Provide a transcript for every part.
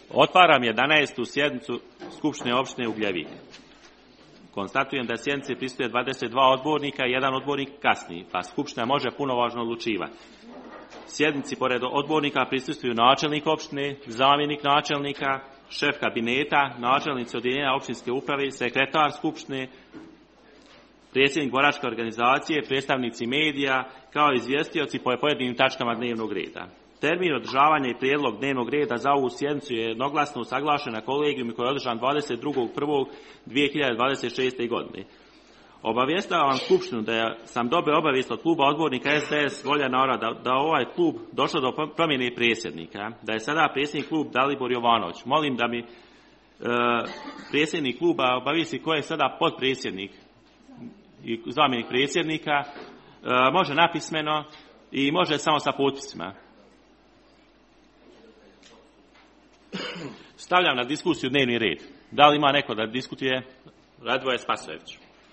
Otvaram 11. sjednicu Skupštine opštine Ugljevik. Konstatujem da sjednici prisutuje 22 odbornika i jedan odbornik kasni, pa Skupština može punovažno odlučivati. Sjednici pored odbornika prisustvuju načelnik opštine, zamjenik načelnika, šef kabineta, načelnici odjeljenja općinske uprave, sekretar Skupštine, predsjednik boračke organizacije, predstavnici medija, kao i izvjestioci po pojedinim tačkama dnevnog reda. Termin održavanja i prijedlog dnevnog reda za ovu sjednicu je jednoglasno usaglašen na kolegijumu koji je održan 22.1.2026. godine. Obavještavam Skupštinu da sam dobio obavijest od kluba odbornika SDS Volja naroda da ovaj klub došlo do promjene predsjednika, da je sada predsjednik klub Dalibor Jovanović. Molim da mi predsjednik kluba obavijesti ko je sada potpredsjednik i zamjenik predsjednika, može napismeno i može samo sa potpisima. Stavljam na diskusiju dnevni red. Da li ima neko da diskutuje? Radvoje Spasojević.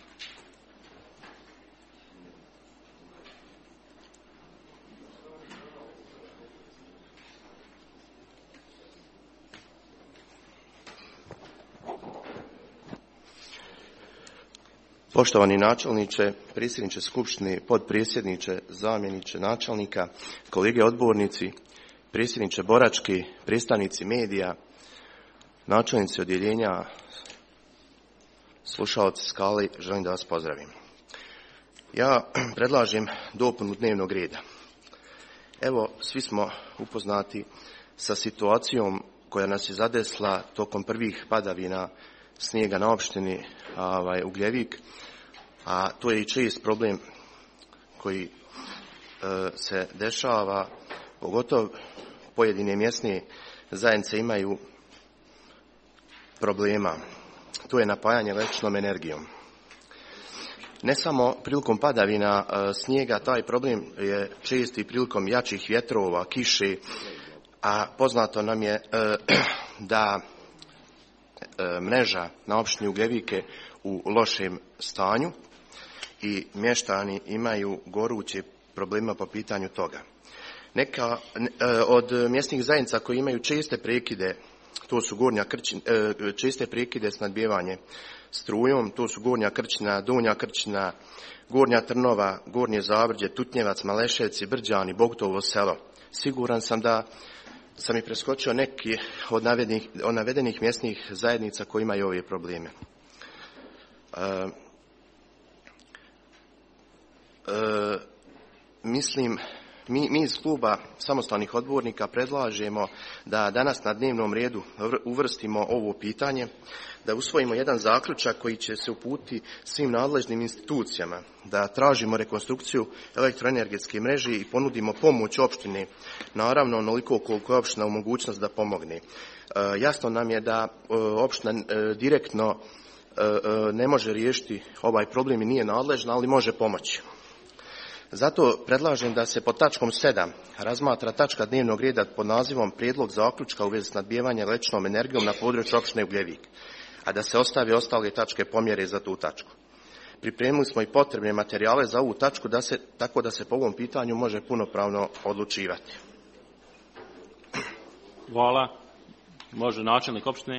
Poštovani načelniče, predsjedniče Skupštine, potpredsjedniče, zamjeniče načelnika, kolege odbornici, predsjedniče boračke, predstavnici medija, načelnici odjeljenja, slušalci skale, želim da vas pozdravim. Ja predlažem dopunu dnevnog reda. Evo, svi smo upoznati sa situacijom koja nas je zadesla tokom prvih padavina snijega na opštini Ugljevik, a to je i čest problem koji se dešava, pogotovo pojedine mjesne zajednice imaju problema. To je napajanje električnom energijom. Ne samo prilikom padavina snijega, taj problem je čest i prilikom jačih vjetrova, kiše, a poznato nam je da mreža na opštini Ugljevike u lošem stanju i mještani imaju goruće problema po pitanju toga. Neka od mjesnih zajednica koji imaju česte prekide, to su česte prekide snabdijevanje strujom, to su Gornja Krčina, Donja Krčina, Gornja Trnova, Gornje Zavrđe, Tutnjevac, Maleševci, Brđani, Bogtovo selo. Siguran sam da sam i preskočio neki od navedenih mjesnih zajednica koji imaju ove probleme. Mi iz kluba samostalnih odbornika predlažemo da danas na dnevnom redu uvrstimo ovo pitanje, da usvojimo jedan zaključak koji će se uputiti svim nadležnim institucijama, da tražimo rekonstrukciju elektroenergetske mreže i ponudimo pomoć opštine, naravno onoliko koliko je opština u mogućnost da pomogne. Jasno nam je da opština direktno ne može riješiti ovaj problem i nije nadležna, ali može pomoći. Zato predlažem da se pod tačkom 7 razmatra tačka dnevnog reda pod nazivom Prijedlog zaključka u vezi snabdijevanja električnom energijom na području opštine Ugljevik, a da se ostave ostale tačke pomjere za tu tačku. Pripremili smo i potrebne materijale za ovu tačku tako da se po ovom pitanju može punopravno odlučivati. Hvala. Može načelnik opštine.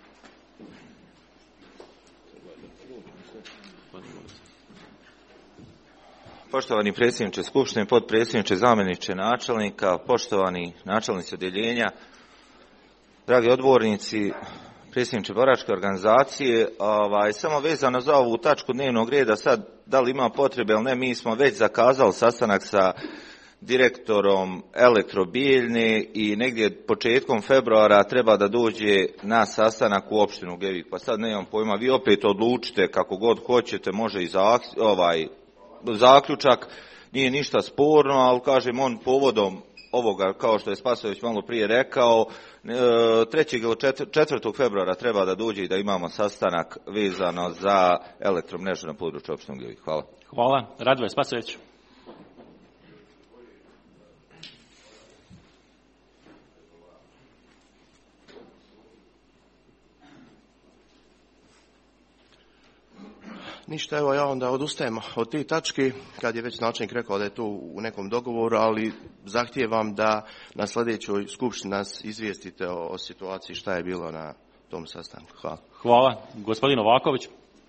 Poštovani predsjedniče Skupštine, potpredsjedniče, zamjeniče načelnika, poštovani načelnici odjeljenja, dragi odbornici, predsjedniče boračke organizacije, samo vezano za ovu tačku dnevnog reda, sad da li ima potrebe ili ne, mi smo već zakazali sastanak sa direktorom Elektrobijeljne i negdje početkom februara treba da dođe na sastanak u opštinu Ugljevik. Pa sad nemam pojma, vi opet odlučite kako god hoćete, može i zaključak, nije ništa sporno, ali kažem on povodom ovoga, kao što je Spasojević malo prije rekao, 3. ili 4. februara treba da dođe i da imamo sastanak vezano za elektromrežu na području opštine Ugljevik. Hvala. Hvala. Radvoje Spasojević. Ništa, evo ja onda odustajemo od tih tački, kad je već načelnik rekao da je to u nekom dogovoru, ali zahtijevam da na sljedećoj skupštini nas izvijestite o situaciji šta je bilo na tom sastanku. Hvala. Hvala. Gospodin Novaković.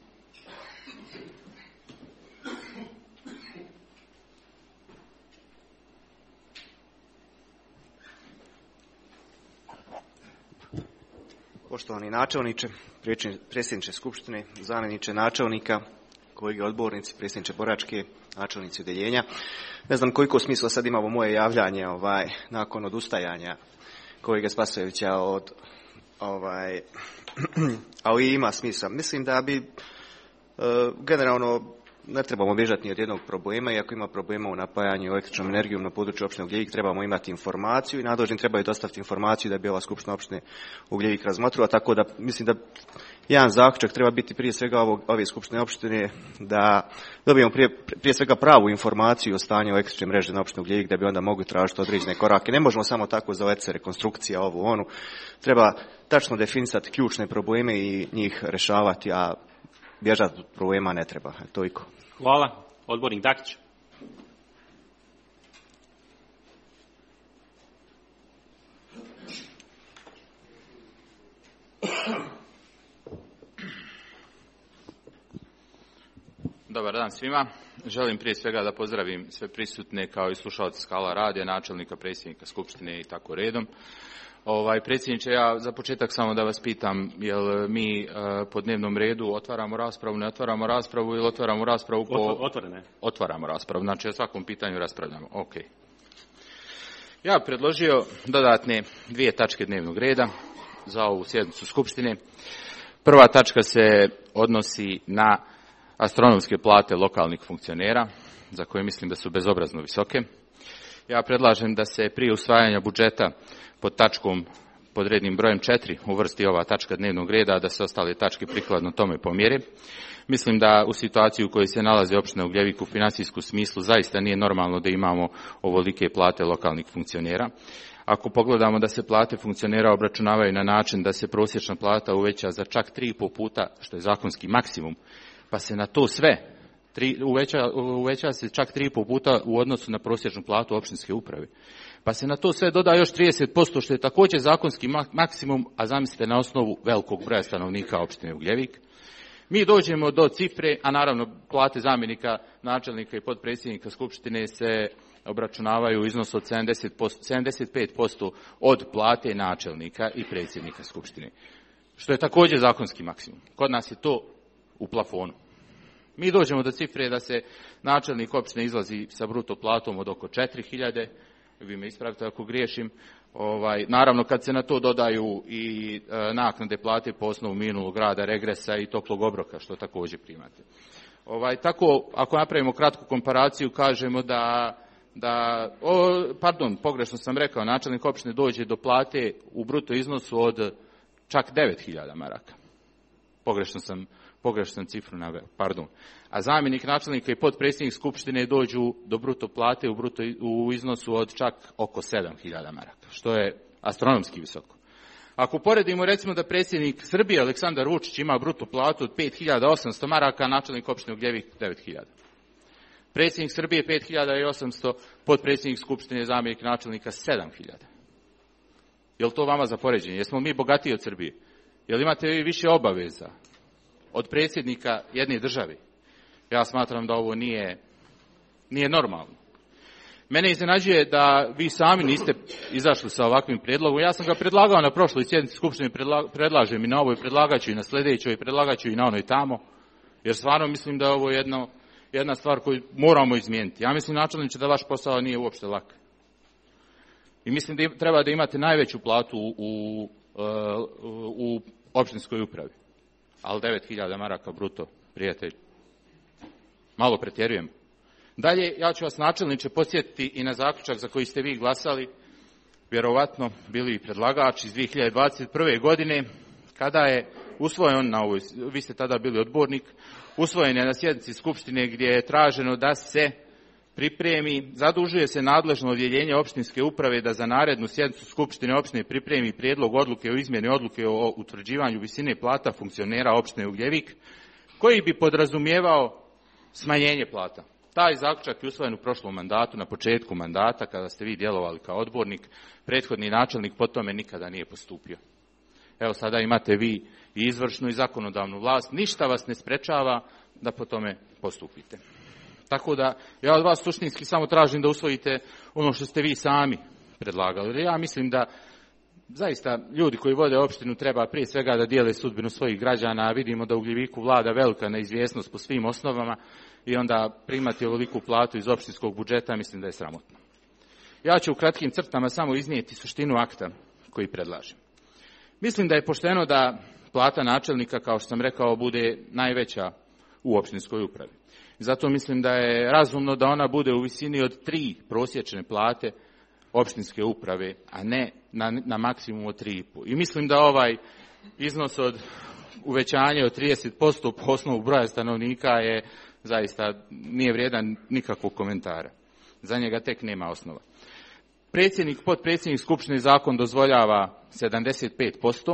Poštovani načelniče, predsjedniče Skupštine, zamjeniče načelnika, kolege odbornici, predsjedniče Boračke, načelnici odjeljenja. Ne znam koliko smisla sad imamo moje javljanje nakon odustajanja kolege Spasojevića ali ima smisla. Mislim da bi generalno ne trebamo bježati ni od jednog problema, iako ima problema u napajanju električnom energijom na području opštine Ugljevik, trebamo imati informaciju i nadležni trebaju dostaviti informaciju da bi ova skupština opštine Ugljevik razmotrila, tako da mislim da jedan zaključak treba biti prije svega ove skupštine opštine da dobijemo prije svega pravu informaciju o stanju električne mreže na opštini Ugljevik, da bi onda mogli tražiti određene korake. Ne možemo samo tako zalet se rekonstrukcija, ovu, onu. Treba tačno definisati ključne probleme i njih rešavati, a bježati od problema ne treba. Toliko. Hvala. Odbornik Dakić. Dobar dan svima. Želim prije svega da pozdravim sve prisutne kao i slušalce Skala radija, načelnika, predsjednika Skupštine i tako redom. Predsjedniče, ja za početak samo da vas pitam, jel mi po dnevnom redu otvaramo raspravu, ne otvaramo raspravu ili otvaramo raspravu po... Otvorene. Otvaramo raspravu, znači o svakom pitanju raspravljamo. Ok. Ja bih predložio dodatne 2 tačke dnevnog reda za ovu sjednicu Skupštine. Prva tačka se odnosi na astronomske plate lokalnih funkcionera, za koje mislim da su bezobrazno visoke. Ja predlažem da se prije usvajanja budžeta pod tačkom pod rednim brojem 4 uvrsti ova tačka dnevnog reda, a da se ostale tačke prikladno tome pomjere. Mislim da u situaciji u kojoj se nalazi opština Ugljevik u financijskom smislu zaista nije normalno da imamo ovolike plate lokalnih funkcionera. Ako pogledamo da se plate funkcionera obračunavaju na način da se prosječna plata uveća za čak 3,5 puta, što je zakonski maksimum, pa se na to sve uveća se čak 3,5 puta u odnosu na prosječnu platu opštinske uprave. Pa se na to sve doda još 30%, što je također zakonski maksimum, a zamislite na osnovu velikog broja stanovnika opštine Ugljevik. Mi dođemo do cifre, a naravno plate zamjenika, načelnika i potpredsjednika Skupštine se obračunavaju u iznosu od 75% od plate načelnika i predsjednika Skupštine, što je također zakonski maksimum. Kod nas je to u plafonu. Mi dođemo do cifre da se načelnik opštine izlazi sa bruto platom od oko 4.000, vi me ispravite ako griješim, naravno kad se na to dodaju i naknade plate po osnovu minulog rada, regresa i toplog obroka, što također primate. Tako, ako napravimo kratku komparaciju, kažemo pogrešno sam rekao, načelnik opštine dođe do plate u bruto iznosu od čak 9.000 maraka. Pogrešno sam cifru naveo, pardon. A zamjenik načelnika i potpredsjednik Skupštine dođu do bruto plate u iznosu od čak oko 7.000 maraka, što je astronomski visoko. Ako poredimo recimo da predsjednik Srbije Aleksandar Vučić ima bruto platu od 5.800 maraka, a načelnik opštine Ugljevik 9.000. Predsjednik Srbije 5.800, potpredsjednik Skupštine, zamjenik načelnika 7.000. Je li to vama za poređenje? Jesmo mi bogatiji od Srbije? Je li imate vi više obaveza od predsjednika jedne države? Ja smatram da ovo nije normalno. Mene iznenađuje da vi sami niste izašli sa ovakvim prijedlogom. Ja sam ga predlagao na prošloj sjednici Skupštine, predlažem i na ovoj, predlagaću i na sljedećoj, predlagaću i na onoj tamo, jer stvarno mislim da je ovo jedna stvar koju moramo izmijeniti. Ja mislim, načelniče, da vaš posao nije uopšte lak. I mislim da treba da imate najveću platu u opštinskoj upravi. Ali 9.000 maraka bruto, prijatelj. Malo pretjerujem. Dalje, ja ću vas, načelniče, podsjetiti i na zaključak za koji ste vi glasali, vjerovatno bili i predlagač iz 2021. godine, kada je usvojen vi ste tada bili odbornik, usvojen je na sjednici Skupštine gdje je traženo da se zadužuje se nadležno odjeljenje opštinske uprave da za narednu sjednicu Skupštine opštine pripremi prijedlog odluke o izmjeni odluke o utvrđivanju visine plata funkcionera opštine Ugljevik, koji bi podrazumijevao smanjenje plata. Taj zaključak je usvojen u prošlom mandatu, na početku mandata, kada ste vi djelovali kao odbornik. Prethodni načelnik po tome nikada nije postupio. Evo sada imate vi i izvršnu i zakonodavnu vlast, ništa vas ne sprečava da po tome postupite. Tako da ja od vas suštinski samo tražim da usvojite ono što ste vi sami predlagali. Jer ja mislim da zaista ljudi koji vode opštinu treba prije svega da dijele sudbinu svojih građana, a vidimo da u Gljeviku vlada velika neizvjesnost po svim osnovama i onda primati ovoliku platu iz opštinskog budžeta mislim da je sramotno. Ja ću u kratkim crtama samo iznijeti suštinu akta koji predlažem. Mislim da je pošteno da plata načelnika, kao što sam rekao, bude najveća u opštinskoj upravi. Zato mislim da je razumno da ona bude u visini od 3 prosječne plate opštinske uprave, a ne na maksimum od 3,5. I mislim da ovaj iznos od uvećanja od 30% po osnovu broja stanovnika je zaista nije vrijedan nikakvog komentara. Za njega tek nema osnova. Potpredsjednik Skupštine zakon dozvoljava 75%.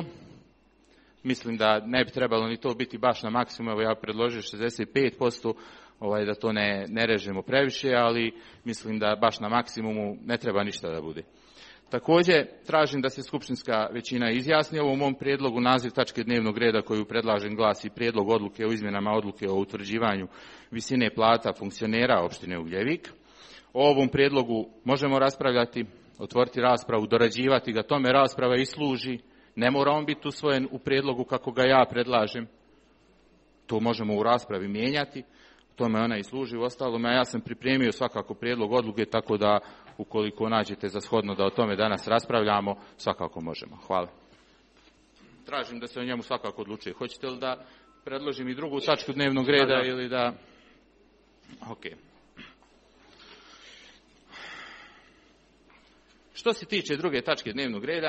Mislim da ne bi trebalo ni to biti baš na maksimum, evo ja predložio 65%, da to ne režemo previše, ali mislim da baš na maksimumu ne treba ništa da bude. Također tražim da se skupštinska većina izjasni o ovom mom prijedlogu. Naziv tačke dnevnog reda koju predlažem glasi Prijedlog odluke o izmjenama odluke o utvrđivanju visine plata funkcionera opštine Ugljevik. O ovom prijedlogu možemo raspravljati, otvoriti raspravu, dorađivati ga, tome rasprava i služi. Ne mora on biti usvojen u prijedlogu kako ga ja predlažem. To možemo u raspravi mijenjati, tome ona i služi. Uostalom, ja sam pripremio svakako prijedlog odluke, tako da ukoliko nađete za shodno da o tome danas raspravljamo, svakako možemo. Hvala. Tražim da se o njemu svakako odlučuje. Hoćete li da predložim i drugu tačku dnevnog reda ili da... Ok. Što se tiče druge tačke dnevnog reda,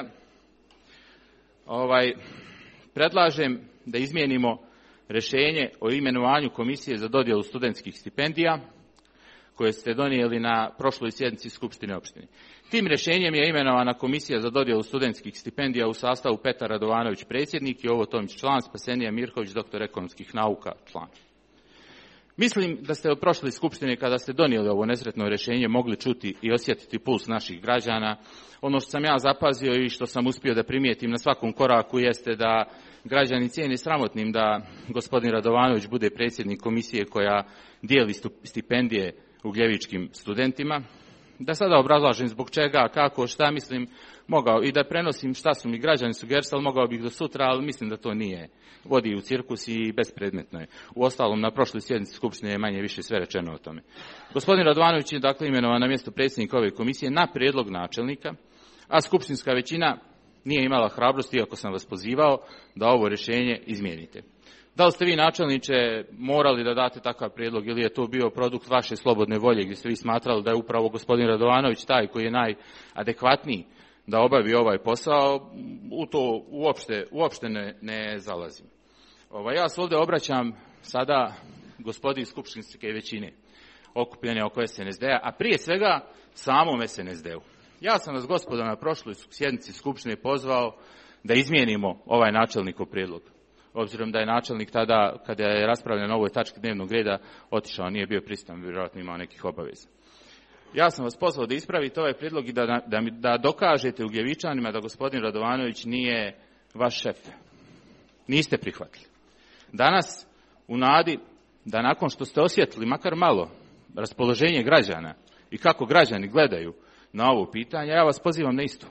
predlažem da izmijenimo rješenje o imenovanju komisije za dodjelu studentskih stipendija koje ste donijeli na prošloj sjednici Skupštine opštine. Tim rješenjem je imenovana komisija za dodjelu studentskih stipendija u sastavu Petar Radovanović predsjednik, Jovo Tomić član, Spasenija Mirković doktor ekonomskih nauka član. Mislim da ste od prošle skupštine, kada ste donijeli ovo nesretno rješenje, mogli čuti i osjetiti puls naših građana. Ono što sam ja zapazio i što sam uspio da primijetim na svakom koraku jeste da građani cijene sramotnim da gospodin Radovanović bude predsjednik komisije koja dijeli stipendije ugljevičkim studentima. Da sada obrazlažem zbog čega, kako, šta mislim, mogao i da prenosim šta su mi građani sugerisali, mogao bih do sutra, ali mislim da to nije. Vodi u cirkus i bespredmetno je. Uostalom, na prošloj sjednici Skupštine je manje više sve rečeno o tome. Gospodin Radovanović je dakle imenovan na mjesto predsjednika ove komisije na prijedlog načelnika, a skupštinska većina nije imala hrabrosti, iako sam vas pozivao, da ovo rješenje izmijenite. Da li ste vi, načelniče, morali da date takav prijedlog ili je to bio produkt vaše slobodne volje gdje ste vi smatrali da je upravo gospodin Radovanović taj koji je najadekvatniji da obavi ovaj posao, u to uopšte ne zalazim. Ja se ovdje obraćam sada gospodi skupštinske većine okupljene oko SNSD-a, a prije svega samom SNSD-u. Ja sam vas, gospodo, na prošloj sjednici Skupštine pozvao da izmijenimo ovaj načelnikov prijedlog. Obzirom da je načelnik tada, kada je raspravljan o ovoj tački dnevnog reda, otišao, nije bio prisutan, vjerojatno imao nekih obaveza. Ja sam vas pozvao da ispravite ovaj prijedlog i da dokažete Ugljevičanima da gospodin Radovanović nije vaš šef. Niste prihvatili. Danas, u nadi da nakon što ste osjetili makar malo raspoloženje građana i kako građani gledaju na ovo pitanje, ja vas pozivam na isto.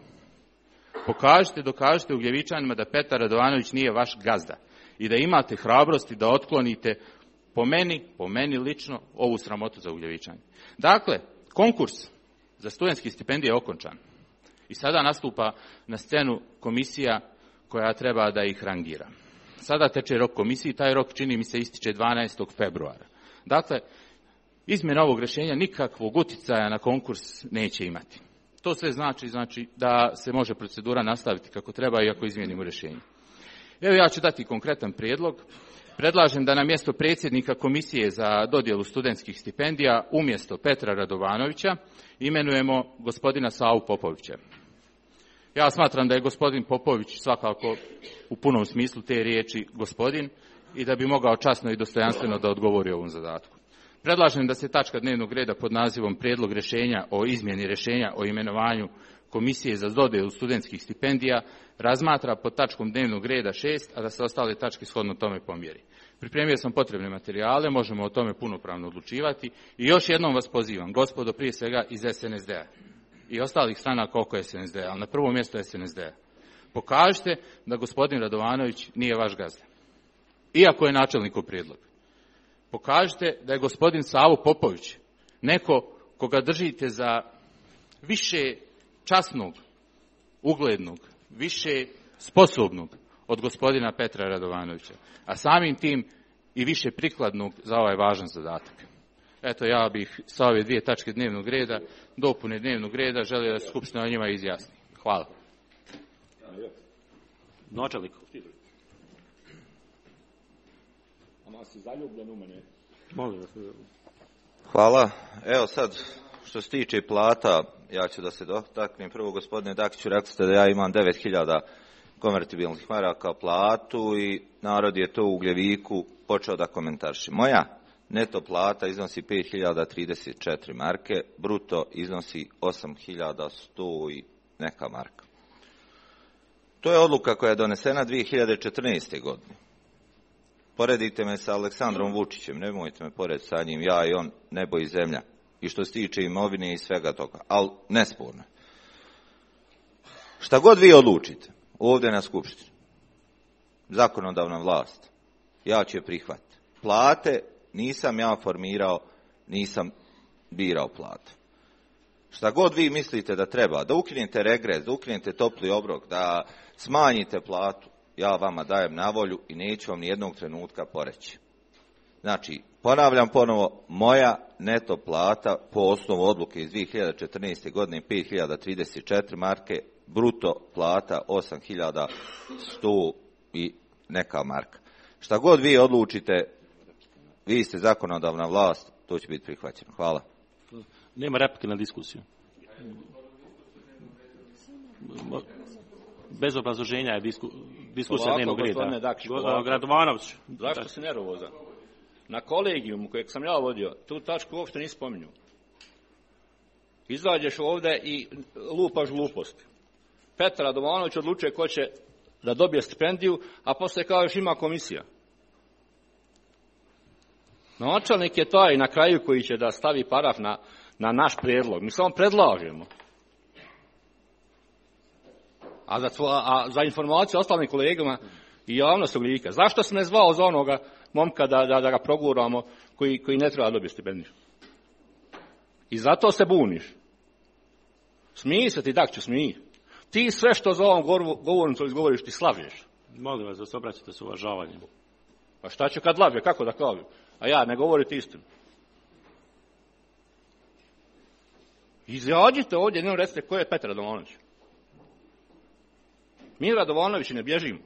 Dokažite Ugljevičanima da Petar Radovanović nije vaš gazda i da imate hrabrosti da otklonite po meni lično ovu sramotu za Ugljevičane. Dakle, konkurs za studentske stipendije je okončan i sada nastupa na scenu komisija koja treba da ih rangira. Sada teče rok komisiji, taj rok čini mi se ističe 12. februara. Dakle, izmjena ovog rješenja nikakvog utjecaja na konkurs neće imati. To sve znači da se može procedura nastaviti kako treba i ako izmijenimo rješenje. Evo ja ću dati konkretan prijedlog. Predlažem da na mjesto predsjednika komisije za dodjelu studentskih stipendija umjesto Petra Radovanovića imenujemo gospodina Savu Popovića. Ja smatram da je gospodin Popović svakako u punom smislu te riječi gospodin i da bi mogao časno i dostojanstveno da odgovori ovom zadatku. Predlažem da se tačka dnevnog reda pod nazivom Prijedlog rješenja o izmjeni rješenja o imenovanju Komisije za dodjelu studentskih stipendija razmatra pod tačkom dnevnog reda 6, a da se ostale tačke shodno tome pomjeri. Pripremio sam potrebne materijale, možemo o tome punopravno odlučivati i još jednom vas pozivam, gospodo, prije svega iz SNSD-a i ostalih stranaka oko SNSD-a, ali na prvo mjesto SNSD-a. Pokažite da gospodin Radovanović nije vaš gazda, iako je načelnikov prijedlog. Pokažite da je gospodin Savo Popović neko koga držite za više časnog, uglednog, više sposobnog od gospodina Petra Radovanovića, a samim tim i više prikladnog za ovaj važan zadatak. Eto, ja bih sa ove dvije tačke dnevnog reda, dopune dnevnog reda, želio da Skupština o njima izjasni. Hvala. Načelnik. Hvala. Evo sad, što se tiče plata, ja ću da se dotaknem. Prvo, gospodine Dakiću, rekli ste da ja imam 9000 konvertibilnih maraka platu i narod je to u Ugljeviku počeo da komentarši. Moja neto plata iznosi 5034 marke, bruto iznosi 8100 i neka marka. To je odluka koja je donesena 2014. godine. Poredite me sa Aleksandrom Vučićem, nemojte me porediti sa njim, ja i on, nebo i zemlja. I što se tiče imovine i svega toga, ali nesporno. Šta god vi odlučite ovdje na Skupštini, zakonodavna vlast, ja ću je prihvatiti. Plate nisam ja formirao, nisam birao plate. Šta god vi mislite da treba, da ukinete regres, da ukinete topli obrok, da smanjite platu, ja vama dajem na volju i neću vam nijednog trenutka poreći. Znači, ponavljam ponovo, moja neto plata po osnovu odluke iz 2014. godine 5034 marke, bruto plata 8100 i neka marka. Šta god vi odlučite, vi ste zakonodavna vlast, to će biti prihvaćeno. Hvala. Nema replike na diskusiju. Bez obrazloženja je diskusija dnevnog reda. Radovanović. Zašto si nervozan? Na kolegijumu kojeg sam ja vodio, tu tačku uopšte nisi spominju. Izađeš ovdje i lupaš gluposti. Petar Radovanović odlučuje ko će da dobije stipendiju, a poslije kažeš ima komisija. Načelnik je taj na kraju koji će da stavi paraf na naš prijedlog. Mi samo predlažemo. A za informaciju ostalim kolegama i javnost Ugljevika, zašto se ne zvao za onoga momka da ga proguramo koji ne treba dobiti stipendiju? I zato se buniš. Smiji se ti, Dakću, smiji. Ti sve što za ovom govornicom izgovoriš, ti slažeš. Molim vas da se obraćate s uvažavanjem. Pa šta ću kad laže, kako da kažem? A ja, ne govorite istinu. Izađite ovdje, ne recite ko je Petar Radovanović. Mi Radovanovići ne bježimo.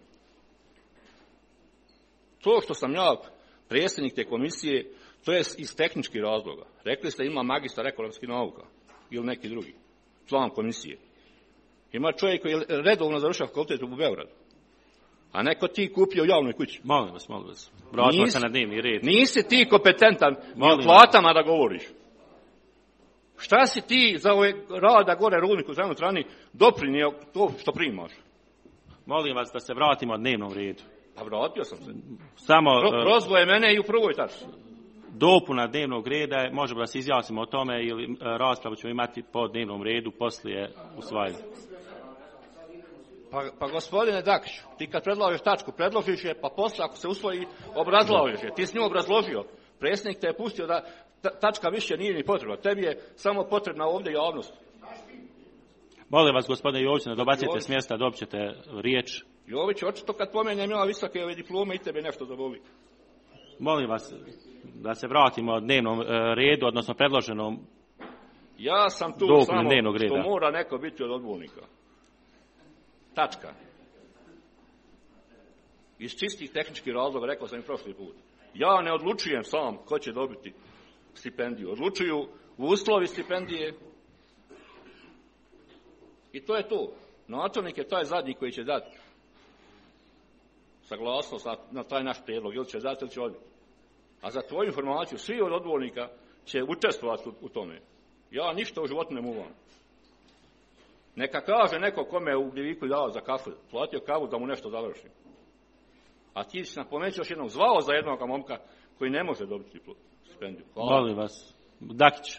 To što sam ja predsjednik te komisije, to je iz tehničkih razloga. Rekli ste ima magistar ekonomskih nauka ili neki drugi član komisije. Ima čovjek koji redovno završava fakultet u Beogradu. A neko ti kupio u javnoj kući. Molim vas. Vratimo se na dnevni red. Nisi ti kompetentan ni o platama da govoriš. Šta si ti za ove rada gore rudniku u zemlju trani doprinio to što primaš? Molim vas da se vratimo dnevnom redu. Pa vratio sam se. Samo prozvoje mene i u prvoj tački. Dopuna dnevnog reda je, možemo da se izjasnimo o tome ili raspravu ćemo imati po dnevnom redu poslije usvajanja. Pa gospodine Dakiću, ti kad predlažeš tačku, predložiš je, pa posle ako se usvoji, obrazložiš je. Ti s njim obrazložio. Predsjednik te je pustio da tačka više nije ni potrebna. Tebi je samo potrebna ovdje javnost. Molim vas, gospodine Jović, ne dobacite s mjesta, dobit ćete riječ. Jović, očito kad pomenem ja visoke ove diplome i tebe nešto zaboli. Molim vas da se vratimo dnevnom redu, odnosno predloženom. Ja sam tu samo što mora neko biti od odbornika. Tačka. Iz čistih tehničkih razloga, rekao sam i prošli put. Ja ne odlučujem sam ko će dobiti stipendiju. Odlučuju uslovi stipendije. I to je to. Načelnik je taj zadnji koji će dati saglasnost na taj naš prijedlog, ili će dati ili će odbiti. A za tvoju informaciju, svi od odbornika će učestvovati u tome. Ja ništa u životu ne mogu. Neka kaže neko kome u Gljeviku dao za kafu, platio kavu da mu nešto završi. A ti si napomenuti još jednog zvao za jednog momka koji ne može dobiti stipendiju. Hvala. Molim vas. Dakić.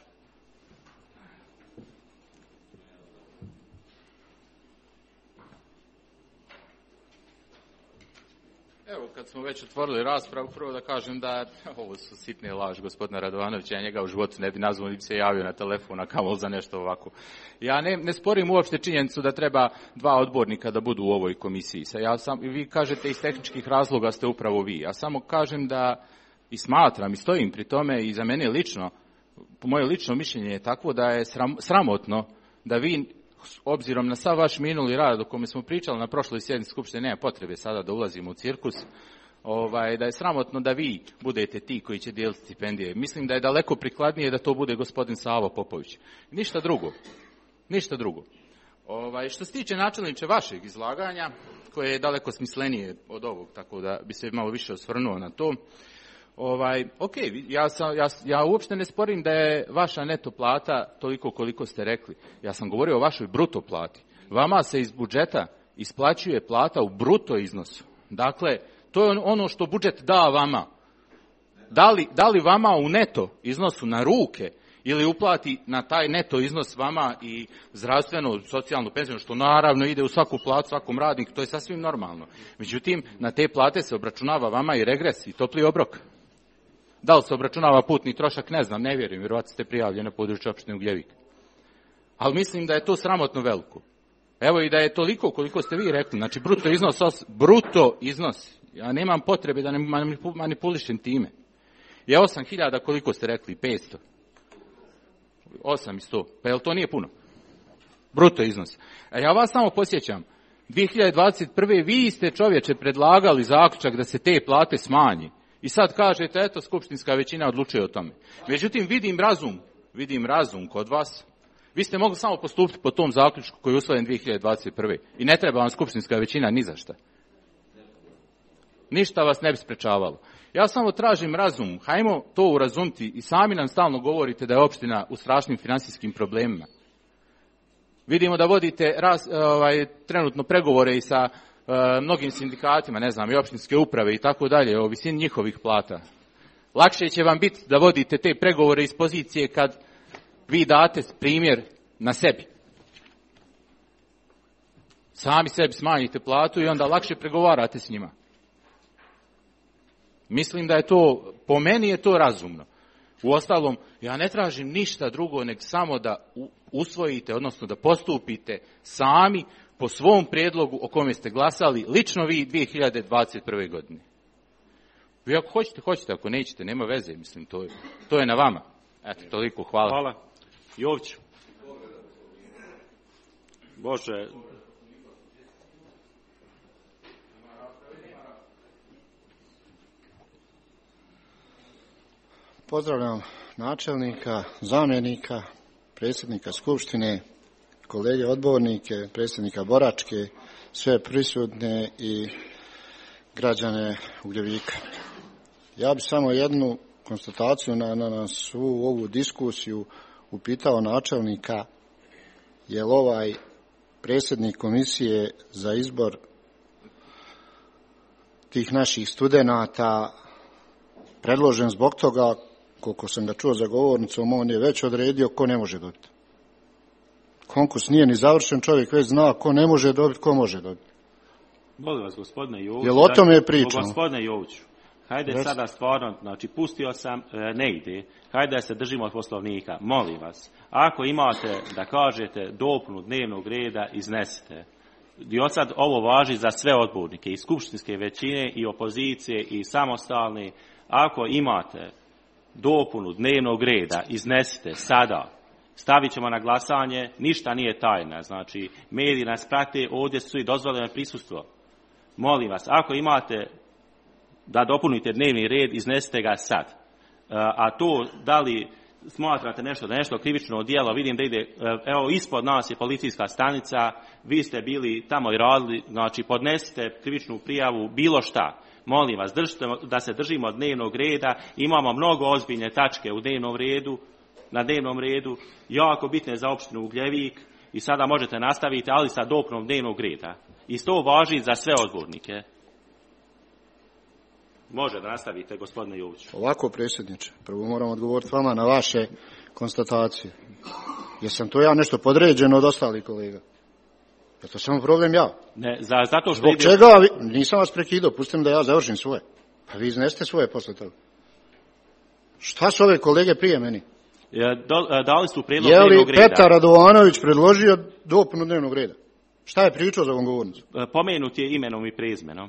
Evo, kad smo već otvorili raspravu, prvo da kažem da ovo su sitne laži gospodina Radovanovića, ja njega u životu ne bi nazvao, ne bi se javio na telefon, a kamoli za nešto ovako. Ja ne sporim uopšte činjenicu da treba 2 odbornika da budu u ovoj komisiji. Vi kažete iz tehničkih razloga ste upravo vi. Ja samo kažem da i smatram i stojim pri tome i za mene lično, moje lično mišljenje je takvo da je sramotno da vi, obzirom na sav vaš minuli rad o kome smo pričali na prošloj sjednici Skupštine, nema potrebe sada da ulazimo u cirkus, da je sramotno da vi budete ti koji će dijeliti stipendije. Mislim da je daleko prikladnije da to bude gospodin Savo Popović. Ništa drugo. Što se tiče načelniče vašeg izlaganja, koje je daleko smislenije od ovog, tako da bi se malo više osvrnuo na to, ja uopšte ne sporim da je vaša neto plata toliko koliko ste rekli. Ja sam govorio o vašoj bruto plati. Vama se iz budžeta isplaćuje plata u bruto iznosu. Dakle, to je ono što budžet da vama. Da li vama u neto iznosu na ruke ili uplati na taj neto iznos vama i zdravstveno, socijalno, penzijno, što naravno ide u svaku platu, svakom radniku, to je sasvim normalno. Međutim, na te plate se obračunava vama i regres i topli obrok. Da li se obračunava putni trošak, ne znam, ne vjerujem, vjerovatno ste prijavljeni na području opštine Ugljevik. Ali mislim da je to sramotno veliko. Evo i da je toliko koliko ste vi rekli, znači bruto iznos, ja nemam potrebe da ne manipulišem time. Je 8.000, koliko ste rekli, 500? 8.100, pa jel to nije puno? Bruto iznos. A ja vas samo podsjećam, 2021. vi ste, čovječe, predlagali zaključak da se te plate smanji. I sad kažete, eto, skupštinska većina odlučuje o tome. Međutim, vidim razum kod vas. Vi ste mogli samo postupiti po tom zaključku koji je usvojen 2021. I ne treba vam skupštinska većina ni za šta. Ništa vas ne bi sprečavalo. Ja samo tražim razum. Hajmo to urazumiti. I sami nam stalno govorite da je opština u strašnim finansijskim problemima. Vidimo da vodite trenutno pregovore i sa mnogim sindikatima, ne znam, i opštinske uprave i tako dalje, o visini njihovih plata. Lakše će vam biti da vodite te pregovore iz pozicije kad vi date primjer na sebi. Sami sebi smanjite platu i onda lakše pregovarate s njima. Mislim da je to, po meni je to razumno. Uostalom, ja ne tražim ništa drugo nego samo da usvojite, odnosno da postupite sami po svom prijedlogu o kome ste glasali, lično vi 2021. godine. Vi ako hoćete, ako nećete, nema veze, mislim, to je na vama. Eto, toliko, hvala. Hvala. Jović. Bože. Pozdravljam načelnika, zamjenika, predsjednika Skupštine, kolege odbornike, predsjednika Boračke, sve prisutne i građane Ugljevika. Ja bih samo jednu konstataciju na svu ovu diskusiju upitao načelnika, je li ovaj predsjednik komisije za izbor tih naših studenata predložen zbog toga, koliko sam ga čuo za govornicom, on je već odredio ko ne može dobiti. Konkurs nije ni završen, čovjek već zna ko ne može dobiti, ko može dobiti. Molim vas, gospodine Joviću. Jel o tome je pričano? Gospodine Joviću, hajde sada stvarno, znači pustio sam, ne ide, hajde da se držimo od Poslovnika, molim vas. Ako imate da kažete dopunu dnevnog reda, iznesite. I od sad ovo važi za sve odbornike, i skupštinske većine, i opozicije, i samostalne. Ako imate dopunu dnevnog reda, iznesite sada. Stavit ćemo na glasanje, ništa nije tajna, znači mediji nas prate, ovdje su i dozvoljeno prisustvo. Molim vas, ako imate da dopunite dnevni red, iznesite ga sad. A to da li smatrate nešto krivično djelo, vidim da ide, evo ispod nas je policijska stanica, vi ste bili tamo i radili, znači podnesite krivičnu prijavu, bilo šta. Molim vas, da se držimo dnevnog reda, imamo mnogo ozbiljne tačke na dnevnom redu, jako bitne za opštinu Ugljevik i sada možete nastaviti, ali sa dopunom dnevnog reda. I to važi za sve odbornike. Može da nastavite, gospodine Joviću. Ovako, predsjedniče, prvo moram odgovoriti vama na vaše konstatacije. Jesam to ja nešto podređeno od ostalih kolega? Je to samo problem ja? Ne, zato što... Zbog čega? Nisam vas prekidao, pustim da ja završim svoje. Pa vi iznesete svoje posle toga. Šta su ove kolege prije meni? Dali su prijedlog dnevnog reda. Je li Petar Radovanović predložio dopunu dnevnog reda? Šta je pričao za ovom govornicom? Pomenut je imenom i prezimenom.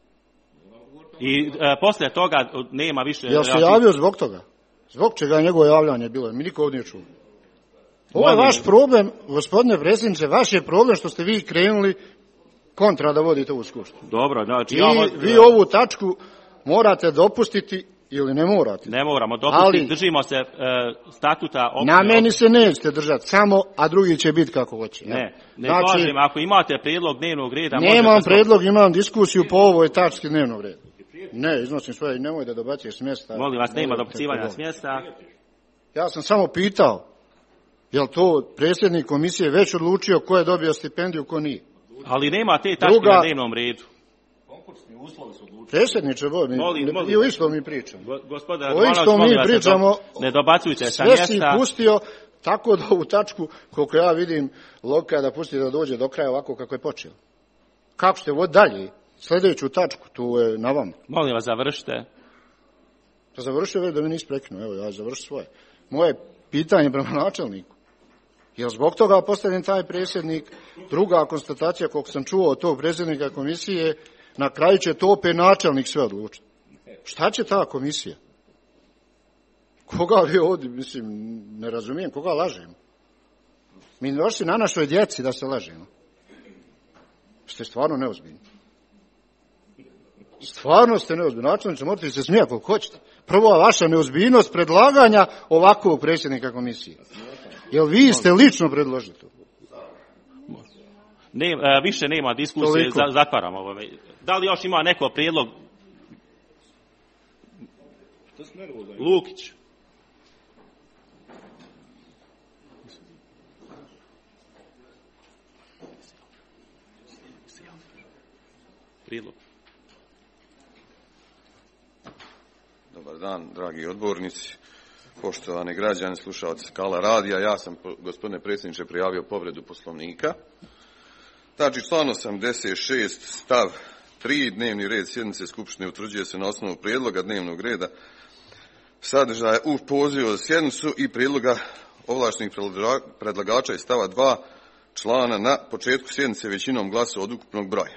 I poslije toga nema više... Jel se javio zbog toga? Zbog čega je njegovo javljanje bilo? Mi niko ovdje nije čuo. Ovo je vaš problem, gospodine predsjedniče, vaš je problem što ste vi krenuli kontra da vodite ovu skupštinu. Dobro, znači... Vi ovu tačku morate dopustiti ili ne morate. Ne moramo dopustiti, držimo se statuta... Na meni se nećete držati samo, a drugi će biti kako hoće. Ne slažem, ako imate prijedlog dnevnog reda... Nemam prijedlog, imam diskusiju po ovoj tački dnevnog reda. Ne, iznosim svoje, nemoj da dobacuješ s mjesta. Molim vas, nema dobacivanja s mjesta. Ja sam samo pitao, je li to predsjednik komisije već odlučio ko je dobio stipendiju, ko nije? Ali nema te tačke na dnevnom redu. Konkursni uslovi su odlučili. Predsjedniče, i o istom mi pričamo. Gospoda, o istom mi pričamo, ne dobacujte sa mjesta. Sve si pustio tako da ovu tačku, koliko ja vidim, logika da pusti da dođe do kraja ovako kako je počeo. Kako ćete voditi dalje? Sljedeću tačku, tu je na vam. Molim vas, završite. Pa završio već da mi nisi prekinuo, evo ja završi svoje. Moje pitanje prema načelniku. Jer zbog toga postavljen taj predsjednik, druga konstatacija koliko sam čuo od tog predsjednika komisije, na kraju će to opet načelnik sve odlučiti. Šta će ta komisija? Koga vi ovdje, mislim, ne razumijem, koga lažemo? Mi došli na našoj djeci da se lažemo. Ste stvarno neozbiljni. Stvarno ste neozbiljni. Načelniče, morate se smijati koliko hoćete. Prvo, vaša neozbiljnost predlaganja ovakvog predsjednika komisije. Jel vi ste lično predložili to? Više nema diskusije, zatvaramo ovo. Da li još ima neko prijedlog? Lukić. Prijedlog. Dobar dan, dragi odbornici, poštovani građani, slušalci Kala radija. Ja sam, gospodine predsjedniče, prijavio povredu Poslovnika. Znači, član 86 stav 3, dnevni red sjednice Skupštine utvrđuje se na osnovu prijedloga dnevnog reda sadržaja u pozivu za sjednicu i prijedloga ovlaštenih predlagača iz stava 2 člana na početku sjednice većinom glasova od ukupnog broja.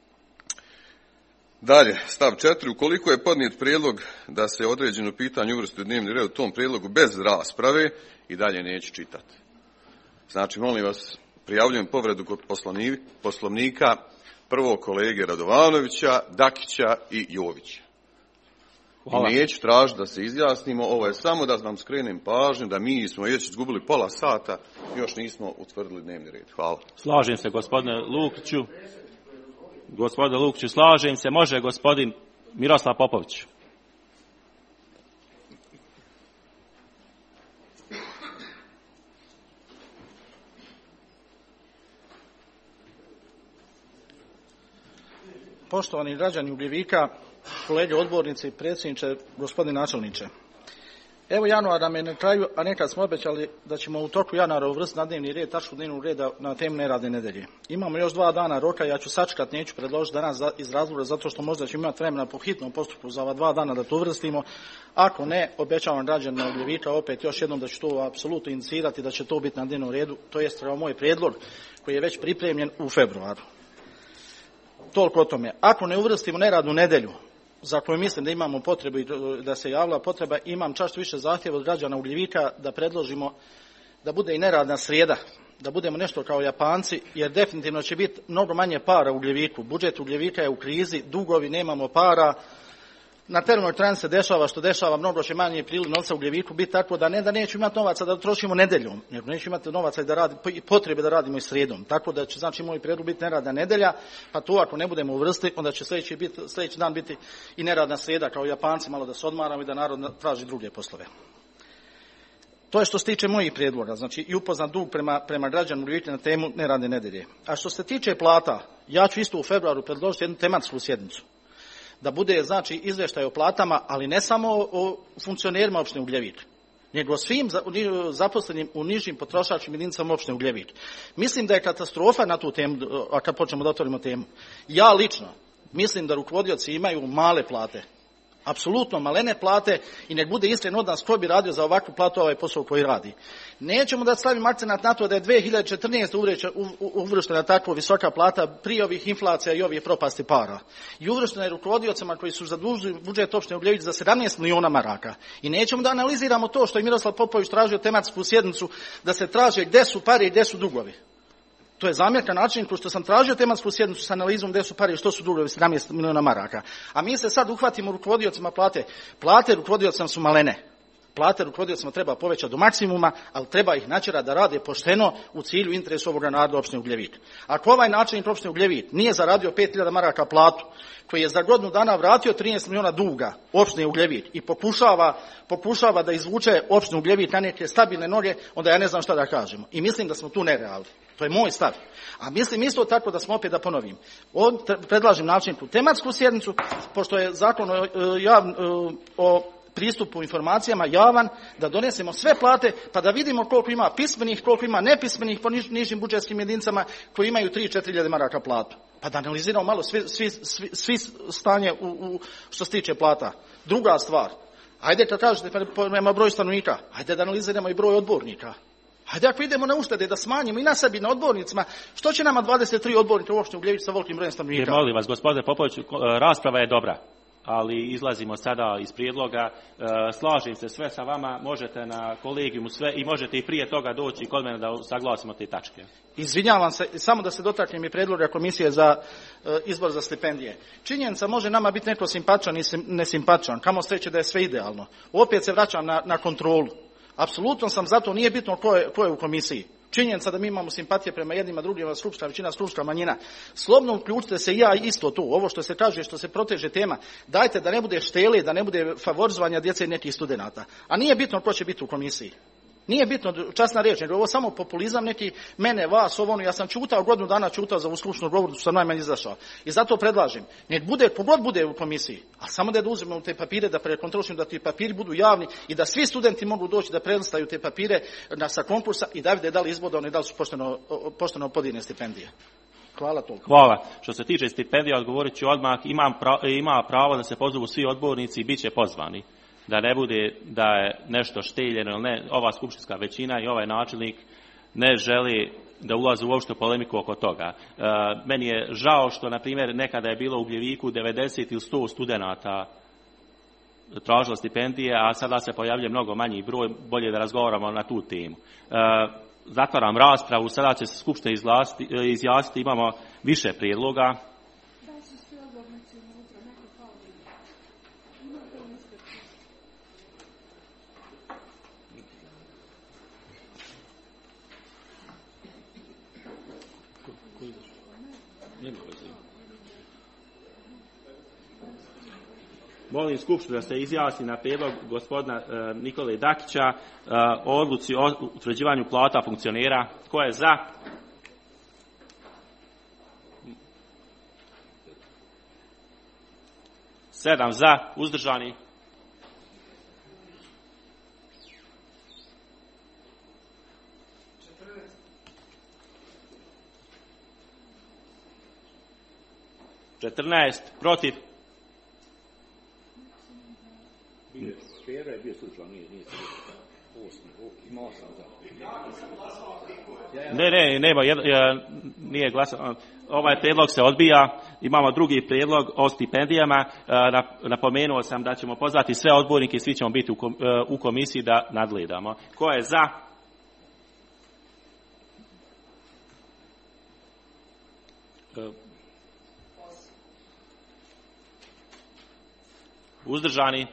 Dalje, stav 4. Ukoliko je podnijet prijedlog da se određeno pitanje uvrsti u dnevni red u tom prijedlogu bez rasprave, i dalje neću čitati. Znači, molim vas, prijavljujem povredu kod Poslovnika prvo kolege Radovanovića, Dakića i Jovića. Hvala. I neću tražiti da se izjasnimo, ovo je samo da nam skrenem pažnju da mi smo već izgubili pola sata, još nismo utvrdili dnevni red. Hvala. Slažem se, gospodine Lukiću. Gospodine Lukiću, slažem se. Može gospodin Miroslav Popović. Poštovani građani Ugljevika, kolege odbornici, predsjedniče, gospodin načelniče. Evo januara me na kraju, a nekad smo obećali da ćemo u toku januara uvrstiti na dnevni red tačku dnevnog reda na temu neradne nedelje. Imamo još 2 dana roka, ja ću sačekat, neću predložiti danas iz razloga zato što možda ćemo imati vremena po hitnom postupku za ova 2 dana da to uvrstimo. Ako ne, obećavam građanima Ugljevika opet još jednom da ću to apsolutno inicirati, da će to biti na dnevnom redu, to jest moj prijedlog koji je već pripremljen u februaru. Toliko o tome. Ako ne uvrstimo neradnu nedjelju, za koju mislim da imamo potrebu i da se javila potreba, imam čak više zahtjeva od građana Ugljevika da predložimo da bude i neradna srijeda, da budemo nešto kao Japanci, jer definitivno će biti mnogo manje para u Ugljeviku. Budžet Ugljevika je u krizi, dugovi, nemamo para, na termoelektrani se dešava što dešava, mnogo će manje priliv novca u Ugljeviku biti tako da ne da neću imati novaca da trošimo nedeljom, nego neću imati novaca i potrebe da radimo i sredom. Tako da će, znači, moj prijedlog biti neradna nedelja, pa to ako ne budemo uvrstiti, onda će sljedeći dan biti i neradna sreda, kao Japanci, malo da se odmaramo i da narod traži druge poslove. To je što se tiče mojih prijedloga, znači i upoznat dug prema građanu Ugljeviku na temu neradne nedelje. A što se tiče plata, ja ću isto u februaru predložiti jednu tematsku sjednicu. Da bude, znači, izvještaj o platama, ali ne samo o funkcionerima opštine Ugljevik, nego svim zaposlenim u nižim potrošačkim jedinicama opštine Ugljevik. Mislim da je katastrofa na tu temu, a kad počnemo da otvorimo temu. Ja lično mislim da rukovodioci imaju male plate, apsolutno malene plate i nek bude iskren od nas ko bi radio za ovakvu platu ovaj posao koji radi. Nećemo da stavimo akcenat na to da je 2014. uvrštena tako visoka plata prije ovih inflacija i ovih propasti para. I uvrštena je rukovodiocima koji su zadužili budžet opštine Ugljevik za 17 miliona maraka. I nećemo da analiziramo to što je Miroslav Popović tražio tematsku sjednicu, da se traže gde su pare i gde su dugovi. To je zamjerka način koji što sam tražio tematsku sjednicu sa analizom gdje su pare i što su dugovi 17 miliona maraka. A mi se sad uhvatimo rukovodiocima plate. Plate rukovodiocima su malene. Plate rukovodiocima treba povećati do maksimuma, ali treba ih natjerati da rade pošteno u cilju interesu ovoga naroda opštine Ugljevik. Ako ovaj načelnik opštine Ugljevik nije zaradio 5.000 maraka platu, koji je za godinu dana vratio 13 miliona duga opštine Ugljevik i pokušava da izvuče opštinu Ugljevik na neke stabilne noge, onda ja ne znam šta da kažemo. I mislim da smo tu nerealni. To je moj stav. A mislim isto tako da smo, opet da ponovim, predlažem načelniku tematsku sjednicu, pošto je zakon o pristupu informacijama javan, da donesemo sve plate, pa da vidimo koliko ima pismenih, koliko ima nepismenih po nižim budžetskim jedinicama koji imaju 3-4 maraka platu. Pa da analiziramo malo svi stanje što se tiče plata. Druga stvar, ajde kad kažete prema broju stanovnika, ajde da analiziramo i broj odbornika. Hajde ako idemo na uštede da smanjimo i na sebi, na odbornicima, što će nama 23 odbornika u opštini Ugljevik sa velikim brojem stanovnika? Molim vas, gospodine Popović, rasprava je dobra, ali izlazimo sada iz prijedloga. Slažem se sve sa vama, možete na kolegijumu sve i možete i prije toga doći kod mene da saglasimo te tačke. Izvinjavam se, samo da se dotaknem i prijedloga komisije za izbor za stipendije. Činjenica može nama biti neko simpatičan i nesimpatičan, kamo sreće da je sve idealno. Opet se vraćam na kontrolu. Apsolutno sam zato, nije bitno ko je u komisiji. Činjenica da mi imamo simpatije prema jednima, drugima, skupština većina, skupština manjina. Slobodno uključite se i ja isto tu. Ovo što se kaže, što se proteže tema, dajte da ne bude štele, da ne bude favorizovanja djece i nekih studenata. A nije bitno ko će biti u komisiji. Nije bitno, časna riječ, nego ovo samo populizam neki, mene, vas, ovo ono, ja sam čutao, godinu dana čutao za ovu skupštinu govoru, što sam najmanje izašao. I zato predlažem, nek bude, kogod bude u komisiji, a samo da uzmemo te papire, da prekontrolišemo, da ti papiri budu javni i da svi studenti mogu doći da predstavljaju te papire sa konkursa i da vide da li izbodovne, da li su pošteno podijeljene stipendije. Hvala toliko. Hvala. Što se tiče stipendija, odgovorit ću odmah, ima pravo da se pozovu svi odbornici i bit će pozvani. Da ne bude da je nešto šteljeno ili ne, ova skupštinska većina i ovaj načelnik ne želi da ulazi uopšte u polemiku oko toga. Meni je žao što, na primjer, nekada je bilo u Ugljeviku 90 ili 100 studenata tražilo stipendije, a sada se pojavljuje mnogo manji broj, bolje da razgovaramo na tu temu. Zatvaram raspravu, sada će se skupština izjasniti, imamo više prijedloga. Molim skupštinu da se izjasni na prijedlog gospodina Nikole Dakića o odluci o utvrđivanju plata funkcionera. Ko je za? Sedam za, uzdržani. Četrnaest protiv. Špera je bio slučaj, nije imao sam za. Ne, nije glasao. Ovaj prijedlog se odbija. Imamo drugi prijedlog o stipendijama. Napomenuo sam da ćemo pozvati sve odbornike i svi ćemo biti u komisiji da nadgledamo. Ko je za? Uzdržani?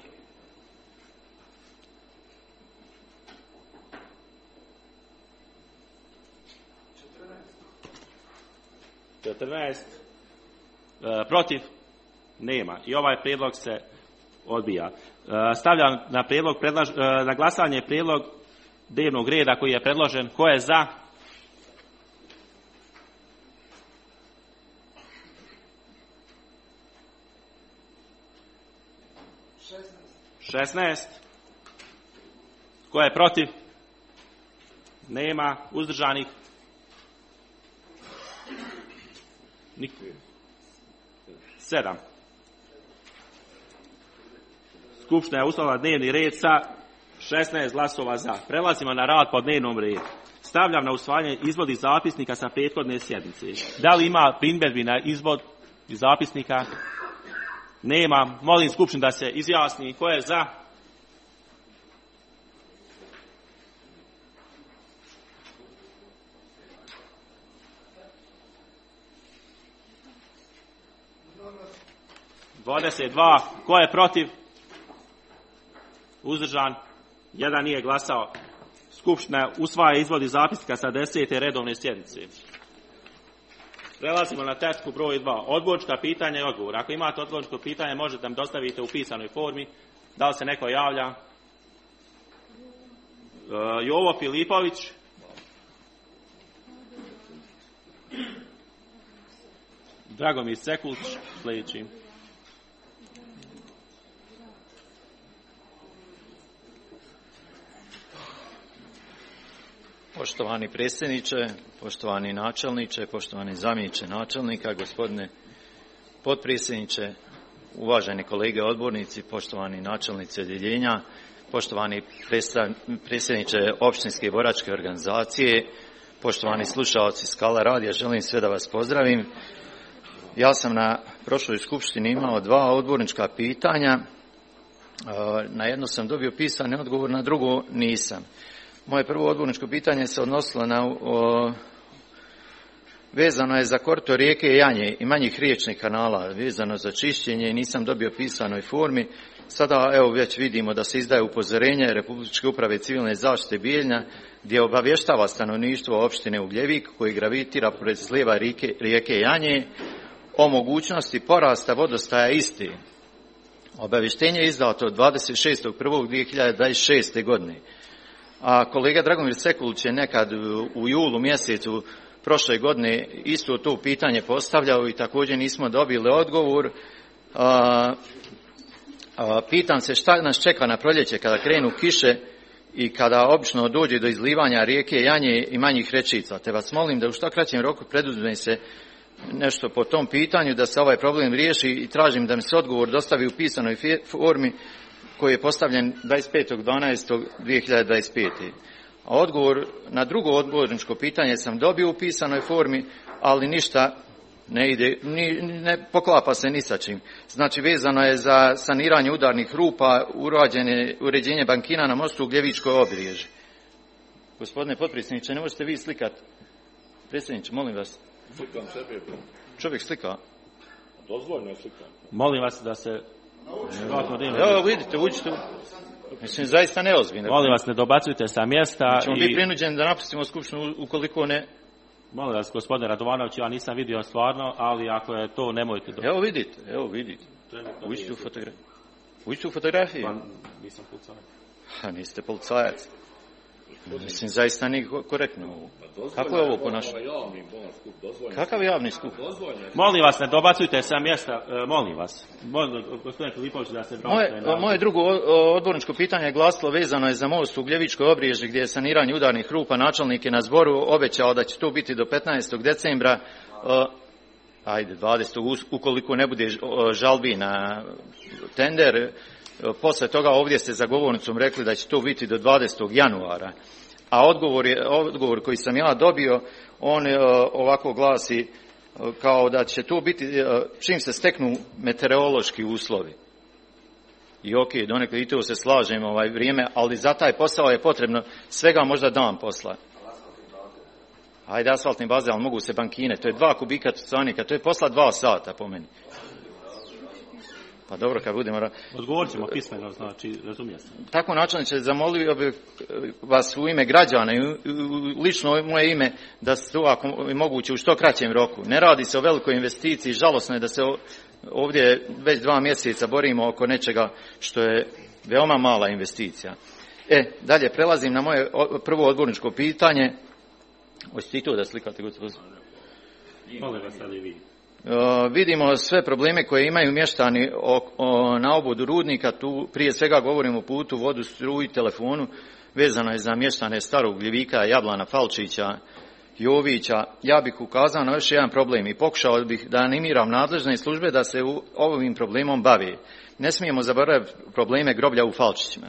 14. Protiv? Nema. I ovaj prijedlog se odbija. Stavljam na glasanje prijedlog dnevnog reda koji je predložen. Ko je za? Šesnaest. Ko je protiv? Nema. Uzdržanih? Niko. 7. Skupština je usvojila dnevni red sa 16 glasova za. Prelazimo na rad po dnevnom redu. Stavljam na usvajanje izvod iz zapisnika sa prethodne sjednice. Da li ima primjedbi na izvod iz zapisnika? Nema. Molim Skupštinu da se izjasni. Ko je za? Ko je protiv? Uzdržan? Jedan nije glasao. Skupština usvaja izvod iz zapisnika sa 10. redovne sjednice. Prelazimo na tačku broj 2. Odbornička pitanja i odgovor. Ako imate odborničko pitanje, možete nam dostaviti u pisanoj formi. Da li se neko javlja? Jovo Filipović. Dragomir Sekulić, sljedeći. Poštovani predsjedniče, poštovani načelniče, poštovani zamjeniče načelnika, gospodine potpredsjedniče, uvaženi kolege odbornici, poštovani načelnici odjeljenja, poštovani predsjedniče općinske boračke organizacije, poštovani slušalci Skala radija, želim sve da vas pozdravim. Ja sam na prošloj skupštini imao 2 odbornička pitanja. Na jedno sam dobio pisani odgovor, na drugo nisam. Moje prvo odborničko pitanje se odnosilo na vezano je za korito rijeke Janje i manjih riječnih kanala, vezano za čišćenje i nisam dobio pisanoj formi. Sada evo već vidimo da se izdaje upozorenje Republičke uprave civilne zaštite Bijeljna gdje obavještava stanovništvo opštine Ugljevik koji gravitira pored slijeva rijeke Janje o mogućnosti porasta vodostaja isti. Obavještenje je izdato 26.1.2026. godine. A kolega Dragomir Sekulić je nekad u julu mjesecu prošle godine isto to pitanje postavljao i također nismo dobili odgovor. Pitam se šta nas čeka na proljeće kada krenu kiše i kada obično dođe do izlivanja rijeke Janje i manjih rečica. Te vas molim da u što kraćem roku preduzme se nešto po tom pitanju, da se ovaj problem riješi i tražim da mi se odgovor dostavi u pisanoj formi koji je postavljen 25.12.2025. A odgovor na drugo odborničko pitanje sam dobio u pisanoj formi, ali ništa ne ide, ne poklapa se ni sa čim. Znači vezano je za saniranje udarnih rupa, uređenje bankina na mostu Ugljevičkoj obilježi. Gospodine potpredsjedniče, ne možete vi slikati? Predsjedniče, molim vas. Slikam sebe. Čovjek slika. Dozvoljno je slika. Molim vas da se... Evo vidite, uđite. Mislim, zaista neozbiljno. Molim vas, ne dobacujte sa mjesta. Ćemo biti prinuđeni da napustimo skupštinu ukoliko ne... Molim vas, gospodine Radovanović, ja nisam vidio stvarno, ali ako je to, nemojte... Evo vidite. Uđite u fotografiji. Pa, nisam policajac. Niste policajac. Mislim, zaista nije korektno ovo. Kako je ovo ponašanje? Kakav javni skup? Molim vas, ne dobacujte sa mjesta, molim vas. Gospodine Filipović, da se vratite. Moje drugo odborničko pitanje je glasilo vezano je za most u Ugljevičkoj obilježi gdje je saniranje udarnih rupa. Načelnik je na zboru obećao da će to biti do 15. decembra, 20. ukoliko ne bude žalbi na tender. Posle toga ovdje ste za govornicom rekli da će to biti do 20. januara. A odgovor koji sam ja dobio, on ovako glasi kao da će to biti čim se steknu meteorološki uslovi. I ok, donekle i to se slažem vrijeme, ali za taj posao je potrebno svega možda dan posla. Ajde, asfaltni baze, ali mogu se bankine, to je 2 kubika tucanika, to je posla 2 sata po meni. Pa dobro, kad budemo... Odgovorit ćemo pismeno, znači, razumije se. Tako, načelniče, zamolio bih vas u ime građana i lično moje ime da se to, ako je moguće, u što kraćem roku. Ne radi se o velikoj investiciji, žalosno je da se ovdje već 2 mjeseca borimo oko nečega što je veoma mala investicija. Dalje, prelazim na moje prvo odborničko pitanje. Hoćete i to da slikate, gospodine? Molim vas, ali vi. Vidimo sve probleme koje imaju mještani na obodu rudnika, tu prije svega govorimo o putu, vodu, struji, telefonu, vezano je za mještane Starog Gljevika, Jablana, Falčića, Jovića. Ja bih ukazao na još jedan problem i pokušao bih da animiram nadležne službe da se ovim problemom bave. Ne smijemo zaboraviti probleme groblja u Falčićima.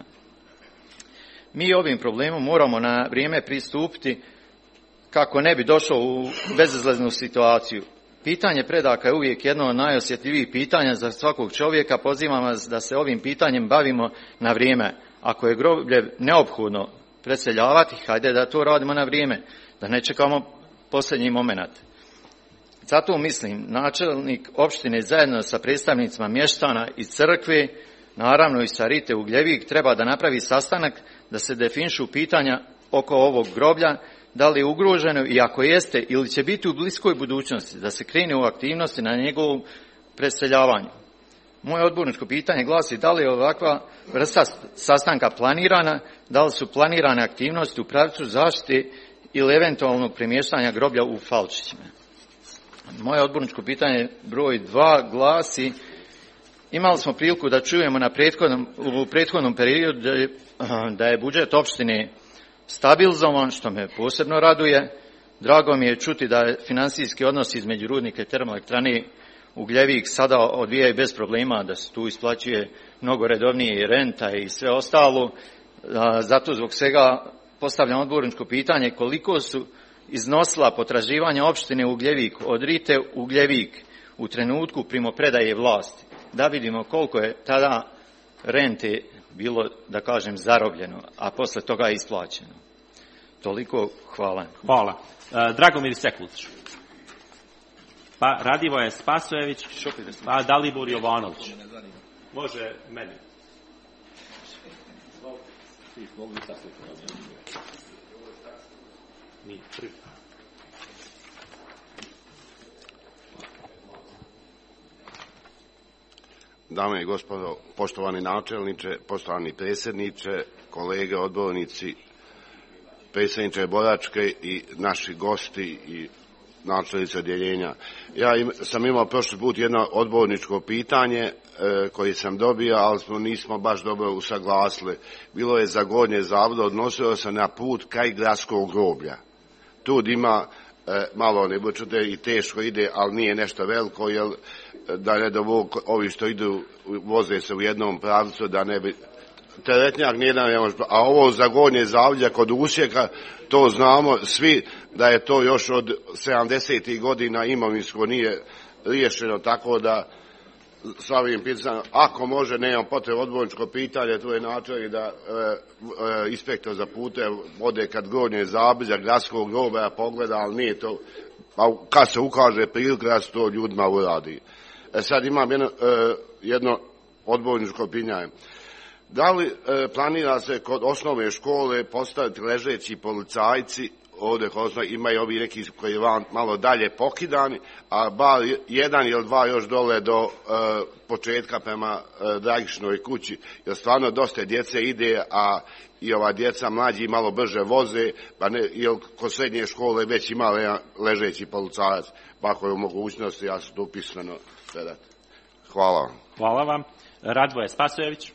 Mi ovim problemom moramo na vrijeme pristupiti kako ne bi došlo u bezizlaznu situaciju. Pitanje predaka je uvijek jedno od najosjetljivijih pitanja za svakog čovjeka. Pozivam vas da se ovim pitanjem bavimo na vrijeme. Ako je groblje neophodno preseljavati, hajde da to radimo na vrijeme, da ne čekamo posljednji moment. Zato mislim, načelnik opštine zajedno sa predstavnicima mještana iz crkve, naravno i sa Rite Ugljevik, treba da napravi sastanak da se definišu pitanja oko ovog groblja, da li je ugroženo i ako jeste ili će biti u bliskoj budućnosti da se krene u aktivnosti na njegovom preseljavanju. Moje odborničko pitanje glasi da li je ovakva vrsta sastanka planirana, da li su planirane aktivnosti u pravcu zaštite ili eventualnog premještanja groblja u Falčićima. Moje odborničko pitanje broj 2 glasi: imali smo priliku da čujemo u prethodnom periodu da je budžet opštine stabilizovan, što me posebno raduje. Drago mi je čuti da je financijski odnos između rudnika i termoelektrane Ugljevik sada odvijaju bez problema, da se tu isplaćuje mnogo redovnije i renta i sve ostalo. Zato zbog svega postavljam odborničko pitanje koliko su iznosila potraživanja opštine Ugljevik od Rite Ugljevik u trenutku primopredaje vlasti, da vidimo koliko je tada rente bilo, da kažem, zarobljeno, a posle toga je isplaćeno. Toliko, hvala. Hvala. Dragomir Sekulić. Pa Radivoje Spasojević, pa Dalibor Jovanović. Može meni. Dame i gospodo, poštovani načelniče, poštovani predsjedniče, kolege odbornici, predsjedniče boračke i naši gosti i načelnici odjeljenja. Ja sam imao prošli put jedno odborničko pitanje koje sam dobio, ali nismo baš dobro usaglasili. Bilo je za Gornje Zavode, odnosilo se na put kraj gradskog groblja. Tu ima malo nebučute i teško ide, ali nije nešto veliko, jer da ne do ovi što idu voze se u jednom pravcu, da ne bi teretnjak nijedan ne može, a ovo za Gornje Zavlje kod Usjeka, to znamo svi da je to još od 70. godina imovinsko nije riješeno, tako da s ovim pitanjem, ako može, nemam potrebe odborničko pitanje, tu je način da inspektor za pute ode kad Gornje Zabilja, gradskog groblja pogleda, ali nije to, pa kad se ukaže prilika da se to ljudima uradi. Sad imam jedno odborničko pitanje. Da li planira se kod osnovne škole postaviti ležeći policajci, ovdje imaju ovi neki koji van malo dalje pokidani, a bar 1 ili 2 još dole do početka prema Dragišnoj kući, jer stvarno dosta djece ide, a i ova djeca mlađi malo brže voze, pa ne, jer kod srednje škole već ima ležeći policajac, pa ako je u mogućnosti, ja ću to pismeno predati. Hvala vam. Hvala vam. Radvoje Spasojević.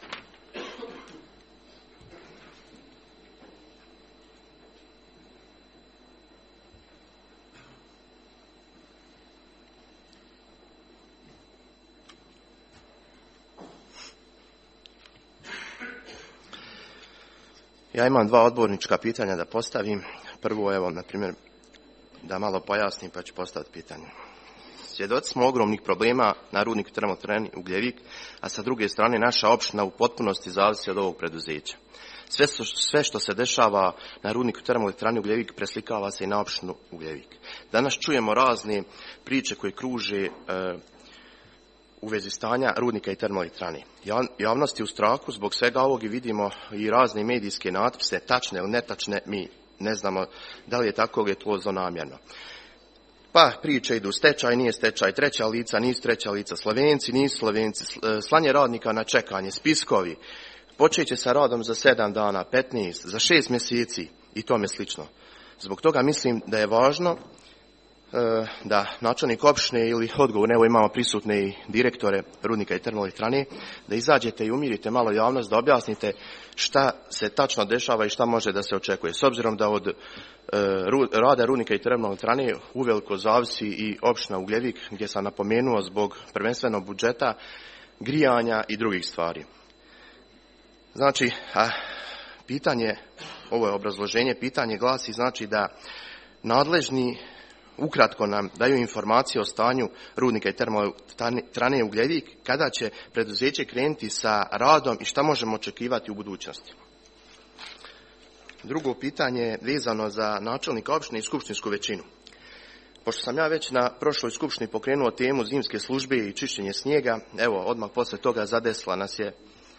Ja imam 2 odbornička pitanja da postavim. Prvo, evo, na primjer, da malo pojasnim pa ću postaviti pitanje. Svjedoci smo ogromnih problema na rudniku termoelektrane Ugljevik, a sa druge strane naša opština u potpunosti zavisi od ovog preduzeća. Sve što se dešava na rudniku termoelektrane Ugljevik preslikava se i na opštinu Ugljevik. Danas čujemo razne priče koje kruže u vezi stanja rudnika i termoelektrane. Javnost je u strahu zbog svega ovog i vidimo i razne medijske natpise, tačne ili netačne, mi ne znamo da li je tako ili je to zlonamjerno. Pa priče idu stečaj, nije stečaj, treća lica, nisu treća lica, Slovenci, nisu Slovenci, slanje radnika na čekanje, spiskovi, počeće sa radom za 7 dana, 15, za 6 mjeseci i tome slično. Zbog toga mislim da je važno da načelnik opštine ili odgovor, evo imamo prisutne i direktore rudnika i termoelektrane, da izađete i umirite malo javnost, da objasnite šta se tačno dešava i šta može da se očekuje. S obzirom da od rada rudnika i termoelektrane uveliko zavisi i opština Ugljevik, gdje sam napomenuo zbog prvenstveno budžeta, grijanja i drugih stvari. Znači, pitanje, ovo je obrazloženje, pitanje glasi znači da nadležni ukratko nam daju informacije o stanju rudnika i termoelektrane Ugljevik, kada će preduzeće krenuti sa radom i šta možemo očekivati u budućnosti. Drugo pitanje je vezano za načelnika opštine i skupštinsku većinu. Pošto sam ja već na prošloj skupštini pokrenuo temu zimske službe i čišćenje snijega, evo, odmah poslije toga zadesla nas je,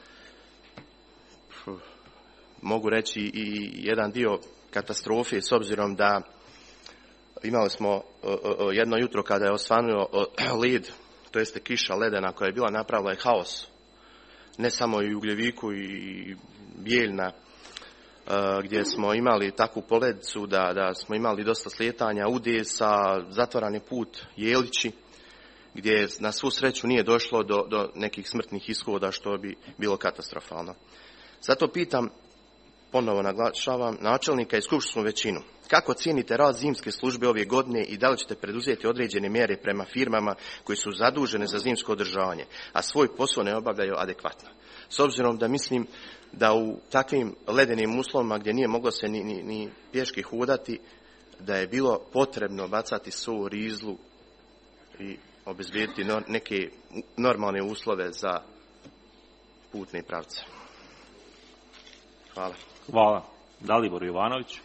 mogu reći, i jedan dio katastrofe, s obzirom da imali smo jedno jutro kada je osvanuo led, to jeste kiša ledena koja je bila, napravila je haos. Ne samo i u Ugljeviku i Bijeljna, gdje smo imali takvu poledicu da smo imali dosta slijetanja, Udesa, zatvarani put Jelići, gdje na svu sreću nije došlo do nekih smrtnih ishoda, što bi bilo katastrofalno. Zato pitam, ponovo naglašavam, načelnika i skupštinsku većinu, kako cijenite rad zimske službe ove godine i da li ćete preduzeti određene mjere prema firmama koji su zadužene za zimsko održavanje, a svoj posao ne obavljaju adekvatno? S obzirom da mislim da u takvim ledenim uslovima gdje nije moglo se ni pješki hodati, da je bilo potrebno bacati so, rizlu i obezbijediti neke normalne uslove za putne pravce. Hvala. Hvala. Dalibor Jovanović.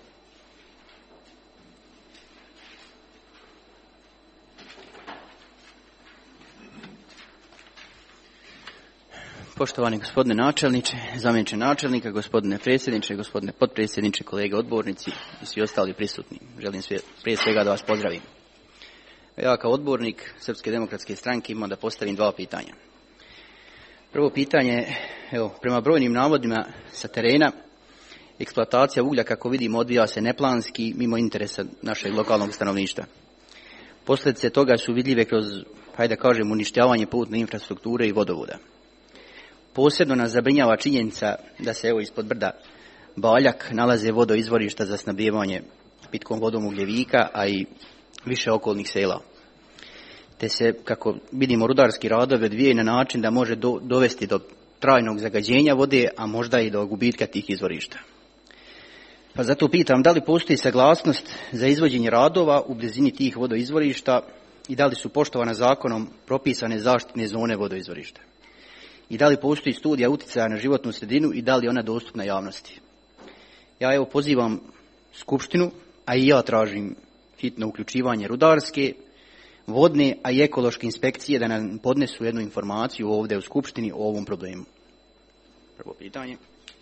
Poštovani gospodine načelniče, zamjeniče načelnika, gospodine predsjedniče, gospodine potpredsjedniče, kolege odbornici i svi ostali prisutni. Želim prije svega da vas pozdravim. Ja kao odbornik Srpske demokratske stranke imam da postavim 2 pitanja. Prvo pitanje, evo, prema brojnim navodima sa terena, eksploatacija uglja, kako vidimo, odvija se neplanski, mimo interesa našeg lokalnog stanovništva. Posljedice toga su vidljive kroz, hajde kažem, uništavanje putne infrastrukture i vodovoda. Posebno nas zabrinjava činjenica da se evo ispod brda Baljak nalaze vodoizvorišta za snabdijevanje pitkom vodom Ugljevika, a i više okolnih sela. Te se, kako vidimo, rudarski radovi odvijaju na način da može dovesti do trajnog zagađenja vode, a možda i do gubitka tih izvorišta. Pa zato pitam, da li postoji saglasnost za izvođenje radova u blizini tih vodoizvorišta i da li su poštovane zakonom propisane zaštitne zone vodoizvorišta? I da li postoji studija utjecaja na životnu sredinu i da li je ona dostupna javnosti? Ja evo pozivam skupštinu, a i ja tražim hitno uključivanje rudarske, vodne, a i ekološke inspekcije da nam podnesu jednu informaciju ovdje u skupštini o ovom problemu. Prvo pitanje.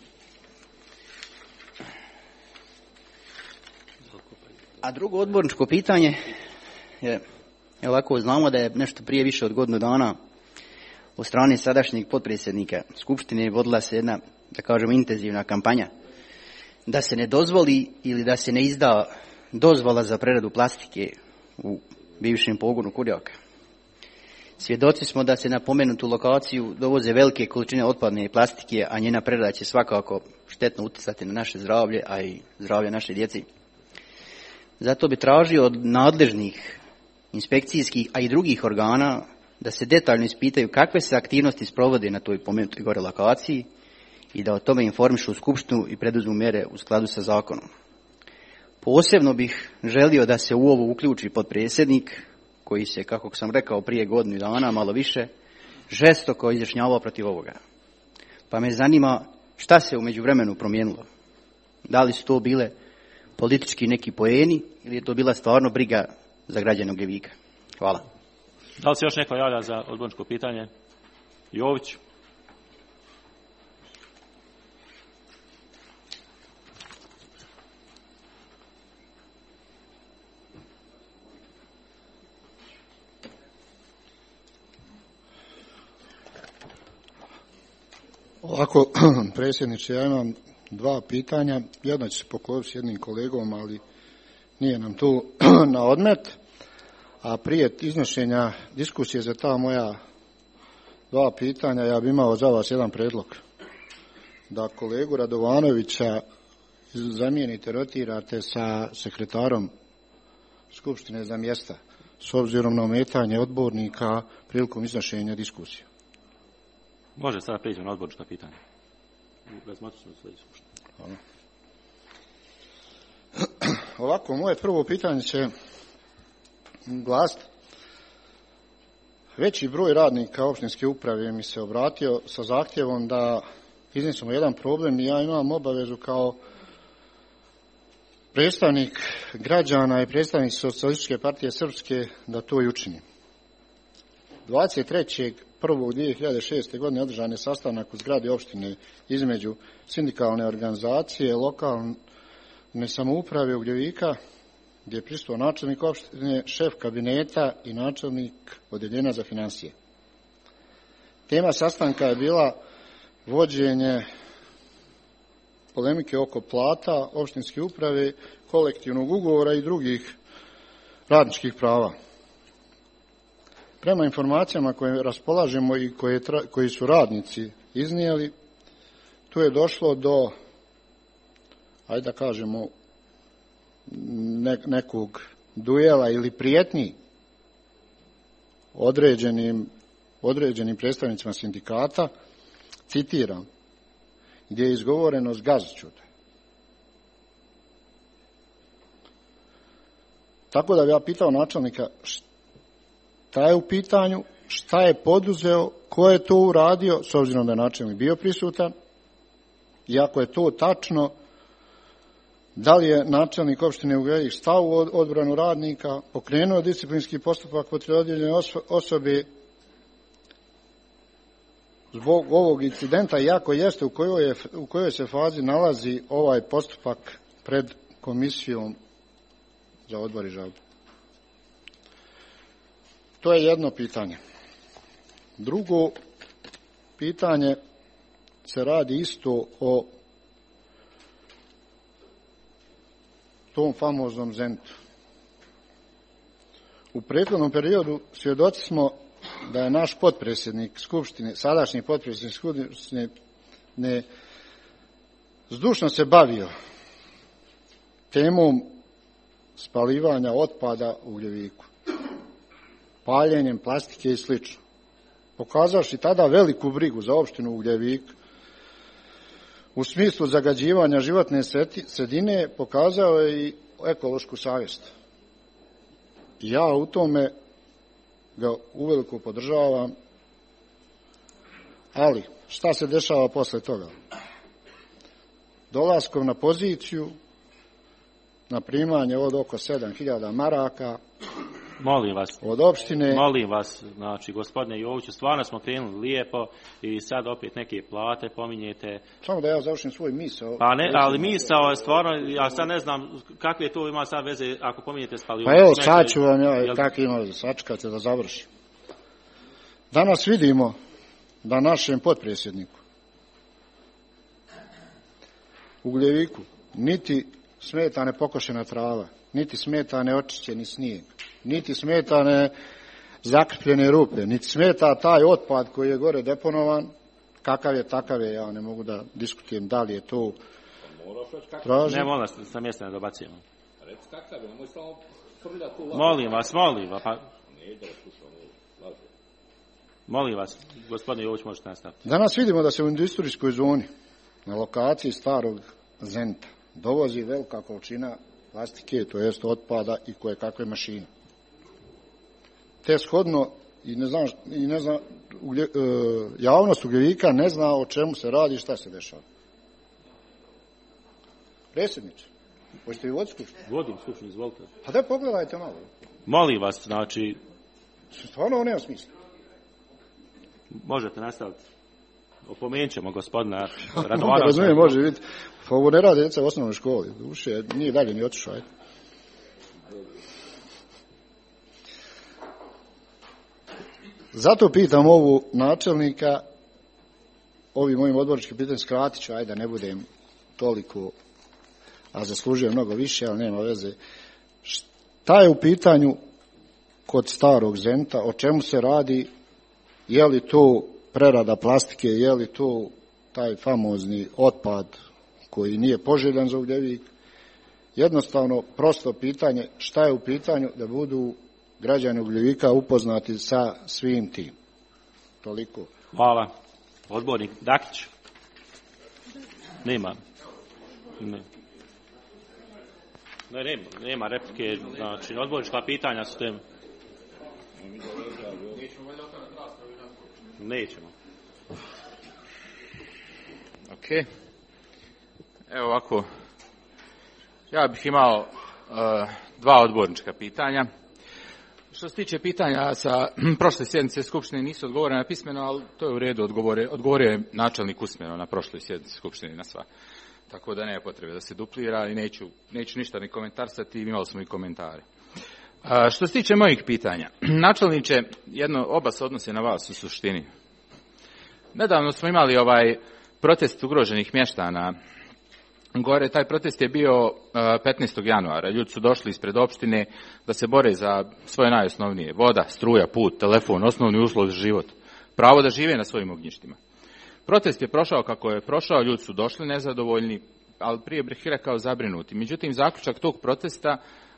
A drugo odborničko pitanje je, ovako, znamo da je nešto prije više od godinu dana od strane sadašnjeg potpredsjednika Skupštine vodila se jedna, da kažemo, intenzivna kampanja da se ne dozvoli ili da se ne izda dozvola za preradu plastike u bivšem pogonu Kurjaka. Svjedoci smo da se na pomenutu lokaciju dovoze velike količine otpadne plastike, a njena prerada će svakako štetno utjecati na naše zdravlje, a i zdravlje naše djece. Zato bi tražio od nadležnih inspekcijskih, a i drugih organa da se detaljno ispitaju kakve se aktivnosti sprovode na toj pomenutoj gore lokaciji i da o tome informišu skupštinu i preduzmu mjere u skladu sa zakonom. Posebno bih želio da se u ovo uključi potpredsjednik koji se, kako sam rekao, prije godinu dana, malo više, žestoko izjašnjavao protiv ovoga. Pa me zanima šta se u međuvremenu promijenilo. Da li su to bile politički neki poeni ili je to bila stvarno briga za građane Ugljevika? Hvala. Da li se još neko javlja za odborničko pitanje? Jović. Ovako, predsjedniče, ja imam dva pitanja. Jedno će se poklopiti s jednim kolegom, ali nije nam tu na odmet. A prije iznošenja diskusije za ta moja dva pitanja, ja bih imao za vas jedan predlog. Da kolegu Radovanovića zamijenite, rotirate sa sekretarom Skupštine za mjesta, s obzirom na ometanje odbornika prilikom iznošenja diskusije. Može, sada prijeđemo na odbornička pitanja. Hvala. Ovako, moje prvo pitanje će glasiti. Veći broj radnika općinske uprave mi se obratio sa zahtjevom da iznesemo jedan problem i ja imam obavezu kao predstavnik građana i predstavnik Socijalističke partije Srpske da to i učinim. 23.1.2006. godine održan je sastanak u zgradi opštine između sindikalne organizacije, lokalne samouprave Ugljevika, gdje je prisustvovao načelnik opštine, šef kabineta i načelnik odeljenja za financije. Tema sastanka je bila vođenje polemike oko plata opštinske uprave, kolektivnog ugovora i drugih radničkih prava. Prema informacijama koje raspolažemo i koji su radnici iznijeli, tu je došlo do, ajde da kažemo, nekog duela ili prijetnji određenim predstavnicima sindikata, citiram, gdje je izgovoreno zgazit ću te. Tako da bi ja pitao načelnika šta je u pitanju, šta je poduzeo, ko je to uradio, s obzirom da je načelnik bio prisutan, i ako je to tačno, da li je načelnik opštine Ugljevik stao u odbranu radnika, pokrenuo disciplinski postupak protiv određene osobe zbog ovog incidenta, iako jeste u kojoj se fazi nalazi ovaj postupak pred komisijom za odbor i žalbu. To je jedno pitanje. Drugo pitanje se radi isto o tom famoznom Zentu. U prethodnom periodu svjedoci smo da je naš potpredsjednik Skupštine, sadašnji potpredsjednik Skupštine, zdušno se bavio temom spalivanja otpada u Ugljeviku, paljenjem plastike i sl. Pokazavši tada veliku brigu za opštinu Ugljevik, u smislu zagađivanja životne sredine, pokazao je i ekološku savjest. Ja u tome ga uveliko podržavam, ali šta se dešava posle toga? Dolaskom na poziciju, na primanje od oko 7.000 maraka, molim vas, od opštine. Molim vas, znači, gospodine Joviću, stvarno smo krenuli lijepo i sad opet neke plate pominjete. Samo da ja završim svoj misao. Pa ne, ali misao je stvarno, ja sad ne znam kakve to ima sad veze ako pominjete spalivanje. Pa evo, sad ću vam ja tako ima veze, sačekajte da završim. Danas vidimo da našem potpredsjedniku u Ugljeviku niti smeta nepokošena trava, niti smeta neočišćeni snijeg, niti smeta zakrpljene rupe, niti smeta taj otpad koji je gore deponovan, kakav je, takav je, ja ne mogu da diskutijem da li je to traži. Ne, molim vas, sa mjesta ne dobacujemo. Reci kakav je, nemoj samo prljati u Molim vas, pa... Molim vas, gospodine Jović, možete nastaviti. Danas vidimo da se u industrijskoj zoni, na lokaciji starog Zenta, dovozi velika količina plastike, to jest otpada i koje kakve mašine. Te shodno, javnost Ugljevika ne zna o čemu se radi i šta se dešava. Predsjedniče, hoćete vi voditi skupštinu? Vodim skupštinu, izvolite. Pa da pogledajte malo. Molim vas, znači, Stvarno ovo nema smisla. Možete nastaviti. Opomenut ćemo gospodina Radovanovića. Razumijem, može biti. Ovo ne radi djeca u osnovnoj školi. Duše, nije dalje ni otišao. Zato pitam ovu načelnika, ovim mojim odborničkim pitanjem skratit ću, ajde da ne budem toliko, a zaslužujem mnogo više, ali nema veze. Šta je u pitanju kod starog Zenta, o čemu se radi, je li to prerada plastike, je li to taj famozni otpad koji nije poželjan za ugljevik? Jednostavno, prosto pitanje, šta je u pitanju da budu građani Ugljevika upoznati sa svim tim. Toliko. Hvala. Odbornik Dakić. Nema. Nema replike. Znači, odbornička pitanja su tem. Nećemo. Ok. Evo ovako. Ja bih imao dva odbornička pitanja. Što se tiče pitanja sa prošle sjednice Skupštine nisu odgovorene pismeno, ali to je u redu, odgovorio je načelnik usmeno na prošloj sjednici Skupštine na sva. Tako da nema potrebe da se duplira i neću ništa ni komentarsati, imali smo i komentare. Što se tiče mojih pitanja, načelniče, oba se odnose na vas u suštini. Nedavno smo imali protest ugroženih mještana gore. Taj protest je bio 15. januara. Ljudi su došli ispred opštine da se bore za svoje najosnovnije. Voda, struja, put, telefon, osnovni uslov za život. Pravo da žive na svojim ognjištima. Protest je prošao kako je prošao, ljudi su došli nezadovoljni, ali prije bih rekao zabrinuti. Međutim, zaključak tog protesta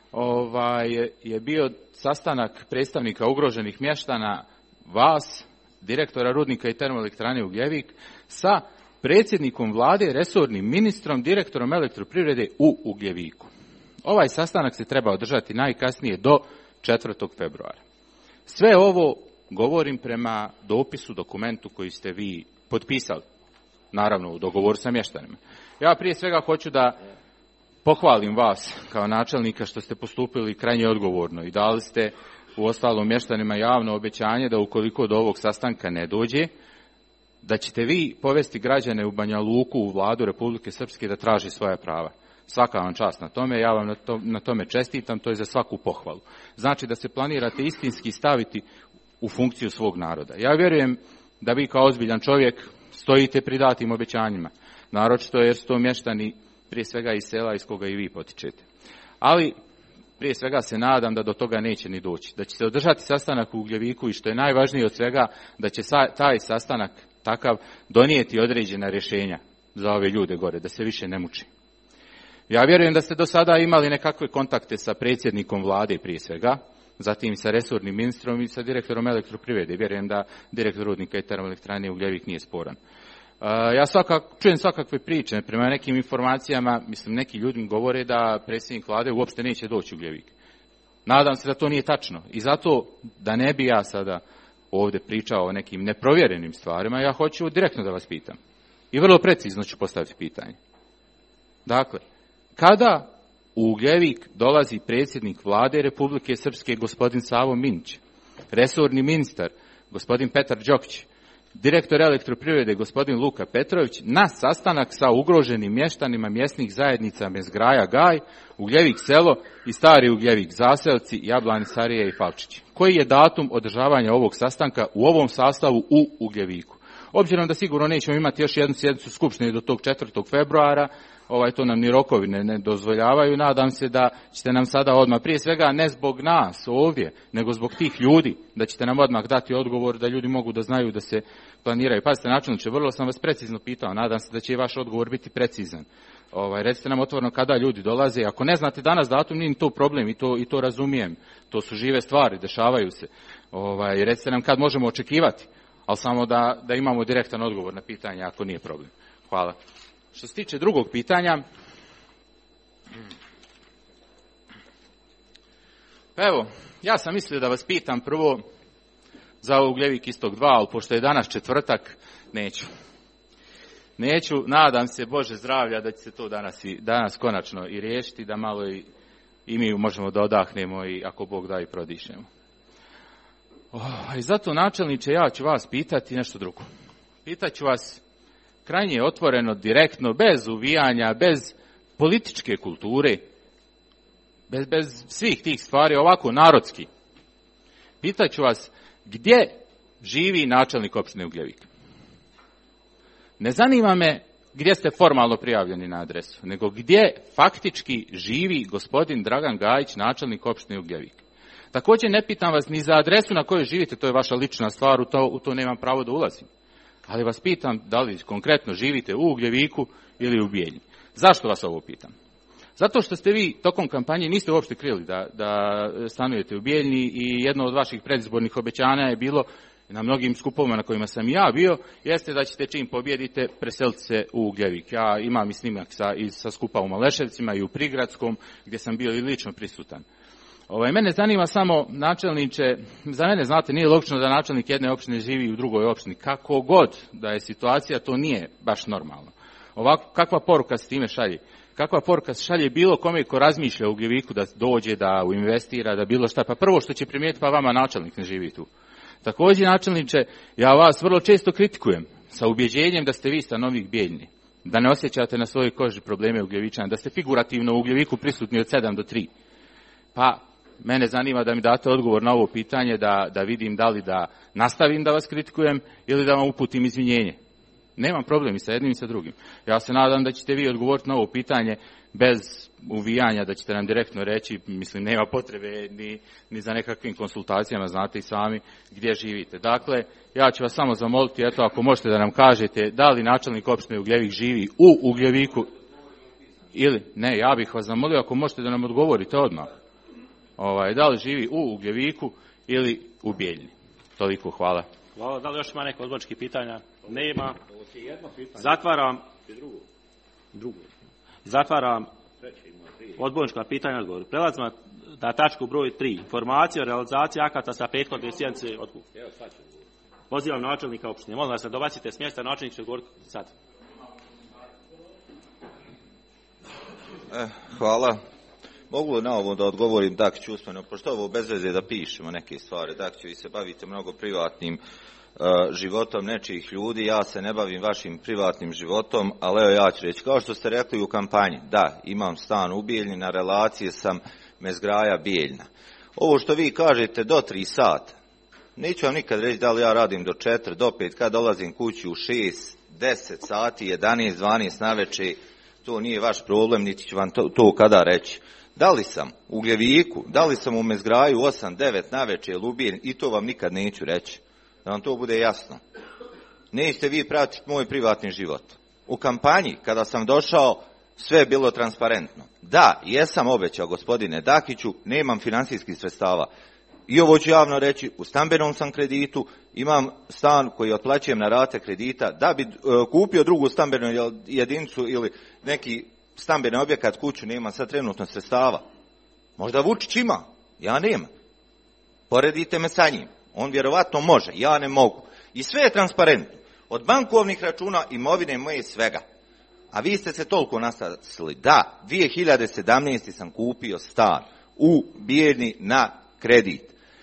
je bio sastanak predstavnika ugroženih mještana, vas, direktora rudnika i termoelektrane Ugljevik, sa predsjednikom vlade, resornim ministrom, direktorom elektroprivrede u Ugljeviku. Ovaj sastanak se treba održati najkasnije do 4. februara. Sve ovo govorim prema dopisu, dokumentu koji ste vi potpisali, naravno u dogovoru sa mještanima. Ja prije svega hoću da pohvalim vas kao načelnika što ste postupili krajnje odgovorno i dali ste u ostalom mještanima javno obećanje da ukoliko do ovog sastanka ne dođe, da ćete vi povesti građane u Banja Luku, u vladu Republike Srpske da traži svoja prava. Svaka vam čast na tome, ja vam na tome čestitam, to je za svaku pohvalu. Znači da se planirate istinski staviti u funkciju svog naroda. Ja vjerujem da vi kao ozbiljan čovjek stojite pri datim obećanjima, naročito jer su to mještani prije svega iz sela iz koga i vi potičete. Ali prije svega se nadam da do toga neće ni doći, da će se održati sastanak u Ugljeviku i što je najvažnije od svega, da će taj sastanak takav donijeti određena rješenja za ove ljude gore, da se više ne muči. Ja vjerujem da ste do sada imali nekakve kontakte sa predsjednikom vlade prije svega, zatim sa resornim ministrom i sa direktorom elektroprivrede. Vjerujem da direktor rudnika i termoelektrane Ugljevik nije sporan. Ja čujem svakakve priče, prema nekim informacijama, neki ljudi govore da predsjednik vlade uopšte neće doći u Ugljevik. Nadam se da to nije tačno i zato da ne bi ja sada ovdje pričao o nekim neprovjerenim stvarima, ja hoću direktno da vas pitam. I vrlo precizno ću postaviti pitanje. Dakle, kada u Ugljevik dolazi predsjednik vlade Republike Srpske gospodin Savo Minić, resorni ministar gospodin Petar Đokić, direktor elektroprivrede gospodin Luka Petrović na sastanak sa ugroženim mještanima mjesnih zajednica Mezgraja Gaj, Ugljevik selo i Stari Ugljevik zaselci, Jablani, Sarije i Falčići. Koji je datum održavanja ovog sastanka u ovom sastavu u Ugljeviku? Obzirom da sigurno nećemo imati još jednu sjednicu skupštine do tog 4. februara, to nam ni rokovi ne dozvoljavaju, nadam se da ćete nam sada odmah, prije svega ne zbog nas ovdje, nego zbog tih ljudi, da ćete nam odmah dati odgovor da ljudi mogu da znaju da se planiraju. Pazite, načelniče, vrlo sam vas precizno pitao, nadam se da će i vaš odgovor biti precizan. Recite nam otvoreno kada ljudi dolaze, ako ne znate danas datum, nije to problem i to razumijem, to su žive stvari, dešavaju se. Recite nam kad možemo očekivati, ali samo da imamo direktan odgovor na pitanje, ako nije problem. Hvala. Što se tiče drugog pitanja, evo, ja sam mislio da vas pitam prvo za Ugljevik Istok 2, ali pošto je danas četvrtak, neću, nadam se Bože zdravlja da će se to danas konačno i riješiti, da malo i mi možemo da odahnemo i ako Bog da i prodišemo. I zato, načelniče, ja ću vas pitati nešto drugo. Pitaću vas krajnje otvoreno, direktno, bez uvijanja, bez političke kulture, bez svih tih stvari, ovako narodski. Pitaću vas gdje živi načelnik opštine Ugljevik. Ne zanima me gdje ste formalno prijavljeni na adresu, nego gdje faktički živi gospodin Dragan Gajić, načelnik opštine Ugljevik. Također ne pitam vas ni za adresu na kojoj živite, to je vaša lična stvar, u to nemam pravo da ulazim. Ali vas pitam da li konkretno živite u Ugljeviku ili u Bijeljini. Zašto vas ovo pitam? Zato što ste vi tokom kampanje niste uopšte krili da stanujete u Bijeljini i jedno od vaših predizbornih obećanja je bilo na mnogim skupovima na kojima sam ja bio, jeste da ćete čim pobjedite preseliti se u Ugljevik. Ja imam i snimak sa skupa u Maleševcima i u Prigradskom, gdje sam bio i lično prisutan. Mene zanima samo, načelniče, za mene, znate, nije logično da načelnik jedne opštine živi u drugoj opštini. Kako god da je situacija, to nije baš normalno. Ovako, kakva poruka se time šalje? Kakva poruka se šalje bilo kome ko razmišlja u Ugljeviku da dođe, da investira, da bilo šta? Pa prvo što će primijetiti, pa vama načelnik ne živi tu. Također, načelniče, ja vas vrlo često kritikujem sa ubjeđenjem da ste vi stanovnik Bijeljine, da ne osjećate na svojoj koži probleme Ugljevičana, da ste figurativno u Ugljeviku prisutni od 7 do 3. Pa, mene zanima da mi date odgovor na ovo pitanje, da vidim da li da nastavim da vas kritikujem ili da vam uputim izvinjenje. Nemam problem i sa jednim i sa drugim. Ja se nadam da ćete vi odgovoriti na ovo pitanje bez uvijanja, da ćete nam direktno reći, mislim, nema potrebe ni za nekakvim konsultacijama, znate i sami gdje živite. Dakle, ja ću vas samo zamoliti, eto, ako možete da nam kažete da li načelnik opštine Ugljevik živi u Ugljeviku ili ne, ja bih vas zamolio ako možete da nam odgovorite odmah. Da li živi u Ugljeviku ili u Bijeljini. Toliko, hvala. Hvala. Da li još ima neko odborničkih pitanja? Nema. Zatvaram odbornička pitanja odgovor. Prelazimo na tačku broj 3. Informacija o realizaciji akata sa prethodne sjednice. Pozivam načelnika opštine. Molim vas da dobacite s mjesta, načelnik će govoriti sad. Hvala. Mogu li na ovo da odgovorim Dakić usmeno, pošto ovo bez veze da pišemo neke stvari. Dakić, vi se bavite mnogo privatnim životom nečijih ljudi, ja se ne bavim vašim privatnim životom, ali evo ja ću reći, kao što ste rekli u kampanji, da, imam stan u Bijeljini, na relaciji sam Mezgraja Bijeljina. Ovo što vi kažete do 3 sata, neću vam nikad reći da li ja radim do 4, do 5, kad dolazim kući u 6, 10 sati, 11, 12 navečer, to nije vaš problem, niti ću vam to kada reći. Da li sam u Ugljeviku, da li sam u Mezgraju 8, 9 navečer ili u Bijeljini, i to vam nikad neću reći. Da vam to bude jasno. Nećete vi pratiti moj privatni život. U kampanji, kada sam došao, sve je bilo transparentno. Da, jesam obećao, gospodine Dakiću, nemam financijskih sredstava. I ovo ću javno reći, u stambenom sam kreditu, imam stan koji otplaćujem na rate kredita, da bi kupio drugu stambenu jedinicu ili neki stambeni objekat, kuću, nemam sad trenutno sredstava. Možda Vučić ima, ja nemam. Poredite me sa njim. On vjerovatno može, ja ne mogu. I sve je transparentno. Od bankovnih računa, imovine moje, svega. A vi ste se toliko nastasili. Da, 2017. sam kupio stan u Bijeljini na kredit.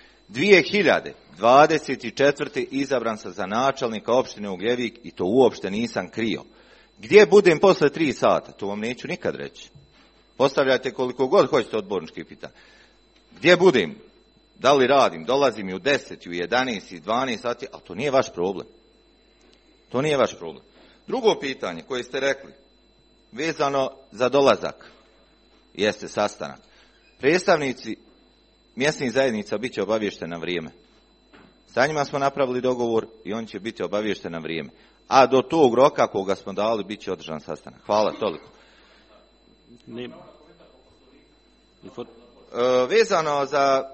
2024. izabran sam za načelnika opštine Ugljevik i to uopšte nisam krio. Gdje budem posle 3 sata? To vam neću nikad reći. Postavljajte koliko god hoćete odborničkih pitanja. Gdje budem? Da li radim? Dolazim i u 10, i u 11, i 12 sati, ali to nije vaš problem. To nije vaš problem. Drugo pitanje koje ste rekli, vezano za dolazak, jeste sastanak. Predstavnici mjesnih zajednica bit će obavješteni na vrijeme. Sa njima smo napravili dogovor i on će biti obavješten na vrijeme. A do tog roka koga smo dali bit će održan sastanak. Hvala, toliko. Vezano za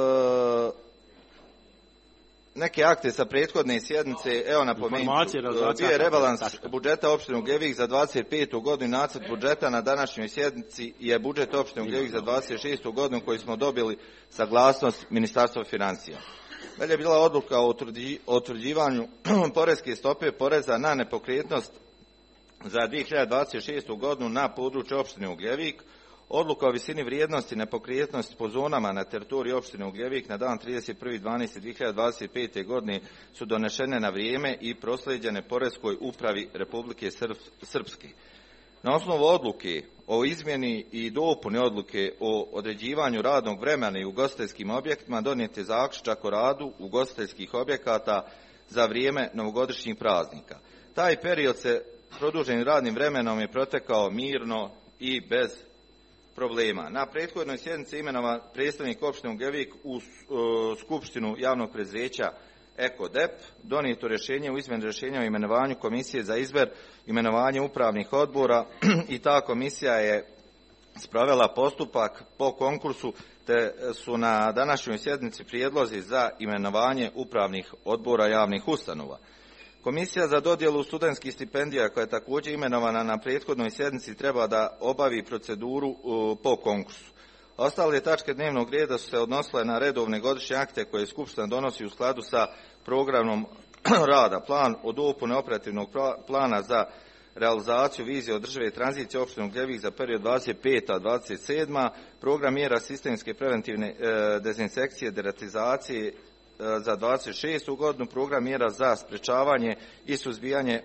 neke akte sa prethodne sjednice, evo napomenuti, bio je rebalans budžeta opštine Ugljevik za 25. godinu, nacrt budžeta na današnjoj sjednici je budžet opštine Ugljevik za 26. godinu koji smo dobili saglasnost Ministarstva financija. Dalje je bila odluka o utvrđivanju poreske stope poreza na nepokretnost za 2026. godinu na području opštine Ugljevik. Odluka o visini vrijednosti nepokretnosti po zonama na teritoriju opštine Ugljevik na dan 31.12.2025. godine su donešene na vrijeme i proslijeđene Poreskoj upravi Republike Srpske. Na osnovu odluke o izmjeni i dopuni odluke o određivanju radnog vremena i ugostiteljskim objektima donijet je zaključak o radu ugostiteljskih objekata za vrijeme novogodišnjih praznika. Taj period se produženim radnim vremenom je protekao mirno i bez problema. Na prethodnoj sjednici imenovan predstavnik opštine Ugljevik u skupštinu javnog preduzeća EKODEP donijeto rješenje u izmjeni rješenja o imenovanju komisije za izbor imenovanje upravnih odbora i ta komisija je sprovela postupak po konkursu te su na današnjoj sjednici prijedlozi za imenovanje upravnih odbora javnih ustanova. Komisija za dodjelu studentskih stipendija koja je također imenovana na prethodnoj sjednici treba da obavi proceduru po konkursu. Ostale tačke dnevnog reda su se odnosile na redovne godišnje akte koje Skupština donosi u skladu sa programom rada, plan o dopuni operativnog plana za realizaciju vizije održive tranzicije opštine Ugljevik za period 25-27, program mjera sistemske preventivne dezinsekcije, deratizacije za 26. godinu, program mjera za sprečavanje i suzbijanje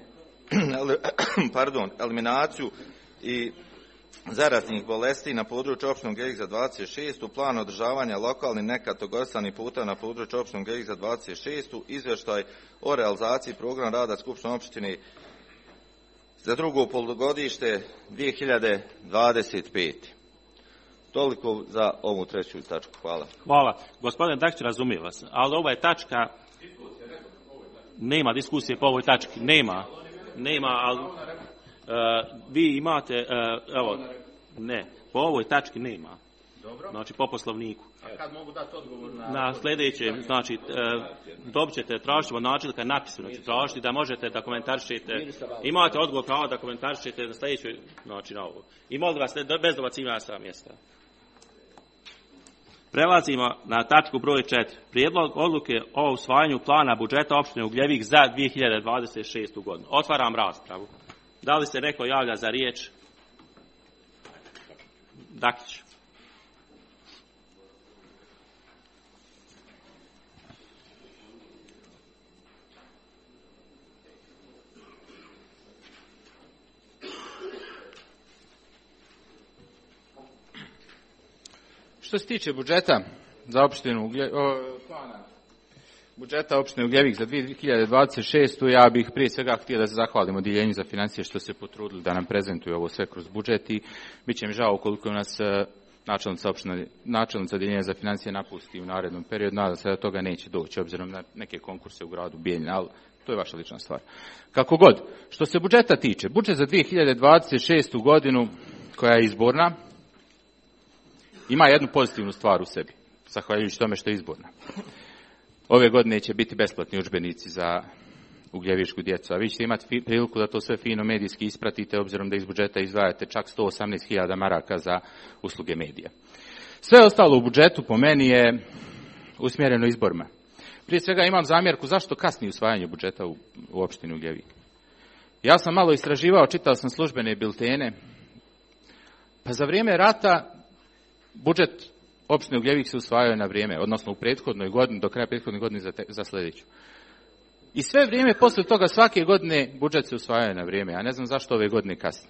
eliminaciju i zaraznih bolesti na području opštine Ugljevik za 26. plan održavanja lokalnih nekatogorstanih puta na području opštine Ugljevik za 26. izvještaj o realizaciji programa rada Skupštine opštine za drugo polugodište 2025. Toliko za ovu treću tačku. Hvala. Hvala. Gospodin Dakić, razumije vas, ali ova je tačka... Nema diskusije po ovoj tački. Nema, ali... vi imate... evo, ne, po ovoj tački nema. Dobro. Znači, po poslovniku. A kad mogu dati odgovor na sljedeće, znači, dobit ćete, tražit ćemo načelnika napisano, znači, tražiti da možete da komentarišete, imate odgovor pravo da komentarišete na sljedećoj, znači, na ovo. I molim vas, bez dobacivanja sa mjesta. Prelazimo na tačku broj 4. Prijedlog odluke o usvajanju plana budžeta opštine Ugljevik za 2026. godinu. Otvaram raspravu. Da li se neko javlja za riječ? Dakić. Što se tiče budžeta za opštinu budžeta opštine Ugljevik za 2026. ja bih prije svega htio da se zahvalim Odjeljenju za financije što se potrudili da nam prezentuju ovo sve kroz budžet i bit će mi žao ukoliko nas načelnica Odjeljenja za financije napusti u narednom periodu. Nadam se da toga neće doći obzirom na neke konkurse u gradu Bijeljina, ali to je vaša lična stvar. Kako god, što se budžeta tiče, budžet za 2026. godinu koja je izborna, ima jednu pozitivnu stvar u sebi, zahvaljujući tome što je izborna. Ove godine će biti besplatni udžbenici za ugljevičku djecu, a vi ćete imati priliku da to sve fino medijski ispratite, obzirom da iz budžeta izdvajate čak 118.000 maraka za usluge medija. Sve ostalo u budžetu po meni je usmjereno izborima. Prije svega imam zamjerku zašto kasni usvajanje budžeta u opštini Ugljevik. Ja sam malo istraživao, čitao sam službene biltene, pa za vrijeme rata budžet opštine Ugljevik se usvajao na vrijeme, odnosno u prethodnoj godini, do kraja prethodne godine za sljedeću. I sve vrijeme poslije toga svake godine budžet se usvajao na vrijeme. Ja ne znam zašto ove godine kasni.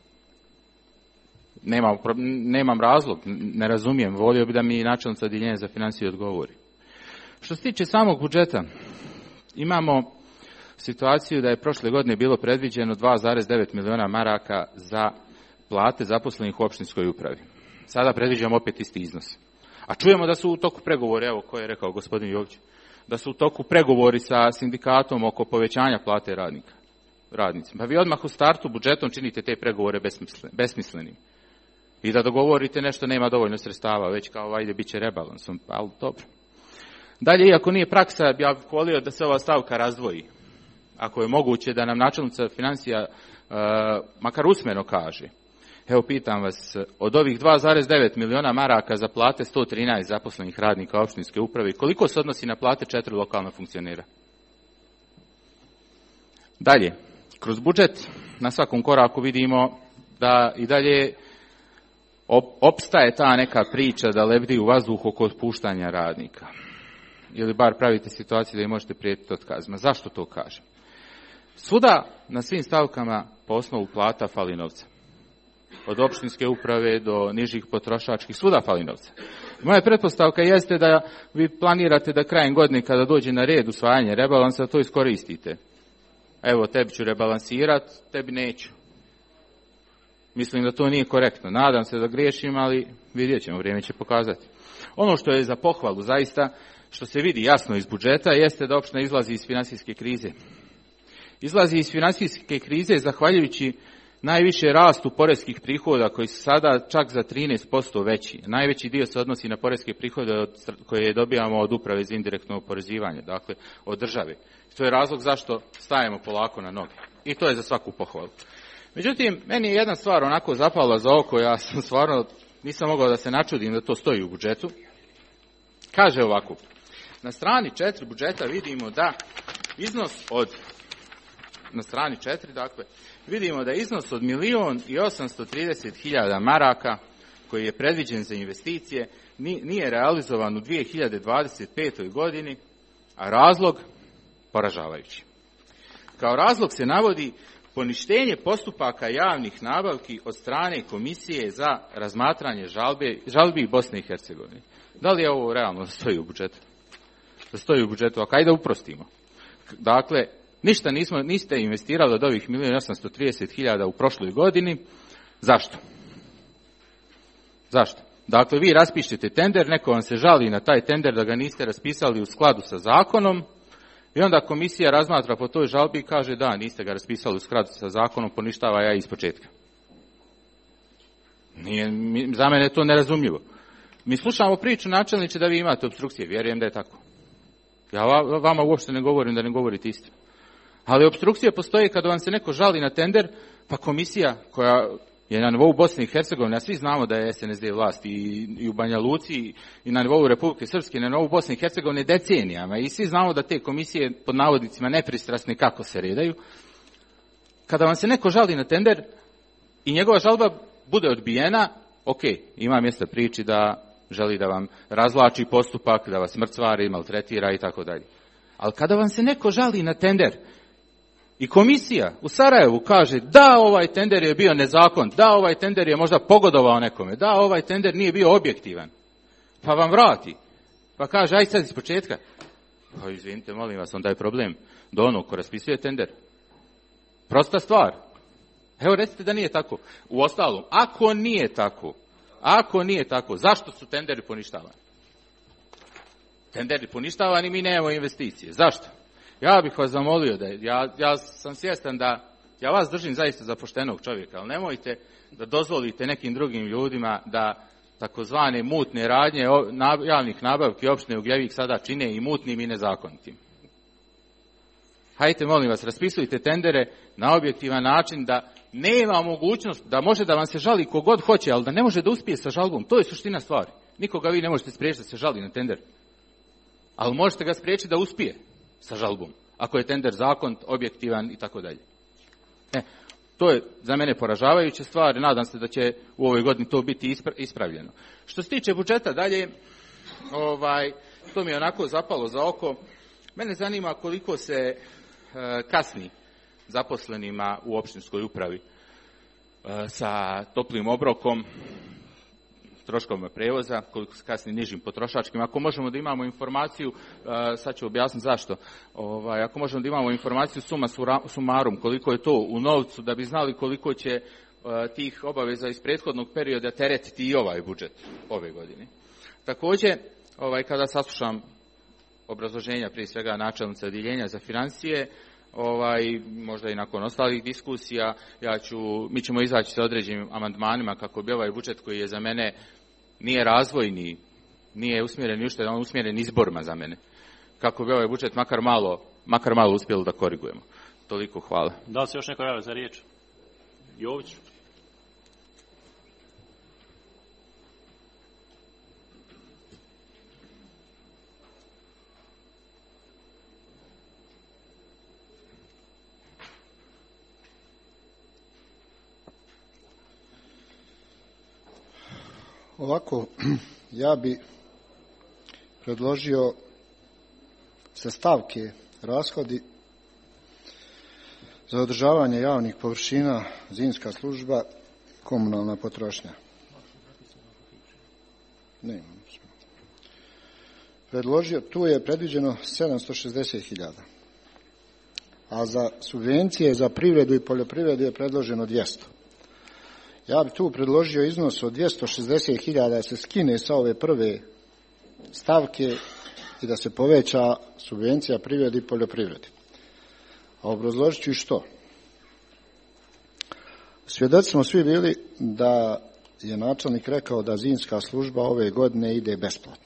Nemam razlog, ne razumijem. Volio bi da mi načelnica Odjeljenja za financije odgovori. Što se tiče samog budžeta, imamo situaciju da je prošle godine bilo predviđeno 2,9 miliona maraka za plate zaposlenih u opštinskoj upravi. Sada predviđamo opet isti iznos. A čujemo da su u toku pregovori, evo koje je rekao gospodin Jović, da su u toku pregovori sa sindikatom oko povećanja plate radnicima. Pa vi odmah u startu budžetom činite te pregovore besmislenim. I da dogovorite nešto, nema dovoljno sredstava, već kao ajde bit će rebalansom, ali dobro. Dalje, iako nije praksa, ja bih volio da se ova stavka razdvoji. Ako je moguće da nam načelnica financija makar usmeno kaže. Evo pitam vas, od ovih 2,9 miliona maraka za plate 113 zaposlenih radnika opštinske uprave, koliko se odnosi na plate 4 lokalna funkcionera? Dalje, kroz budžet na svakom koraku vidimo da i dalje opstaje ta neka priča da lebdi u vazduhu oko otpuštanja radnika. Ili bar pravite situaciju da im možete prijetiti otkazima. Zašto to kažem? Svuda na svim stavkama po osnovu plata fali novca. Od opštinske uprave do nižih potrošačkih, svuda fali novca. Moja pretpostavka jeste da vi planirate da krajem godine kada dođe na red usvajanje rebalansa to iskoristite. Evo, tebi ću rebalansirat, tebi neću. Mislim da to nije korektno. Nadam se da griješim, ali vidjet ćemo, vrijeme će pokazati. Ono što je za pohvalu zaista, što se vidi jasno iz budžeta, jeste da opština izlazi iz financijske krize. Izlazi iz financijske krize zahvaljujući najviše rastu poreskih prihoda koji su sada čak za 13% veći. Najveći dio se odnosi na poreske prihode koje dobijamo od uprave za indirektno oporezivanje, dakle od države. To je razlog zašto stajemo polako na noge. I to je za svaku pohvalu. Međutim, meni je jedna stvar onako zapala za oko, ja sam stvarno nisam mogao da se načudim da to stoji u budžetu. Kaže ovako, na strani 4 budžeta vidimo da iznos od, na strani 4, dakle, vidimo da iznos od 1.830.000 maraka koji je predviđen za investicije nije realizovan u 2025. godini, a razlog poražavajući. Kao razlog se navodi poništenje postupaka javnih nabavki od strane Komisije za razmatranje žalbi Bosne i Hercegovine. Da li je ovo realno da stoji u budžetu? Da stoji u budžetu, a kaj da uprostimo? Dakle, ništa niste investirali od ovih 1.830.000 u prošloj godini. Zašto? Zašto? Dakle, vi raspišete tender, neko vam se žali na taj tender da ga niste raspisali u skladu sa zakonom i onda komisija razmatra po toj žalbi i kaže da, niste ga raspisali u skladu sa zakonom, poništava ja iz početka. Za mene je to nerazumljivo. Mi slušamo priču, načelniče, da vi imate opstrukcije, vjerujem da je tako. Ja vama uopšte ne govorim da ne govorite istinu. Ali opstrukcije postoje kada vam se neko žali na tender, pa komisija koja je na nivou Bosne i Hercegovine, a svi znamo da je SNSD vlast i u Banja Luci i na nivou Republike Srpske, na nivou Bosne i Hercegovine decenijama i svi znamo da te komisije pod navodnicima nepristrasne kako se redaju. Kada vam se neko žali na tender i njegova žalba bude odbijena, ok, ima mjesta priči da želi da vam razvlači postupak, da vas mrcvari, maltretira i tako dalje. Ali kada vam se neko žali na tender i komisija u Sarajevu kaže da ovaj tender je bio nezakonit, da ovaj tender je možda pogodovao nekome, da ovaj tender nije bio objektivan, pa vam vrati, pa kaže aj sad iz početka, pa izvinite, molim vas, onda je problem do onog ko raspisuje tender. Prosta stvar. Evo recite da nije tako. Uostalom, ako nije tako, zašto su tenderi poništavani? Tenderi poništavani, mi nemamo investicije. Zašto? Ja bih vas zamolio da ja sam svjestan da ja vas držim zaista za poštenog čovjeka, ali nemojte da dozvolite nekim drugim ljudima da takozvane mutne radnje javnih nabavki opštine Ugljevik sada čine i mutnim i nezakonitim. Hajte, molim vas, raspisujte tendere na objektivan način da nema mogućnost, da može da vam se žali kogod hoće, ali da ne može da uspije sa žalbom. To je suština stvari. Nikoga vi ne možete spriječiti da se žali na tender. Ali možete ga spriječiti da uspije sa žalbom, ako je tender zakonit, objektivan i tako dalje. To je za mene poražavajuća stvar, nadam se da će u ovoj godini to biti ispravljeno. Što se tiče budžeta dalje, to mi je onako zapalo za oko. Mene zanima koliko se kasni zaposlenima u opštinskoj upravi sa toplim obrokom, troškovima prevoza, koliko se kasni nižim potrošačkim. Ako možemo da imamo informaciju, sad ću objasniti zašto, ako možemo da imamo informaciju suma sumarum, koliko je to u novcu, da bi znali koliko će tih obaveza iz prethodnog perioda teretiti i ovaj budžet ove godine. Također, kada saslušam obrazloženja, prije svega načelnice odjeljenja za financije, možda i nakon ostalih diskusija, mi ćemo izaći sa određenim amandmanima kako bi ovaj budžet koji je za mene nije razvojni, nije usmjeren ni uštedama, on usmjeren izborima za mene. Kako bi ovaj budžet makar malo uspjeli da korigujemo. Toliko, hvala. Da li se još neko javlja za riječ? Jović? Ovako, ja bi predložio sa stavke rashodi za održavanje javnih površina, zimska služba, komunalna potrošnja. Predložio, tu je predviđeno 760.000, a za subvencije za privredu i poljoprivredu je predloženo 200. Ja bi tu predložio iznos od 260.000 da se skine sa ove prve stavke i da se poveća subvencija privredi i poljoprivredi. A obrazložit ću i što. Svjedoci smo svi bili da je načelnik rekao da zimska služba ove godine ide besplatno.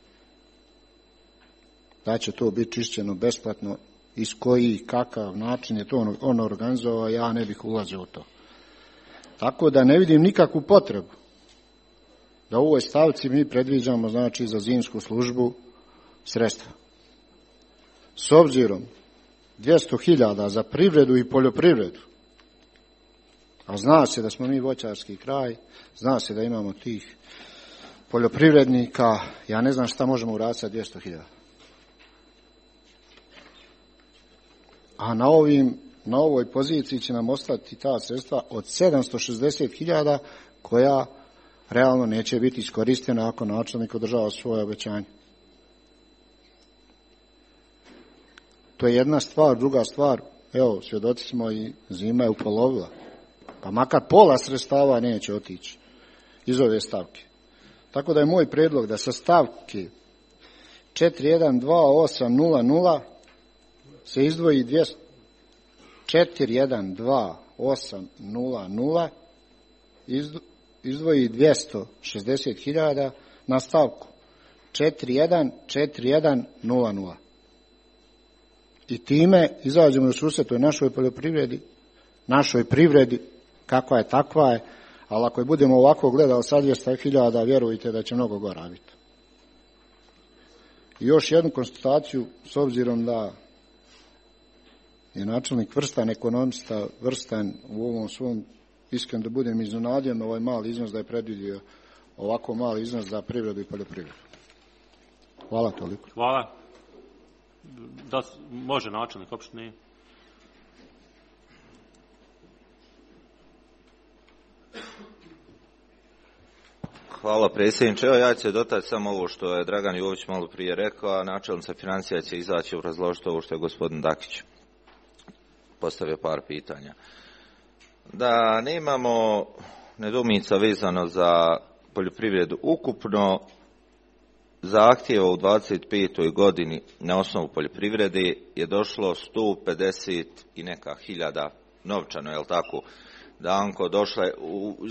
Da će to biti čišćeno besplatno, iz koji i kakav način je to on organizovao, ja ne bih ulazio u to. Tako da ne vidim nikakvu potrebu da u ovoj stavci mi predviđamo, znači, za zimsku službu sredstva. S obzirom 200.000 za privredu i poljoprivredu, a zna se da smo mi voćarski kraj, zna se da imamo tih poljoprivrednika, ja ne znam šta možemo uraditi sa 200.000. A na ovoj poziciji će nam ostati ta sredstva od 760.000 koja realno neće biti iskorištena ako načelnik održava svoje obećanje. To je jedna stvar. Druga stvar, evo, svjedoci smo i zima je upolovila, pa makar pola sredstava neće otići iz ove stavke. Tako da je moj prijedlog da sa stavke 412800 se izdvoji 412800 izdvoji 260.000 na stavku 414100. I time izađemo u susret toj našoj privredi, kakva je takva je, ali ako je budemo ovako gledali sa 200.000, vjerujte da će mnogo gora biti. I još jednu konstataciju, s obzirom da je načelnik vrstan ekonomista, vrstan u ovom svom, iskreno da budem iznenadio na ovaj mali iznos, da je predvidio ovako mali iznos za privredu i poljoprivredu. Hvala toliko. Hvala. Da, može načelnik opštine. Hvala predsjedniče. Evo ja ću se dotati samo ovo što je Dragan Jović malo prije rekao, a načelnica financija će izaći i razložiti ovo što je gospodin Dakić postavio par pitanja. Da nemamo nedoumica vezano za poljoprivredu ukupno, zahtjeva u 25. godini na osnovu poljoprivrede je došlo 150 i neka hiljada novčano, je li tako? Danko, došla je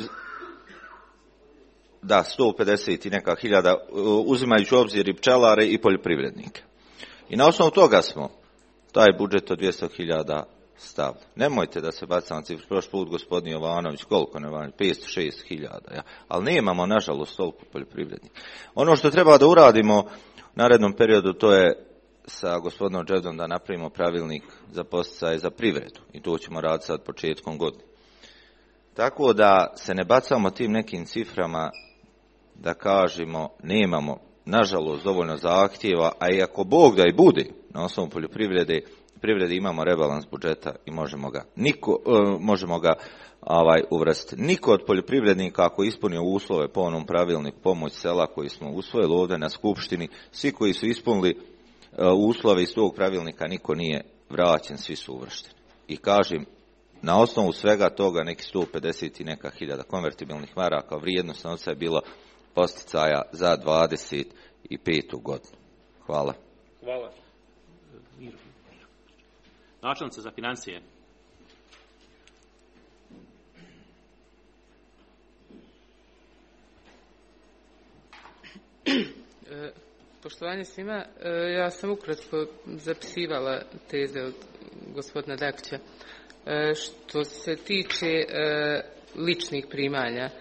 da, 150 i neka hiljada, uzimajući u obzir i pčelare i poljoprivrednike. I na osnovu toga smo taj budžet od 200.000 stavili. Nemojte da se bacamo cifru, prošli put gospodin Jovanović, koliko ne vanje, 506.000, ja. Ali nemamo, nažalost, toliko poljoprivrednika. Ono što treba da uradimo u narednom periodu, to je sa gospodinom Džedom da napravimo pravilnik za podsticaje za privredu. I to ćemo raditi sad početkom godine. Tako da se ne bacamo tim nekim ciframa da kažemo nemamo, nažalost, dovoljno zahtjeva, a i ako Bog da i bude na osnovu poljoprivrede imamo rebalans budžeta i možemo ga uvrstiti. Niko od poljoprivrednika ako ispunio uslove po onom pravilniku pomoć sela koji smo usvojili ovdje na skupštini, svi koji su ispunili uslove iz tog pravilnika, niko nije vraćen, svi su uvršteni. I kažem, na osnovu svega toga neki 150 i neka hiljada konvertibilnih maraka vrijednost novca je bilo posticaja za 25. godinu. Hvala. Hvala. Načelnica za financije. Poštovanje svima, ja sam ukratko zapisivala teze od gospodina Dakića. Što se tiče ličnih primanja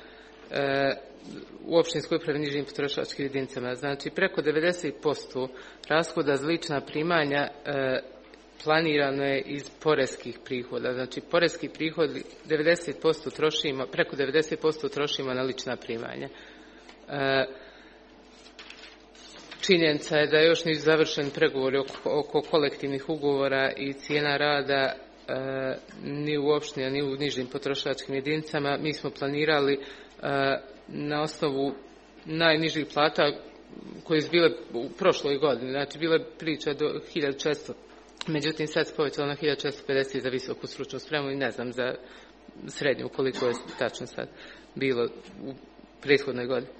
u opštinskoj upravi nižim potrošačkim jedinicama, znači preko 90% rashoda za lična primanja planirano je iz poreskih prihoda. Znači poreski prihodi 90% trošimo, preko 90% trošimo na lična primanja. Činjenica je da još nisu završeni pregovori oko kolektivnih ugovora i cijena rada ni u opštini, ni u nižim potrošačkim jedinicama. Mi smo planirali na osnovu najnižih plata koje su bile u prošloj godini, znači bile priča do 1400, međutim sad se povećalo na 1450 za visoku stručnu spremu i ne znam za srednju koliko je tačno sad bilo u prethodnoj godini.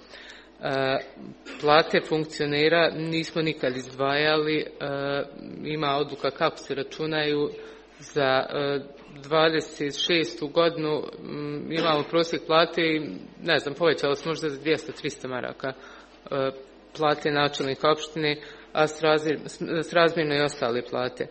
Plate funkcionera nismo nikad izdvajali, ima odluka kako se računaju. Za 26. godinu imamo prosjek plate i ne znam, povećalo se možda za 200-300 maraka plate načelnika opštine, a srazmjerno i ostale plate.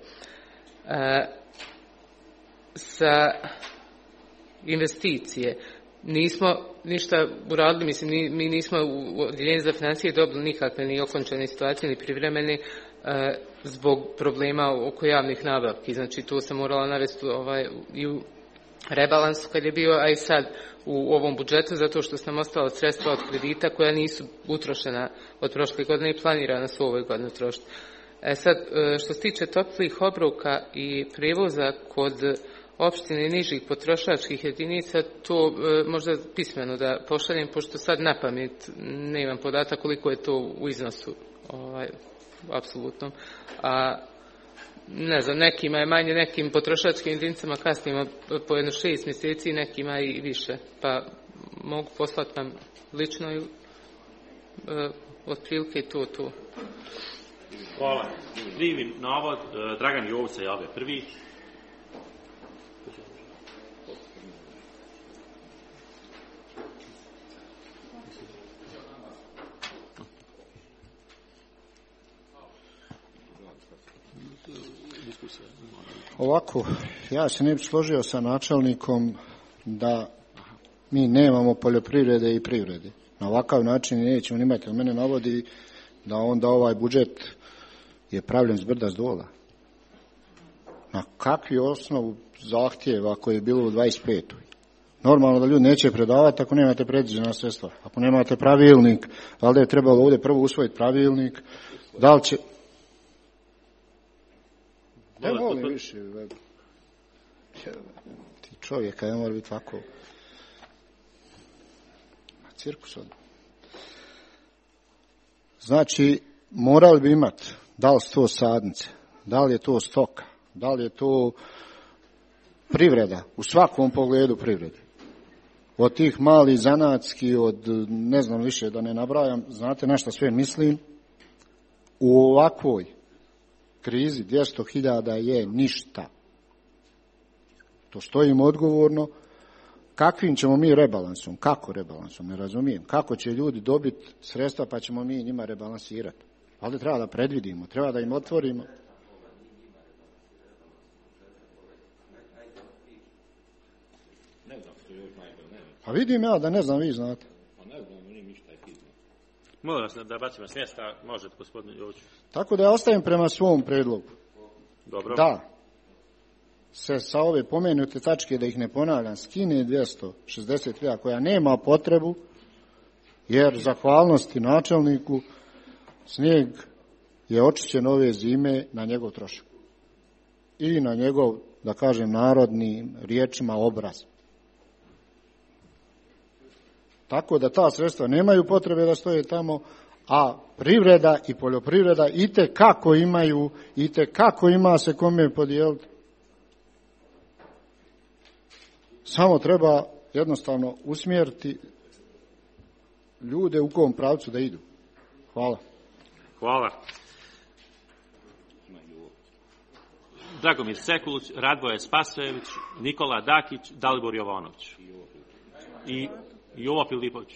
Za investicije nismo ništa uradili, mislim, mi nismo u odjeljenju za financije dobili nikakve ni okončane situacije, ni privremene, zbog problema oko javnih nabavki. Znači, to sam morala navesti i u rebalansu kad je bio, a i sad u ovom budžetu, zato što su nam ostala sredstva od kredita koja nisu utrošena od prošle godine i planirana su u ovoj godini utrošiti. Sad, što se tiče toplih obroka i prijevoza kod opštine nižih potrošačkih jedinica, to možda pismeno da pošaljem, pošto sad na pamet nemam podatak koliko je to u iznosu apsolutnom. A ne znam, nekima je manje, nekim potrošačkim jedinicama kasnimo po jedno 6 mjeseci, nekima i više. Pa mogu poslati vam lično i otprilike to. Hvala. Primim navod, Dragan Jović se javlja prvi. Ovako, ja se ne bih složio sa načelnikom da mi nemamo poljoprivrede i privrede. Na ovakav način nećemo imati. Mene navodi da onda ovaj budžet je pravljen s brda s dola. Na kakvi osnovu zahtjeva koji je bilo u 25. Normalno da ljudi neće predavati ako nemate predviđena sredstva. Ako nemate pravilnik, valjda je trebalo ovdje prvo usvojiti pravilnik, da li će... Ne volim više. Ti čovjeka ne mora biti ovako. Cirkus od. Znači, morali bi imati, da li su to sadnice, da li je to stoka, da li je to privreda, u svakom pogledu privrede. Od tih malih zanatski, od ne znam više da ne nabrajam, znate na šta sve mislim, u ovakvoj krizi 200.000 je ništa. To stojimo odgovorno. Kakvim ćemo mi rebalansom? Kako rebalansom? Ne razumijem. Kako će ljudi dobiti sredstva pa ćemo mi njima rebalansirati? Ali treba da predvidimo, treba da im otvorimo. Pa vidim ja da ne znam, vi znate. Molim vas da bacimo s mjesta, možete, gospodine Jović. Tako da ja ostavim prema svom predlogu. Dobro. Da se sa ove pomenute tačke, da ih ne ponavljam, skine 260.000 koja nema potrebu, jer zahvalnosti načelniku snijeg je očišćen ove zime na njegov trošak. I na njegov, da kažem, narodnim riječima obraz. Tako da ta sredstva nemaju potrebe da stoje tamo, a privreda i poljoprivreda itekako imaju, itekako ima se kome podijeliti. Samo treba jednostavno usmjeriti ljude u kom pravcu da idu. Hvala. Hvala. Dragomir Sekulić, Radvoje Spasojević, Nikola Dakić, Dalibor Jovanović i Jovo Filipović.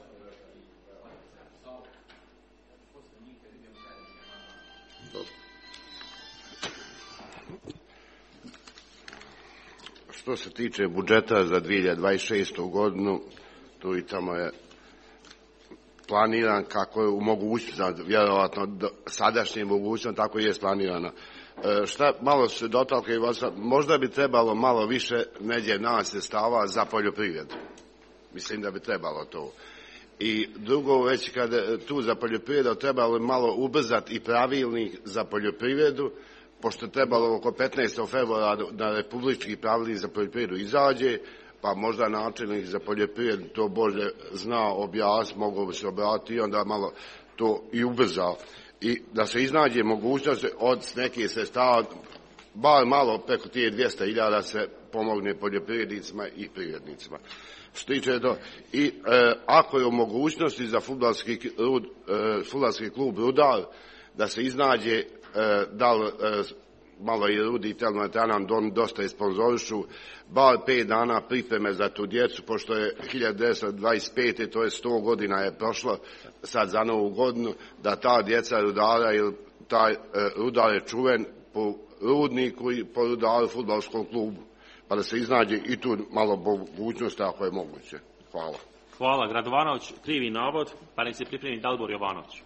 Što se tiče budžeta za 2026. godinu, tu i tamo je planiran kako je u mogućnosti, vjerovatno sadašnje mogućnosti, tako je planirana. Šta malo se dotakle, možda bi trebalo malo više neđe nas sredstava za poljoprivredu. Mislim da bi trebalo to. I drugo, već kad tu za poljoprivredu trebalo malo ubrzati i pravilnik za poljoprivredu, pošto trebalo oko 15. februara da republički pravilnik za poljoprivredu izađe, pa možda načelnik za poljoprivredu to bolje zna objasniti, mogu bi se obratiti i onda malo to i ubrzao. I da se iznađe mogućnost od nekih sredstava, bar malo preko tije 200.000 se pomogne poljoprivrednicima i privrednicima. Što tiče to, i ako je u mogućnosti za fudbalski klub Rudar da se iznađe da li malo i Rudi i Telmetanan dosta isponzorišu, bar 5 dana pripreme za tu djecu, pošto je 1925. to je 100 godina je prošlo sad za novu godinu, da ta djeca Rudara ili taj Rudar je čuven po Rudniku i po Rudaru fudbalskom klubu, pa da se iznađe i tu malo mogućnosti ako je moguće. Hvala. Hvala. Gradovanović, krivi navod, pa nek se pripremi Dalibor Jovanović.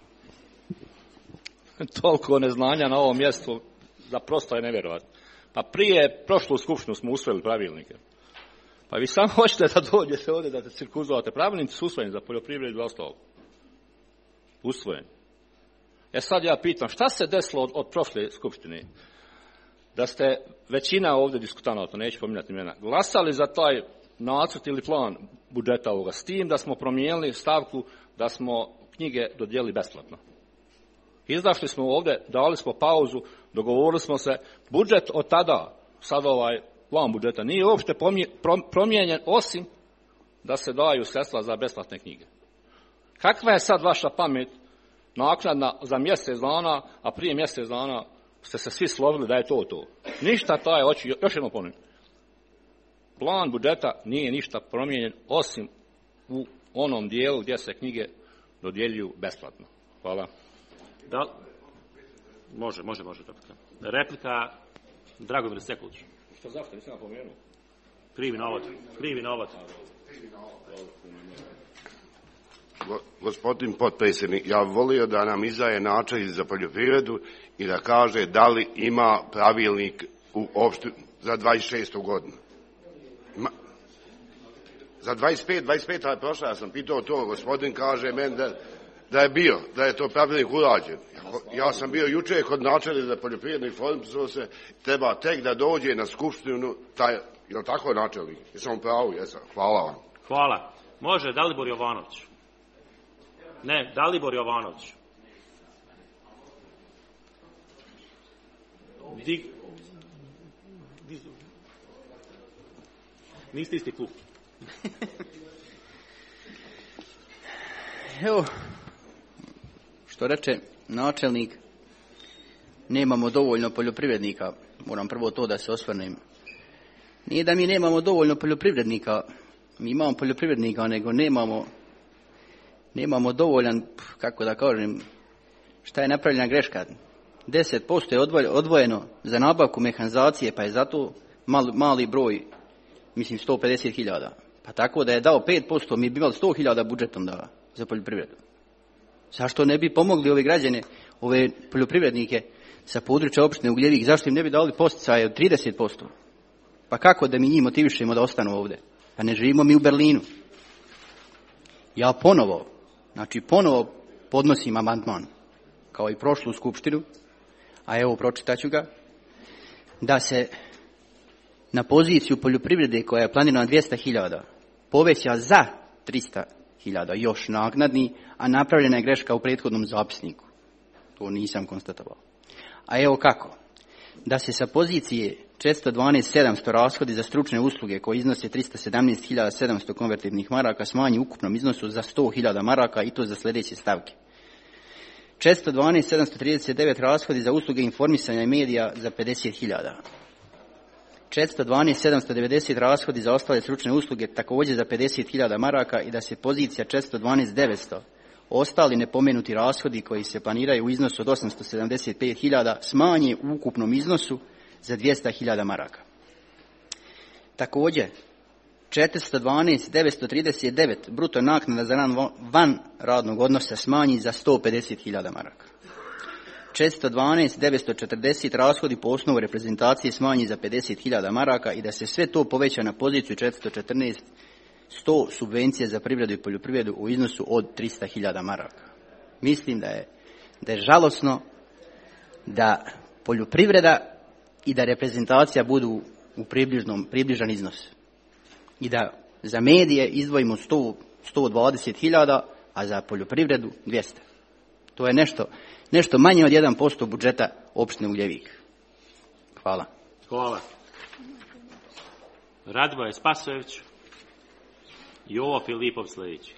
Toliko neznanja na ovom mjestu, da prosto je nevjerovatno. Pa prije prošlu skupštinu smo usvojili pravilnike. Pa vi samo hoćete da dođete ovdje da te cirkuzovate. Pravilnici su usvojeni za poljoprivredu i ostalo. Usvojeni. Sad ja pitam, šta se desilo od prošle skupštine? Da ste većina ovdje diskutanata, neću pominjati imena, glasali za taj nacrt ili plan budžeta ovoga, s tim da smo promijenili stavku da smo knjige dodijelili besplatno. Izašli smo ovdje, dali smo pauzu, dogovorili smo se, budžet od tada, sad ovaj plan budžeta, nije uopšte promijenjen, osim da se daju sredstva za besplatne knjige. Kakva je sad vaša pamet naknadna za mjesec dana, a prije mjesec dana ste se svi slovili da je to. Ništa taj, još jednom ponovim. Plan budžeta nije ništa promijenjen, osim u onom dijelu gdje se knjige dodjeljuju besplatno. Hvala. Da, može. Replika, Dragomir Sekulić. Zašto nisam napomenuo? Krivi navod. Gospodin potpredsjednik, ja bih volio da nam izaje načelnik za poljoprivredu i da kaže da li ima pravilnik u opštini za 26. godinu. Za 25. je prošla, ja sam pitao to, gospodin kaže meni da je bio, da je to pravilnik urađen. Ja sam bio jučer kod načelnika za poljoprivredu i informisao se, treba tek da dođe na skupštinu taj, je li tako načelnik? Jesam u pravu, jesam. Hvala vam. Hvala. Može Dalibor Jovanović. Ne, Dalibor Jovanović. Niste isti klub. Evo, što reče načelnik, nemamo dovoljno poljoprivrednika. Moram prvo to da se osvrnem. Nije da mi nemamo dovoljno poljoprivrednika, mi imamo poljoprivrednika, nego nemamo dovoljan, kako da kažem, šta je napravljena greška. 10% je odvojeno za nabavku mehanizacije, pa je zato mali broj, mislim 150.000. Pa tako da je dao 5%, mi bi imali 100.000 budžetom za poljoprivredu. Zašto ne bi pomogli ove građane, ove poljoprivrednike sa područja opštine Ugljevik, zašto im ne bi dali posticaje od 30%? Pa kako da mi njih motivišemo da ostanu ovdje? Pa ne živimo mi u Berlinu. Ja ponovo podnosim amandman, kao i prošlu skupštinu, a evo pročitaću ga, da se na poziciju poljoprivrede koja je planirana 200.000 poveća za 300.000 još naknadni, a napravljena je greška u prethodnom zapisniku. To nisam konstatovao. A evo kako. Da se sa pozicije 412.700 rashodi za stručne usluge koji iznose 317.700 konvertibnih maraka smanji ukupnom iznosu za 100.000 maraka i to za sljedeće stavke. 412.739 rashodi za usluge informisanja i medija za 50.000. 412.790 rashodi za ostale stručne usluge također za 50.000 maraka i da se pozicija 412.900 ostali nepomenuti rashodi koji se planiraju u iznosu od 875.000 smanje u ukupnom iznosu za 200.000 maraka. Također, 412.939 bruto naknada za van radnog odnosa smanji za 150.000 maraka. 412.940 rashodi po osnovu reprezentacije smanji za 50.000 maraka i da se sve to poveća na poziciju 100 subvencija za privredu i poljoprivredu u iznosu od 300.000 maraka. Mislim da je žalosno da poljoprivreda i da reprezentacija budu u približan iznos. I da za medije izdvojimo 120.000, a za poljoprivredu 200. To je nešto manje od 1% budžeta opštine Ugljevik. Hvala. Hvala. Radvoje Spasojević, Jovo Filipov sljedeći.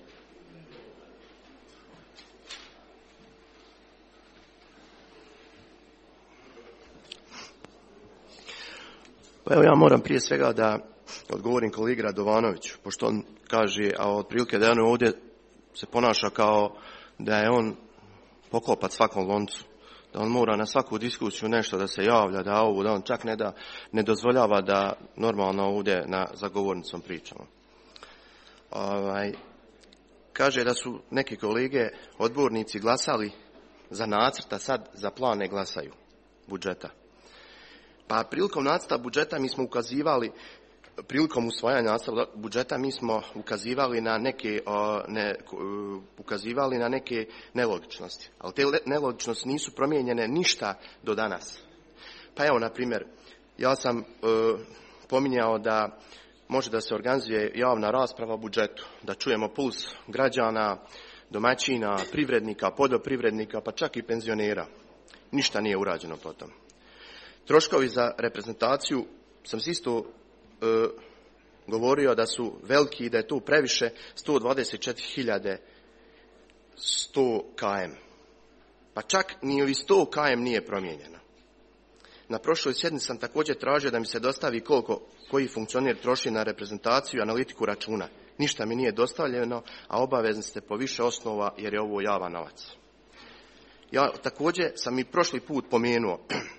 Pa evo ja moram prije svega da odgovorim kolegi Radovanoviću, pošto on kaže, a otprilike da on ovdje se ponaša kao da je on poklopac svakom loncu, da on mora na svaku diskusiju nešto da se javlja, da on čak ne dozvoljava da normalno ovdje za govornicom pričamo. Kaže da su neki kolege odbornici glasali za nacrt, a sad za plan ne glasaju budžeta. Pa prilikom nacrta budžeta mi smo ukazivali, prilikom usvajanja nacrta budžeta mi smo ukazivali na neke nelogičnosti. Ali te nelogičnosti nisu promijenjene ništa do danas. Pa evo, na primjer, ja sam pominjao da može da se organizuje javna rasprava o budžetu, da čujemo puls građana, domaćina, privrednika, poljoprivrednika, pa čak i penzionera. Ništa nije urađeno po tom. Troškovi za reprezentaciju sam isto govorio da su veliki i da je tu previše 124.100 km. Pa čak ni ovi 100 km nije promijenjeno. Na prošloj sjednici sam također tražio da mi se dostavi koliko koji funkcioner troši na reprezentaciju i analitiku računa. Ništa mi nije dostavljeno, a obavezni ste po više osnova jer je ovo javan novac. Ja također sam i prošli put pomenuo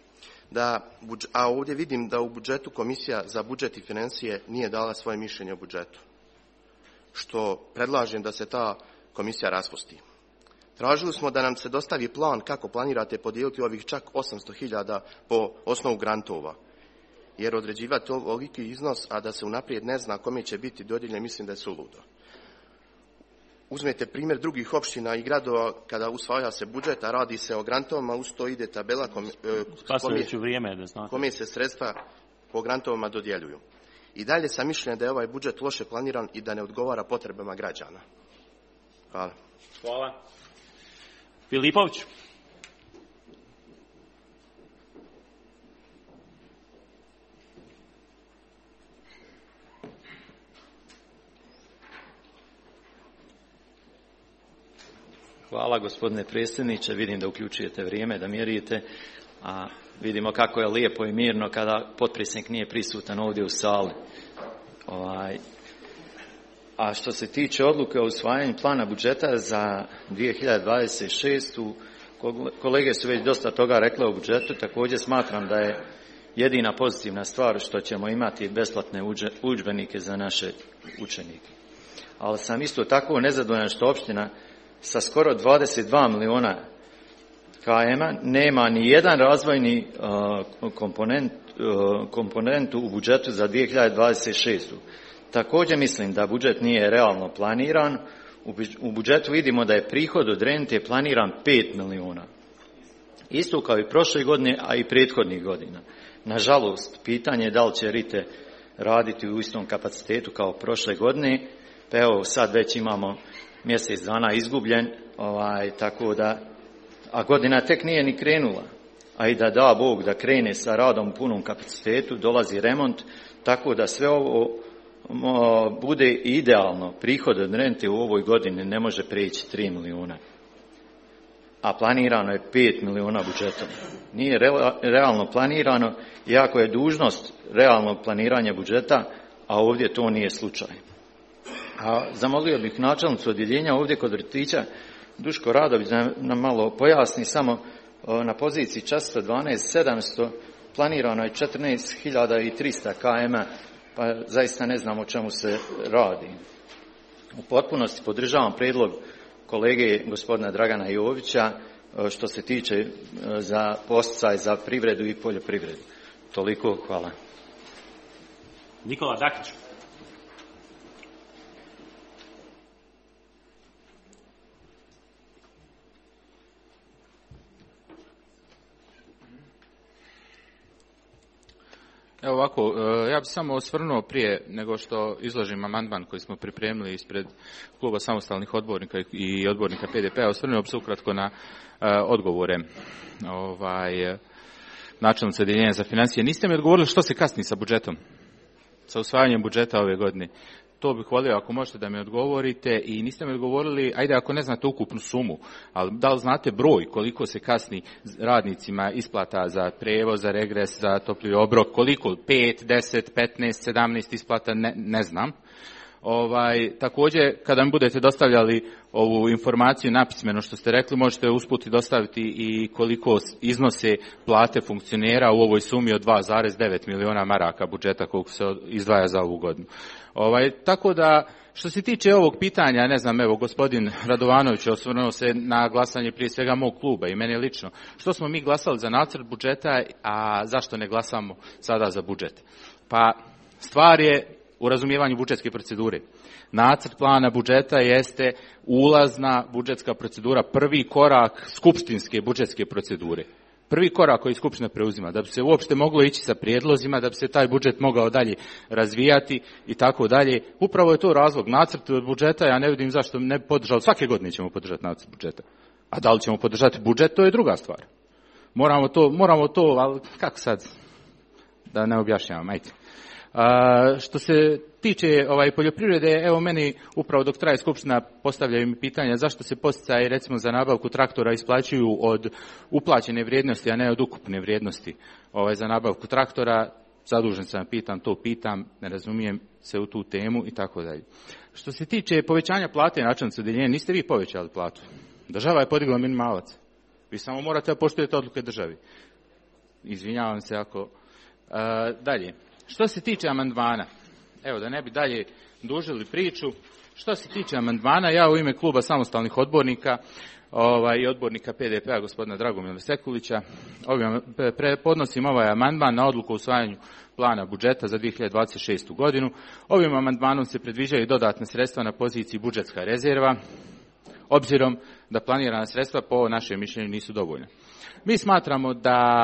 a ovdje vidim da u budžetu Komisija za budžet i financije nije dala svoje mišljenje o budžetu, što predlažem da se ta komisija raspusti. Tražili smo da nam se dostavi plan kako planirate podijeliti ovih čak 800.000 po osnovu grantova, jer određivati ovoliki iznos, a da se unaprijed ne zna kome će biti dodijeljen, mislim da je suludo. Uzmete primjer drugih opština i gradova kada usvaja se budžet, a radi se o grantovima, uz to ide tabela kome se sredstva po grantovima dodjeljuju. I dalje sam mišljenja da je ovaj budžet loše planiran i da ne odgovara potrebama građana. Hvala. Hvala. Filipović. Hvala gospodine predsjedniče, vidim da uključujete vrijeme, da mjerite, a vidimo kako je lijepo i mirno kada potpredsjednik nije prisutan ovdje u sali. A što se tiče odluke o usvajanju plana budžeta za 2026. kolege su već dosta toga rekle o budžetu, također smatram da je jedina pozitivna stvar što ćemo imati besplatne udžbenike za naše učenike. Ali sam isto tako nezadovoljan što opština sa skoro 22 milijuna km nema ni jedan razvojni komponentu u budžetu za 2026. Također mislim da budžet nije realno planiran. U budžetu vidimo da je prihod od rente planiran 5 milijuna. Isto kao i prošle godine, a i prethodnih godina. Nažalost, pitanje je da li će RITE raditi u istom kapacitetu kao prošle godine, pa evo sad već imamo mjesec dana izgubljen, tako da, a godina tek nije ni krenula, a i da Bog da krene sa radom u punom kapacitetu, dolazi remont, tako da sve ovo bude idealno. Prihod od rente u ovoj godini ne može prijeći 3 milijuna, a planirano je 5 milijuna budžetom. Nije realno planirano, iako je dužnost realnog planiranja budžeta, a ovdje to nije slučaj. A zamolio bih načelnicu odjeljenja ovdje kod vrtića Duško Radović da nam malo pojasni samo na poziciji 412.700 planirano je 14.300 km, pa zaista ne znam o čemu se radi. U potpunosti podržavam prijedlog kolege gospodina Dragana Jovića što se tiče za podsticaj za privredu i poljoprivredu. Toliko, hvala. Nikola Dakić. Evo ovako, ja bih samo osvrnuo prije nego što izložim amandman koji smo pripremili ispred kluba samostalnih odbornika i odbornika PDP-a, osvrnuo bih se ukratko na odgovore načelnice odjeljenja za financije. Niste mi odgovorili što se kasni sa budžetom, sa usvajanjem budžeta ove godine. To bih volio ako možete da mi odgovorite i niste mi odgovorili, ajde ako ne znate ukupnu sumu, ali da li znate broj koliko se kasni radnicima isplata za prijevoz, za regres, za topli obrok, koliko, 5, 10, 15, 17 isplata, ne znam. Također, kada mi budete dostavljali ovu informaciju napismeno što ste rekli, možete usput dostaviti i koliko iznose plate funkcionera u ovoj sumi od 2,9 miliona maraka budžeta koliko se izdvaja za ovu godinu. Tako da, što se tiče ovog pitanja, ne znam, evo, gospodin Radovanović osvrnuo se na glasanje prije svega mog kluba i mene lično. Što smo mi glasali za nacrt budžeta, a zašto ne glasamo sada za budžet? Pa, stvar je u razumijevanju budžetske procedure. Nacrt plana budžeta jeste ulazna budžetska procedura, prvi korak skupštinske budžetske procedure. Prvi korak koji Skupština preuzima, da bi se uopšte moglo ići sa prijedlozima, da bi se taj budžet mogao dalje razvijati i tako dalje. Upravo je to razlog. Nacrt budžeta, ja ne vidim zašto ne podržali. Svake godine ćemo podržati nacrt budžeta. A da li ćemo podržati budžet, to je druga stvar. Moramo to, ali kako sad? Da ne objašnjavam, ajde. Što se tiče poljoprivrede, evo meni upravo dok traje skupština postavljaju mi pitanja zašto se poticaji recimo za nabavku traktora isplaćuju od uplaćene vrijednosti, a ne od ukupne vrijednosti za nabavku traktora. Zadužen sam, pitam, ne razumijem se u tu temu i tako dalje. Što se tiče povećanja plate načelnice odjeljenja, niste vi povećali platu. Država je podigla minimalac. Vi samo morate da poštujete odluke državi. Izvinjavam se ako... Dalje. Što se tiče amandmana, evo da ne bi dalje dužili priču, što se tiče amandmana, ja u ime kluba samostalnih odbornika i odbornika PDP-a gospodina Dragomira Sekulića podnosim ovaj amandman na odluku o usvajanju plana budžeta za 2026. godinu. Ovim amandmanom se predviđaju dodatna sredstva na poziciji budžetska rezerva, obzirom da planirana sredstva po našem mišljenju nisu dovoljna. Mi smatramo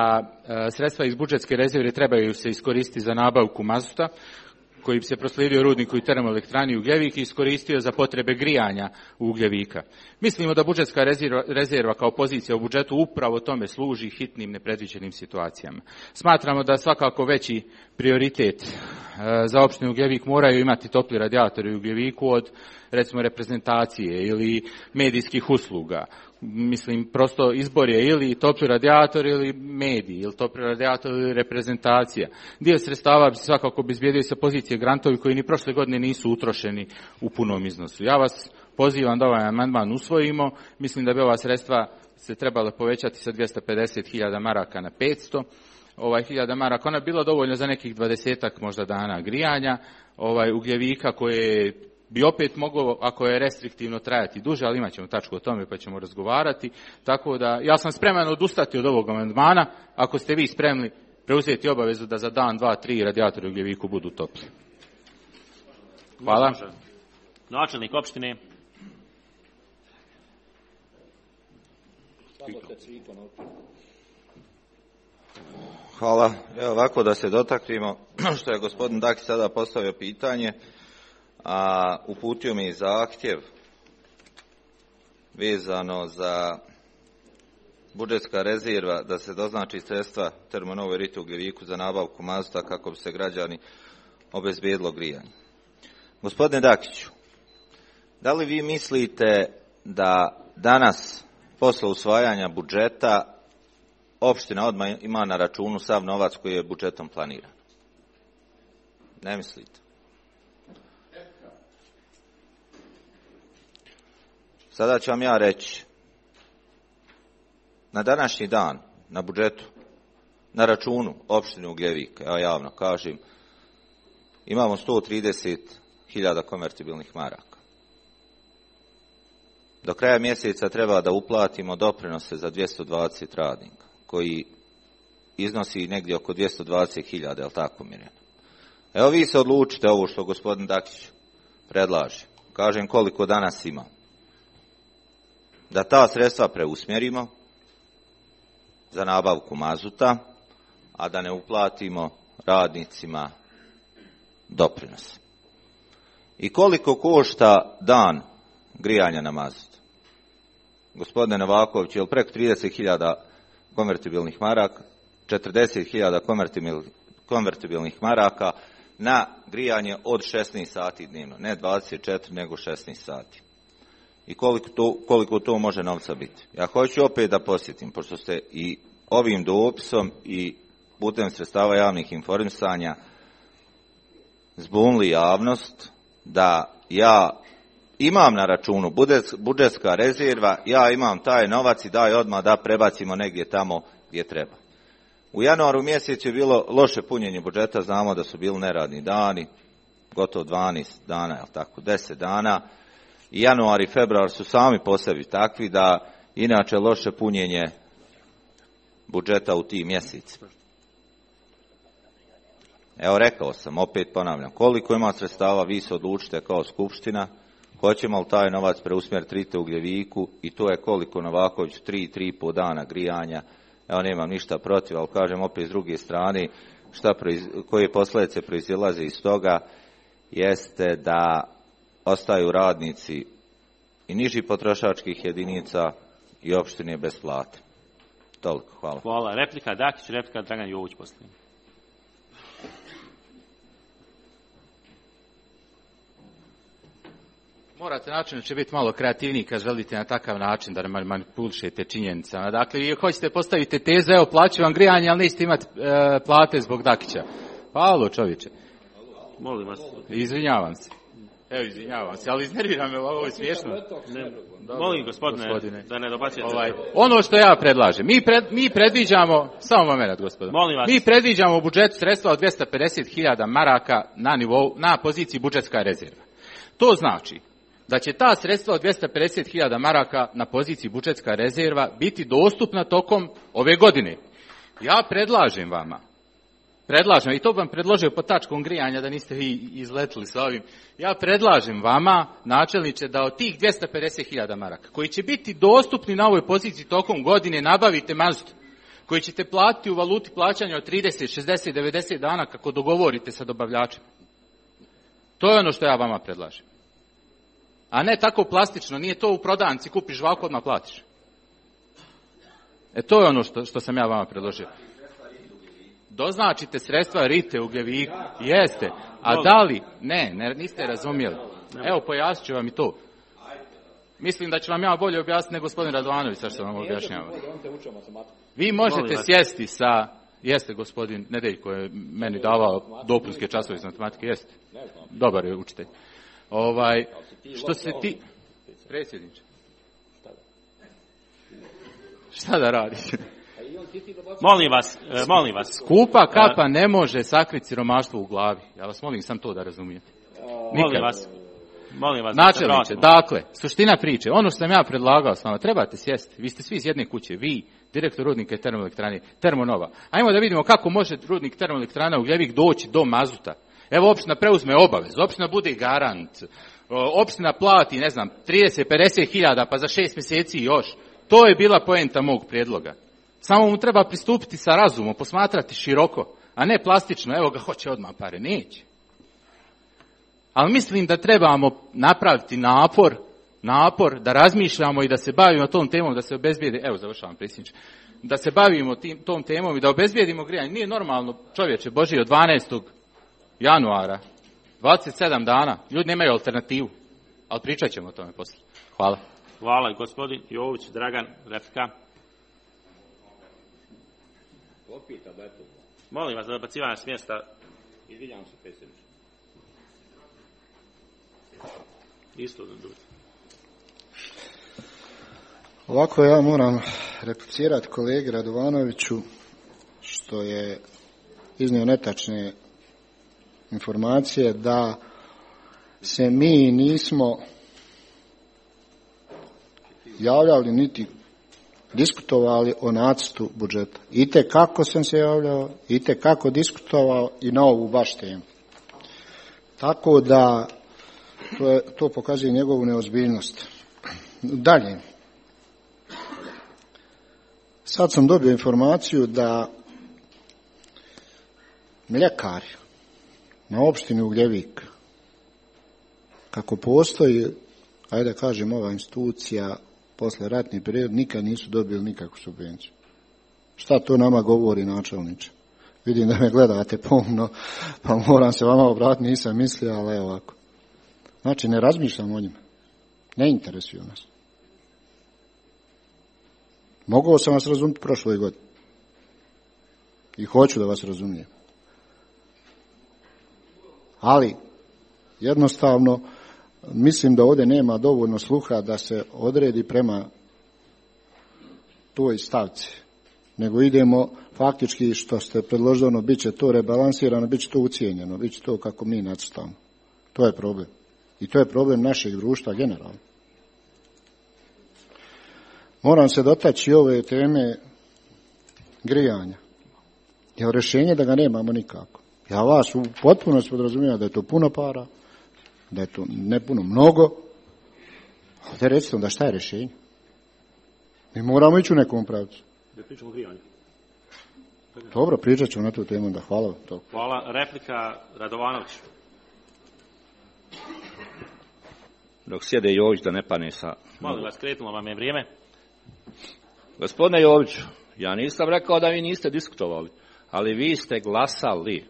da sredstva iz budžetske rezerve trebaju se iskoristiti za nabavku mazuta, koji bi se proslijedio rudniku i termoelektrani Ugljevik i iskoristio za potrebe grijanja Ugljevika. Mislimo da budžetska rezerva kao pozicija u budžetu upravo tome služi hitnim nepredviđenim situacijama. Smatramo da svakako veći prioritet za opštinu Ugljevik moraju imati topli radijatori u Ugljeviku od recimo reprezentacije ili medijskih usluga. Mislim, prosto izbor je ili topli radijator ili mediji, ili topli radijator ili reprezentacija. Dio sredstava bi se svakako obezbijedio sa pozicije grantovi koji ni prošle godine nisu utrošeni u punom iznosu. Ja vas pozivam da ovaj amandman usvojimo. Mislim da bi ova sredstva se trebala povećati sa 250.000 maraka na 500. 1000 maraka, ona je bila dovoljno za nekih 20-ak možda dana grijanja Ugljevika koje bi opet moglo, ako je restriktivno, trajati duže, ali imat ćemo tačku o tome pa ćemo razgovarati. Tako da, ja sam spreman odustati od ovog amandmana, ako ste vi spremni preuzeti obavezu da za dan, 2, 3 radijatori u Ugljeviku budu topli. Hvala. Načelnik opštine. Hvala. Evo ovako da se dotaknemo što je gospodin Dakić sada postavio pitanje, a uputio mi zahtjev vezano za budžetska rezerva da se doznači sredstva Termonovoj Riti u Ugljeviku za nabavku mazuta kako bi se građani obezbijedilo grijanje. Gospodine Dakiću, da li vi mislite da danas posle usvajanja budžeta opština odmah ima na računu sav novac koji je budžetom planiran? Ne mislite? Sada ću vam ja reći, na današnji dan, na budžetu, na računu opštine Ugljevik, ja javno kažem, imamo 130.000 konvertibilnih maraka. Do kraja mjeseca treba da uplatimo doprinose za 220 radnika, koji iznosi negdje oko 220.000, je li tako Mirjana? Evo vi se odlučite ovo što gospodin Dakić predlaže. Kažem koliko danas ima. Da ta sredstva preusmjerimo za nabavku mazuta, a da ne uplatimo radnicima doprinos. I koliko košta dan grijanja na mazut? Gospodine Novaković, je li preko 30.000 konvertibilnih maraka, 40.000 konvertibilnih maraka na grijanje od 16 sati dnevno, ne 24 nego 16 sati. I koliko to može novca biti? Ja hoću opet da posjetim, pošto ste i ovim dopisom i putem sredstava javnih informisanja zbunili javnost, da ja imam na računu budžetska rezerva, ja imam taj novac i daj odmah da prebacimo negdje tamo gdje treba. U januaru mjesecu je bilo loše punjenje budžeta, znamo da su bili neradni dani, gotovo 12 dana, jel tako, 10 dana. I januar i februar su sami po sebi takvi da inače loše punjenje budžeta u tim mjesecima. Evo rekao sam, opet ponavljam, koliko ima sredstava, vi se odlučite kao skupština, hoćemo li taj novac preusmjeriti Rite Ugljeviku i to je koliko Novaković 3,5 dana grijanja. Evo nemam ništa protiv, ali kažem opet s druge strane, koje posljedice proizilaze iz toga jeste da ostaju radnici i nižih potrošačkih jedinica i opštine bez plate. Toliko, hvala. Hvala. Replika Dakić, replika Dragan Jović posljednji. Morate način će biti malo kreativniji kad želite na takav način da ne manipulišete činjenicama. Dakle, vi hoćete postaviti tezu, evo plaću vam grijanje, ali nećete imati plate zbog Dakića. Pa alo čovječe. Molim vas. Izvinjavam se. Evo, izvinjavam se, ali iznerviram me, ovo je smiješno. Molim gospodine, da ne dobacujete. Ono što ja predlažem, mi predviđamo, samo moment gospodine, mi predviđamo u budžetu sredstva od 250.000 maraka na poziciji budžetska rezerva. To znači da će ta sredstva od 250.000 maraka na poziciji budžetska rezerva biti dostupna tokom ove godine. Ja predlažem vama, i to vam predložio pod tačkom grijanja da niste vi izletili sa ovim, ja predlažem vama, načelniče, da od tih 250.000 maraka, koji će biti dostupni na ovoj poziciji tokom godine, nabavite mazut, koji ćete platiti u valuti plaćanja od 30, 60, 90 dana kako dogovorite sa dobavljačima. To je ono što ja vama predlažem. A ne tako plastično, nije to u prodavnici, kupiš žvaku, odmah platiš. To je ono što sam ja vama predložio. Doznačite sredstva Rite Ugljeviku, jeste, a da li, ne, niste razumjeli. Evo, pojasnit ću vam i to. Mislim da ću vam ja bolje objasniti nego gospodin Radovanović, što vam objašnjava. Vi možete sjesti sa, jeste gospodin Nedeljko je meni davao dopunske časove iz matematike, jeste, dobar je učitelj. Što se ti... Predsjedniče. Šta da radiš? Molim vas. Skupa kapa ne može sakriti siromaštvo u glavi. Ja vas molim sam to da razumijete. Molim vas. Načelniče, dakle, suština priče, ono što sam ja predlagao s vama, trebate sjesti. Vi ste svi iz jedne kuće, vi, direktor rudnika i termoelektrane, Termonova. Ajmo da vidimo kako može rudnik termoelektrana Ugljevik doći do mazuta. Evo, opština preuzme obavez, opština bude garant, opština plati, 30-50.000, pa za 6 mjeseci još. To je bila poenta mog prijedloga. Samo mu treba pristupiti sa razumom, posmatrati široko, a ne plastično, evo ga, hoće odmah pare, neće. Ali mislim da trebamo napraviti napor da razmišljamo i da se bavimo tom temom, da se obezbijedi, evo završavam predsjedniče, da se bavimo tom temom i da obezbijedimo grijanje. Nije normalno, čovječe Božji, od 12. januara, 27 dana, ljudi nemaju alternativu, ali pričat ćemo o tome poslije. Hvala. Hvala, gospodin Jović, Dragan, replika. Molim vas da dobacivanje s mjesta. Izvinjavam se, predsjedniče. Isto da dođe. Ovako ja moram replicirati kolegi Radovanoviću što je iznio netačne informacije da se mi nismo javljali niti diskutovali o nacrtu budžeta. Itekako sam se javljao, itekako diskutovao i na ovu baš temu. Tako da to pokazuje njegovu neozbiljnost. Dalje. Sad sam dobio informaciju da mljekari na opštini Ugljevik, kako postoji, ajde da kažem, ova institucija posle ratni period, nikad nisu dobili nikakvu subvenciju. Šta to nama govori, načelniče? Vidim da me gledate pomno, pa moram se vama obratiti, nisam mislio, ali evo ovako. Znači, ne razmišljam o njima. Ne interesuju nas. Mogao sam vas razumjeti prošloj godini. I hoću da vas razumijem. Ali, jednostavno, mislim da ovdje nema dovoljno sluha da se odredi prema toj stavci. Nego idemo faktički, što ste predloženo, bit će to rebalansirano, bit će to ucijenjeno, bit će to kako mi nacrtamo. To je problem. I to je problem našeg društva generalno. Moram se dotaći ove teme grijanja. Jer rješenje da ga nemamo nikako. Ja vas u potpunosti podrazumijem da je to puno para, da je to ne puno mnogo. Ovdje recite onda šta je rješenje? Mi moramo ići u nekom pravcu. Da pričamo o grijanju. Dobro, pričat ćemo na tu temu, da hvala. To. Hvala. Replika Radovanović. Dok sjede Jović da ne pane sa... Molim vas, kretnulo vam je vrijeme. Gospodine Joviću, ja nisam rekao da vi niste diskutovali, ali vi ste glasali.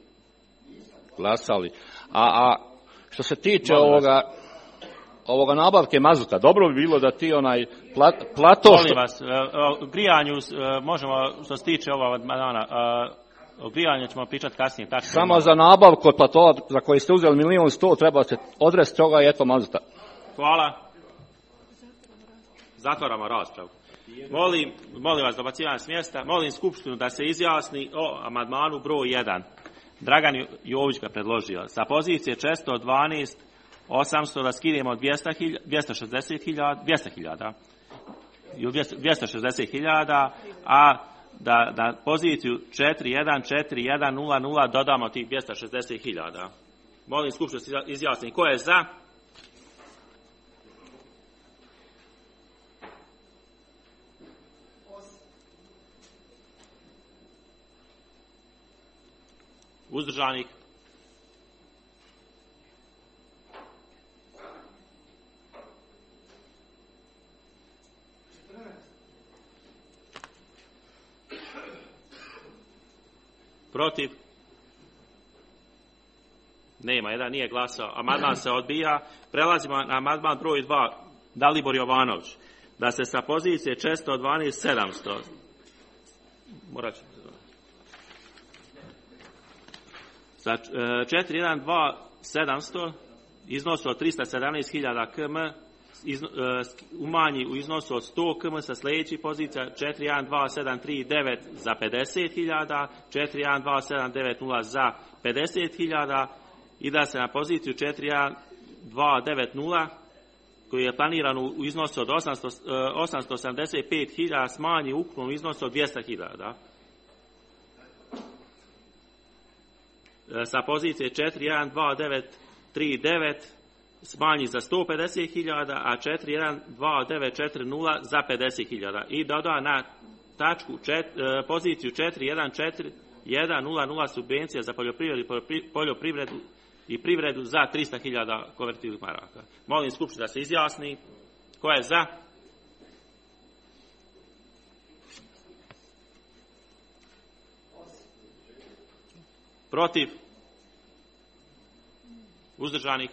A što se tiče ovoga nabavke mazuta, dobro bi bilo da ti onaj plato... Molim vas, o grijanju možemo, što se tiče ova dana, o grijanju ćemo pričati kasnije. Samo za nabavku od platoa za koji ste uzeli 1.100.000 treba se odresti toga i eto mazuta. Hvala. Zatvaramo raspravu. Molim vas, dobacivanje s mjesta. Molim Skupštinu da se izjasni o amandmanu broj 1. Dragan Jović ga predložio. Sa pozicije 412 800 da skinemo 260.000, a da na poziciju 414100 dodamo tih 260.000. Molim Skupštinu izjasni ko je za. Uzdržanih. Protiv. Nema, jedan nije glasao. Amandman se odbija. Prelazimo na amandman broj 2. Dalibor Jovanović. Da se sa pozicije 412.700 morat ću sa 412.700 iznosu od 317.000 km umanji u iznosu od 100 km sa sljedećih pozicija 412.739 za 50.000, 412.790 za 50.000 i da se na poziciju 412.990 koji je planiran u iznosu od 875.000 smanji u ukupnom iznosu od 200.000. Sa pozicije 412.939 smanji za 150.000, a 412.940 za 50.000 i doda na poziciju 414.100 subvencija za poljoprivredu i privredu za 300.000 konvertibilnih maraka. Molim Skupštinu da se izjasni. Ko je za? Protiv? Uzdržanih?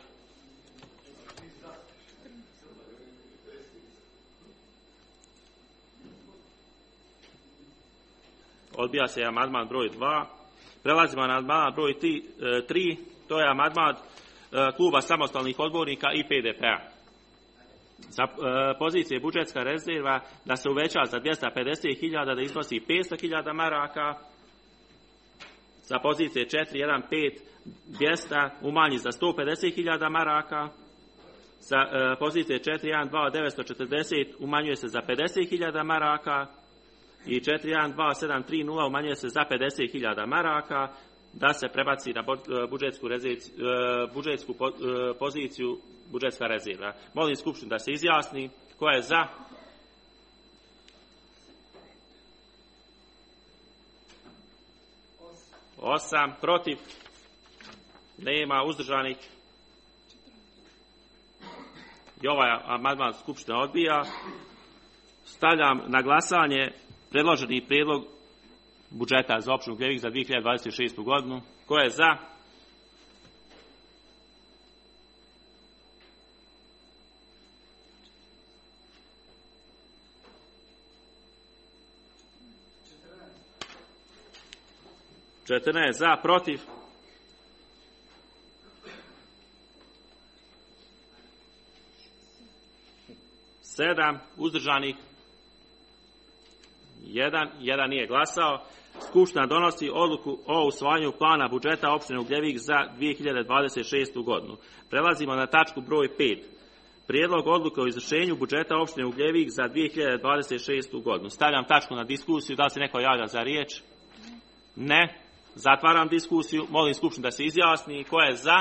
Odbija se amandman broj 2. Prelazimo na amandman broj 3. To je amandman kluba samostalnih odbornika i PDP-a. Sa pozicije budžetska rezerva da se uveća za 250.000 da iznosi 500.000 maraka. Sa pozicije 415.200 umanji za 150.000 maraka. Sa pozicije 412.940 umanjuje se za 50.000 maraka. I 412.730 umanjuje se za 50.000 maraka, da se prebaci na budžetsku poziciju budžetska rezerva. Molim Skupštinu da se izjasni. Ko je za? 8 protiv, nema uzdržanih. I ovaj amandman Skupština odbija. Stavljam na glasanje predloženi prijedlog budžeta za opštinu Ugljevik za 2026. godinu. Ko je za? Četrnaest za, protiv. Sedam uzdržanih. Jedan nije glasao. Skupština donosi odluku o usvajanju plana budžeta opštine Ugljevik za 2026. godinu. Prelazimo na tačku broj 5. Prijedlog odluke o izvršenju budžeta opštine Ugljevik za 2026. godinu. Stavljam tačku na diskusiju. Da li se neko javlja za riječ? Ne. Zatvaram diskusiju. Molim Skupštinu da se izjasni. Ko je za?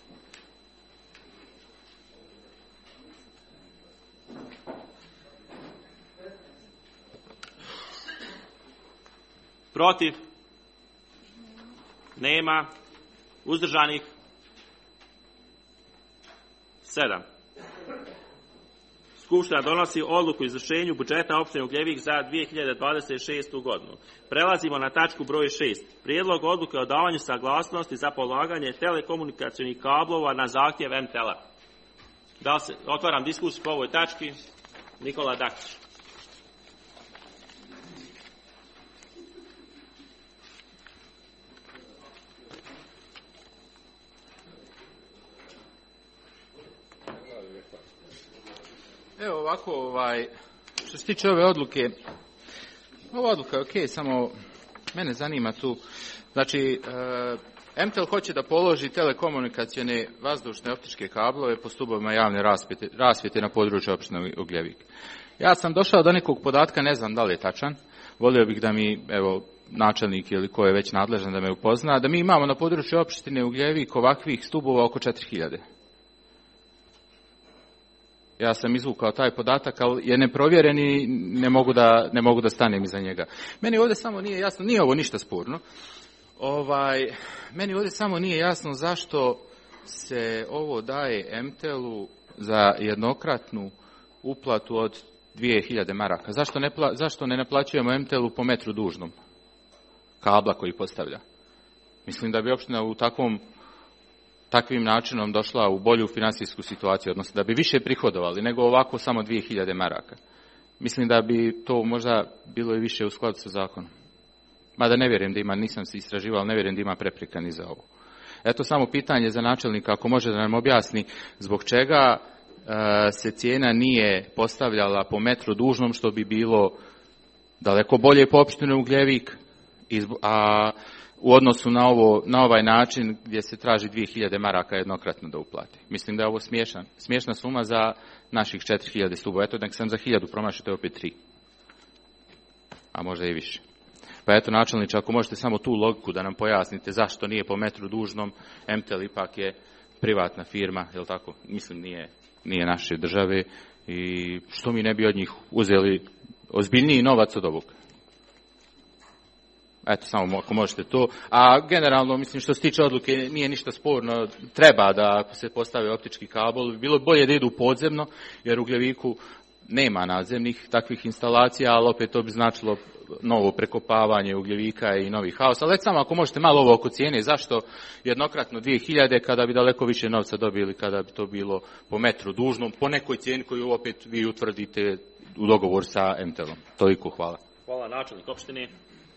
Protiv? Nema. Uzdržanih? 7. Skupština donosi odluku o izvršenju budžeta opštine Ugljevik za 2026. godinu. Prelazimo na tačku broj 6. Prijedlog odluke o davanju saglasnosti za polaganje telekomunikacionih kablova na zahtjev MTL-a. Otvaram diskusiju po ovoj tački. Nikola Dakić. Evo ovako, što se tiče ove odluke, ova odluka je ok, samo mene zanima tu, znači, MTEL hoće da položi telekomunikacione vazdušne optičke kablove po stubovima javne rasvjete na području opštine Ugljevik. Ja sam došao do nekog podatka, ne znam da li je tačan, volio bih da mi, evo, načelnik ili ko je već nadležan da me upozna, da mi imamo na području opštine Ugljevik ovakvih stubova oko 4000. Ja sam izvukao taj podatak, ali je neprovjeren i ne mogu da stanem iza njega. Meni ovdje samo nije jasno, nije ovo ništa sporno, meni ovdje samo nije jasno zašto se ovo daje MTEL-u za jednokratnu uplatu od 2000 maraka. Zašto ne naplaćujemo MTEL-u po metru dužnom kabla koji postavlja? Mislim da bi opština u takvim načinom došla u bolju finansijsku situaciju, odnosno da bi više prihodovali nego ovako samo 2000 maraka. Mislim da bi to možda bilo i više u skladu sa zakonom. Mada ne vjerujem da ima, nisam se istraživao, ne vjerujem da ima prepreka ni za ovo. Eto samo pitanje za načelnika, ako može da nam objasni zbog čega se cijena nije postavljala po metru dužnom, što bi bilo daleko bolje po opštini Ugljevik, a u odnosu na ovaj način gdje se traži 2000 maraka jednokratno da uplati. Mislim da je ovo smiješna suma za naših 4000 stubova. Eto, nek sam za 1000 promašio, to je opet 3. A možda i više. Pa eto, načelniče, ako možete samo tu logiku da nam pojasnite zašto nije po metru dužnom, MTEL ipak je privatna firma, je li tako? Mislim, nije naše države i što mi ne bi od njih uzeli ozbiljniji novac od ovog. Eto, samo ako možete to. A generalno, mislim, što se tiče odluke, nije ništa sporno. Treba da se postave optički kabel. Bilo bolje da idu podzemno, jer u Ugljeviku nema nadzemnih takvih instalacija, ali opet to bi značilo novo prekopavanje Ugljevika i novi haos. Ali samo ako možete malo ovo oko cijene, zašto jednokratno 2000 kada bi daleko više novca dobili, kada bi to bilo po metru dužnom, po nekoj cijeni koju opet vi utvrdite u dogovor sa MTEL-om. Toliko, hvala. Hvala, načelnik opštine.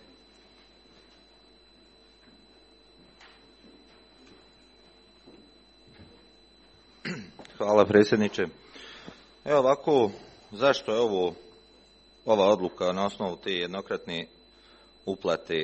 Hvala, predsjedniče. Evo ovako, zašto je ova odluka na osnovu te jednokratne uplate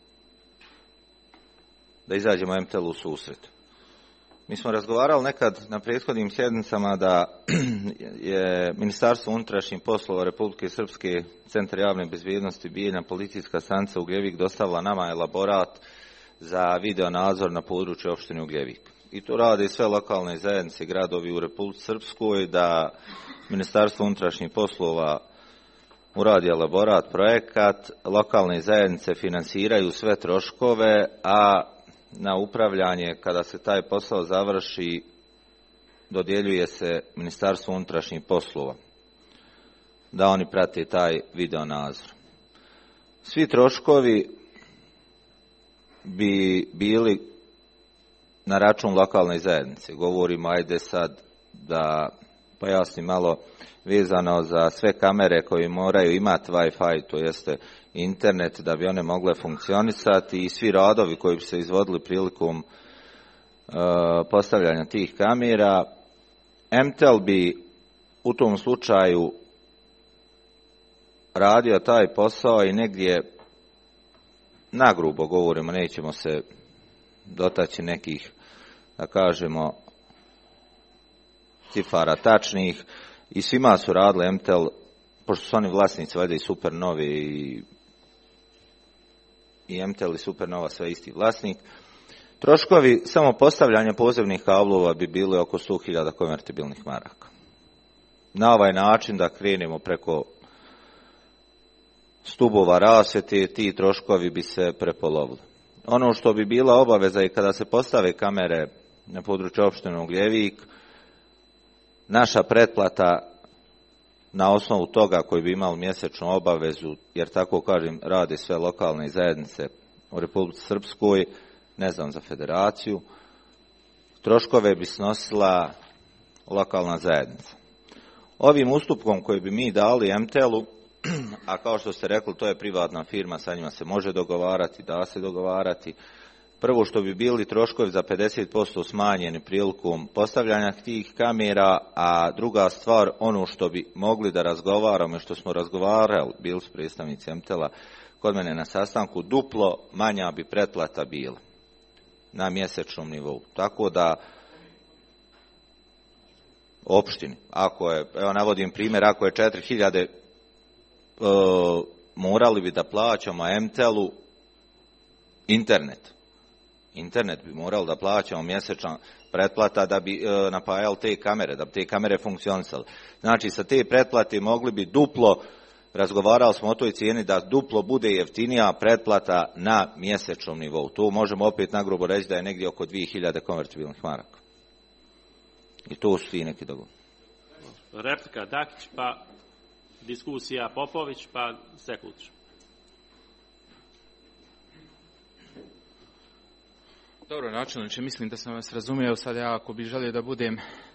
da izađemo MTEL-u u susret? Mi smo razgovarali nekad na prethodnim sjednicama da je Ministarstvo unutrašnjih poslova Republike Srpske, Centar javne bezbjednosti, Bijeljna policijska stanica Ugljevik dostavila nama elaborat za video nadzor na području opštine Ugljevik. I to rade sve lokalne zajednice, gradovi u Republici Srpskoj, da Ministarstvo unutrašnjih poslova uradi elaborat, projekat, lokalne zajednice finansiraju sve troškove, a na upravljanje, kada se taj posao završi, dodjeljuje se Ministarstvu unutrašnjih poslova, da oni prate taj video nadzor. Svi troškovi bi bili na račun lokalne zajednice. Govorimo, ajde sad da pojasnim malo vezano za sve kamere koje moraju imati Wi-Fi, to jeste internet, da bi one mogle funkcionisati, i svi radovi koji bi se izvodili prilikom postavljanja tih kamera. MTEL bi u tom slučaju radio taj posao i negdje, nagrubo govorimo, nećemo se dotaći nekih, da kažemo, cifara tačnih, i svima su radili MTEL, pošto su oni vlasnici valjda i Supernovi, i MTEL i Supernova sve isti vlasnik. Troškovi samo postavljanja pozivnih kablova bi bili oko 100.000 konvertibilnih maraka. Na ovaj način da krenemo preko stubova rasvjete, ti troškovi bi se prepolovili. Ono što bi bila obaveza i kada se postave kamere na području opštine Ugljevik, naša pretplata na osnovu toga koji bi imali mjesečnu obavezu, jer tako kažem rade sve lokalne zajednice u Republici Srpskoj, ne znam za federaciju, troškove bi snosila lokalna zajednica. Ovim ustupkom koji bi mi dali MTEL-u, a kao što ste rekli, to je privatna firma, sa njima se može dogovarati, da se dogovarati. Prvo što bi bili troškovi za 50% smanjeni prilikom postavljanja tih kamera, a druga stvar, ono što bi mogli da razgovaramo, što smo razgovarali, bili su predstavnici MTEL-a kod mene na sastanku, duplo manja bi pretplata bila na mjesečnom nivou. Tako da opštini, ako je, evo navodim primjer, ako je 4.000, morali bi da plaćamo MTEL-u internet. Internet bi morali da plaćamo mjesečna pretplata da bi napajali te kamere, da bi te kamere funkcionisale. Znači, sa te pretplate mogli bi duplo, razgovarali smo o toj cijeni, da duplo bude jeftinija pretplata na mjesečnom nivou. Tu možemo opet nagrubo reći da je negdje oko 2.000 konvertibilnih maraka. I to su ti neki dogovor. Replika Dakić, pa diskusija Popović, pa Sekulić. Dobro, načelniče, mislim da sam vas razumio. Sad ja, ako bi želio da budem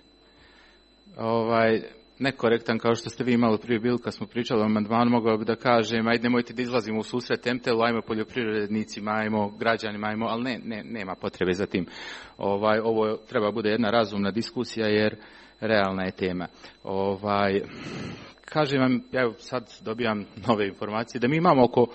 nekorektan, kao što ste vi malo prije bili kad smo pričali o amandmanu, mogao bi da kažem, ajde nemojte da izlazimo u susret MTEL-u, ajmo poljoprivrednicima, ajmo građanima, ajmo, ali nema potrebe za tim. Ovo treba bude jedna razumna diskusija, jer realna je tema. Kažem vam, ja sad dobijam nove informacije, da mi imamo oko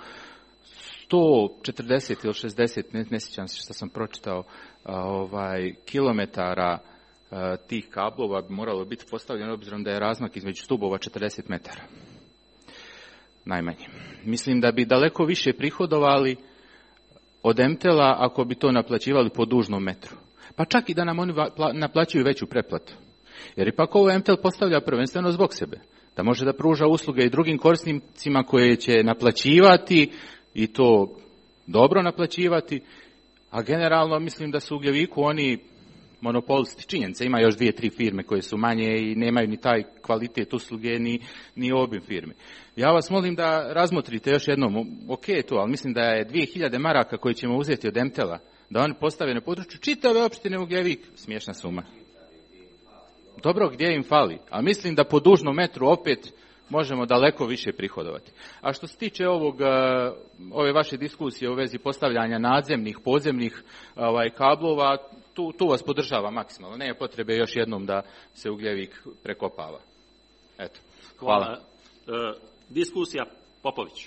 140 ili 60, ne sjećam se što sam pročitao, kilometara tih kablova bi moralo biti postavljeno, obzirom da je razmak između stubova 40 metara. Najmanje. Mislim da bi daleko više prihodovali od MTEL-a ako bi to naplaćivali po dužnom metru. Pa čak i da nam oni naplaćuju veću pretplatu. Jer ipak ovo MTEL postavlja prvenstveno zbog sebe. Da može da pruža usluge i drugim korisnicima koje će naplaćivati, i to dobro naplaćivati, a generalno mislim da su u Ugljeviku oni monopolisti. Činjenica, ima još 2-3 firme koje su manje i nemaju ni taj kvalitet usluge ni obim firme. Ja vas molim da razmotrite još jednom, ok to, ali mislim da je 2.000 maraka koje ćemo uzeti od MTEL-a, da oni postave na području čitave opštine Ugljevik, smiješna suma. Dobro, gdje im fali? A mislim da po dužnom metru opet možemo daleko više prihodovati. A što se tiče ove vaše diskusije u vezi postavljanja nadzemnih, podzemnih kablova, tu vas podržava maksimalno. Nema potrebe još jednom da se Ugljevik prekopava. Eto. Hvala. Diskusija Popović.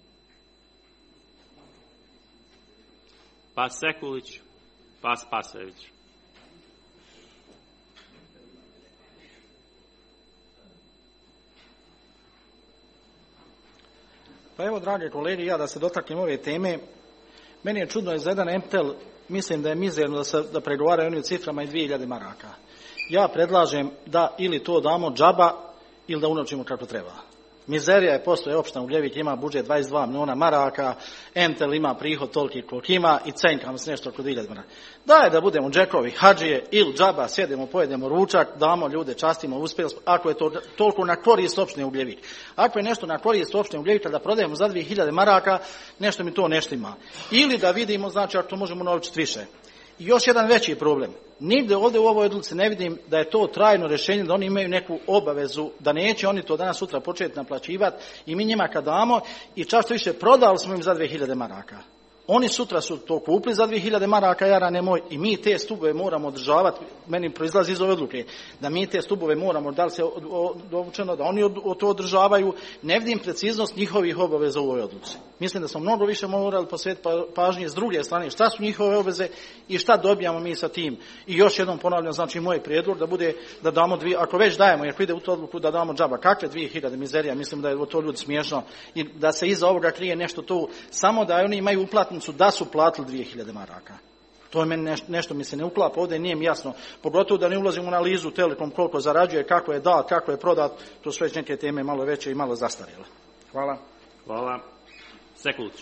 Pa Sekulić, pa Spasojević. Pa evo, drage kolege, ja da se dotaknem ove teme, meni je čudno za jedan MTEL, mislim da je mizerno da pregovaraju oni u ciframa i 2.000 maraka. Ja predlažem da ili to damo džaba ili da unovčimo kako treba. Mizerija je postoje opština Ugljevik, ima budžet 22 miliona maraka, Entel ima prihod toliki koliko ima i cenkamo se nešto oko 2000 maraka. Daj da budemo džekovi, hadžije ili džaba, sjedemo, pojedemo ručak, damo ljude, častimo, uspjeli, ako je to toliko na korist opštine Ugljevik. Ako je nešto na korist opštine Ugljevik, da prodajemo za 2000 maraka, nešto mi to nešto ima. Ili da vidimo, znači, ako to možemo naučiti više. I još jedan veći problem. Nigde ovdje u ovoj odluci ne vidim da je to trajno rješenje, da oni imaju neku obavezu, da neće oni to danas sutra početi naplaćivati i mi njima kad damo i čak što više prodali smo im za 2000 maraka. Oni sutra su to kupili za 2000 maraka, jarane moj, i mi te stubove moramo održavati, meni proizlazi iz ove odluke, da mi te stubove moramo, da li se dovučeno, da oni to održavaju, ne vidim preciznost njihovih obaveza u ovoj odluci. Mislim da smo mnogo više morali posvetiti pažnje s druge strane, šta su njihove obaveze i šta dobijamo mi sa tim. I još jednom ponavljam, znači moj prijedlog da bude, da damo ako već dajemo, jer ide u tu odluku da damo džaba, kakve 2000 mizerija, mislim da je to ljudi smiješno i da se iza ovoga krije nešto tu, samo da oni imaju uplatnicu da su platili 2000 maraka. To je meni nešto mi se ne uklapa, ovdje nije mi jasno, pogotovo da ne ulazim u analizu Telekom koliko zarađuje, kako je dat, kako je prodat, to su već neke teme malo veće i malo zastarjele. Hvala. Hvala. Sekulić.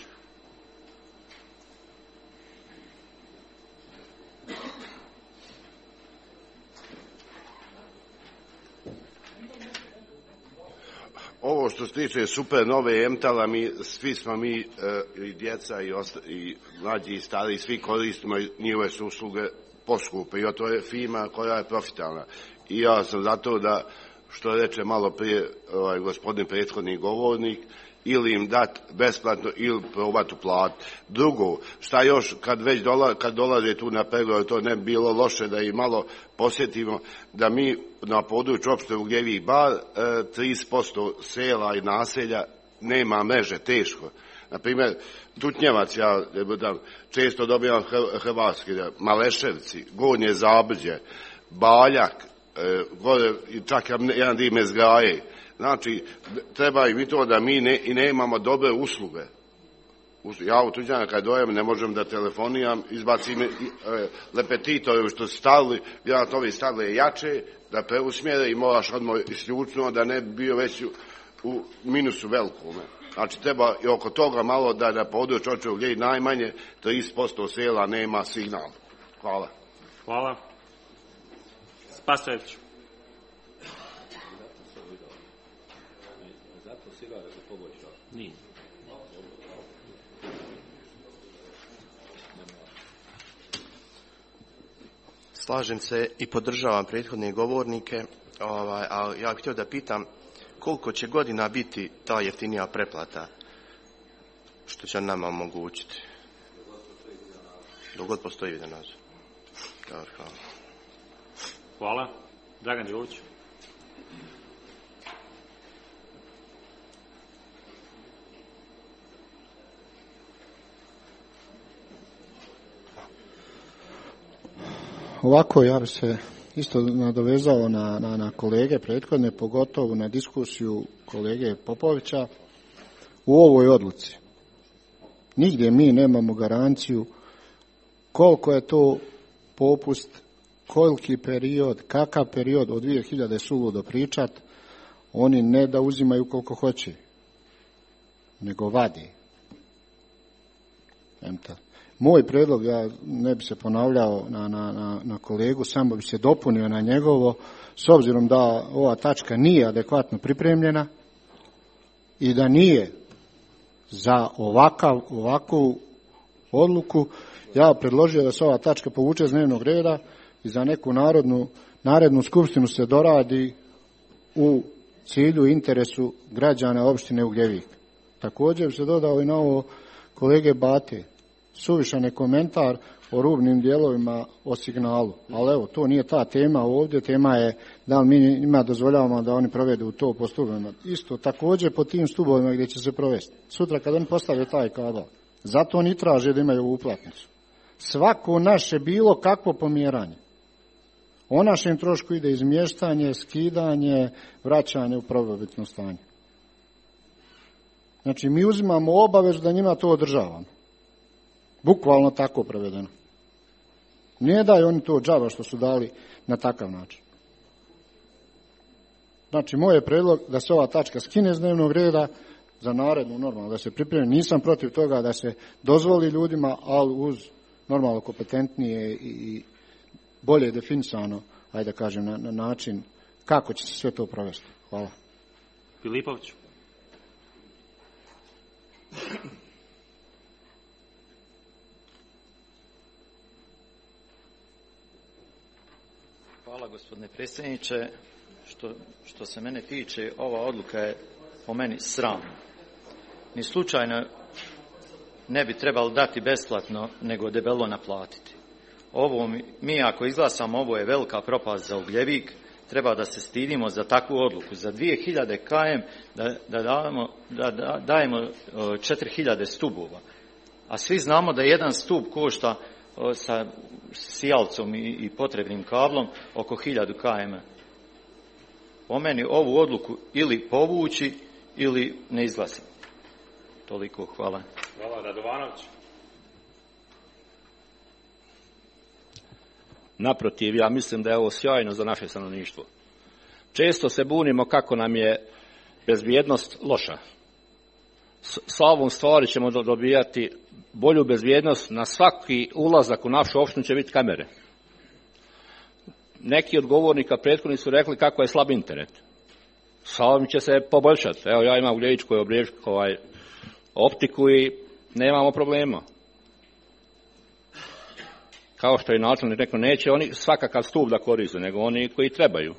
Ovo što se tiče Supernove Emtala, svi smo mi i djeca i mlađi i stari, svi koristimo njihove su usluge poskupe i to je firma koja je profitabilna. I ja sam zato da, što reče malo prije gospodin prethodni govornik, ili im dati besplatno ili probati uplatiti. Drugo, šta još, kad dolaze tu na pregovor, to ne bi bilo loše da ih malo posjetimo, da mi na području opštine Ugljevik bar 30% sela i naselja nema mreže, teško. Naprimjer, Tutnjevac, ja često dobijam hrvatski, Maleševci, Gornje Zabrđe, Baljak, gore, čak jedan dio Mezgaje. Znači, treba i mi to da mi nemamo dobre usluge. Ja u Tuđana kad dojem ne možem da telefoniram, izbacim repetitore što su stavili, vjerojatno ovi stavili jače, da preusmjere i moraš odmah isključno da ne bi bio već u minusu velikome. Znači, treba i oko toga malo da na području opštine Ugljevik najmanje 30% sela nema signal. Hvala. Hvala. Spasojević. Nije. Slažem se i podržavam prethodne govornike, a ja bih htio da pitam koliko će godina biti ta jeftinija preplata što će nama omogućiti. Dok god postoji jedan nadzor. Hvala. Hvala. Dragan Đulić. Ovako, ja bi se isto nadovezao na kolege prethodne, pogotovo na diskusiju kolege Popovića. U ovoj odluci nigdje mi nemamo garanciju koliko je to popust, koliki period, kakav period od 2000 suludo pričat. Oni ne da uzimaju koliko hoće, nego vadi. Moj predlog, ja ne bi se ponavljao na kolegu, samo bi se dopunio na njegovo, s obzirom da ova tačka nije adekvatno pripremljena i da nije za ovakvu odluku, ja predložio da se ova tačka povuče iz dnevnog reda i za neku narednu skupštinu se doradi u cilju i interesu građana opštine Ugljevik. Također bi se dodao i na ovo kolege Bate. Suvišan je komentar o rubnim dijelovima o signalu, ali evo, to nije ta tema ovdje, tema je da li mi njima dozvoljavamo da oni provedu to po stubovima. Isto, također po tim stubovima gdje će se provesti. Sutra kad oni postave taj kabel, zato oni traže da imaju uplatnicu. Svako naše bilo kakvo pomjeranje, o našem trošku ide izmještanje, skidanje, vraćanje u prvobitno stanje. Znači, mi uzimamo obavezu da njima to održavamo. Bukvalno tako prevedeno. Nije da je oni to džaba što su dali na takav način. Znači, moj je predlog da se ova tačka skine s dnevnog reda, za narednu normalno da se pripremi. Nisam protiv toga da se dozvoli ljudima, ali uz normalno kompetentnije i bolje definisano, ajde da kažem, na način kako će se sve to provesti. Hvala. Filipović. Hvala gospodine predsjedniče. Što se mene tiče, ova odluka je po meni sramna. Ni slučajno ne bi trebalo dati besplatno, nego debelo naplatiti. Ovo mi ako izglasamo, ovo je velika propast za Ugljevik, treba da se stidimo za takvu odluku. Za 2000 km da dajemo 4000 stubova. A svi znamo da jedan stub košta sa sijalcom i potrebnim kablom oko 1000 km. Po meni ovu odluku ili povući ili ne izglasiti. Toliko, hvala. Hvala, Radovanović. Naprotiv, ja mislim da je ovo sjajno za naše stanovništvo. Često se bunimo kako nam je bezbjednost loša. Sa ovom stvari ćemo dobijati bolju bezbjednost. Na svaki ulazak u našu opštinu će biti kamere. Neki od govornika prethodni su rekli kako je slab internet. Sa ovim će se poboljšati. Evo, ja imam u Gljevičkoj optiku i nemamo problema. Kao što je načelnik rekao, neće oni svakakav stup da koriste, nego oni koji trebaju.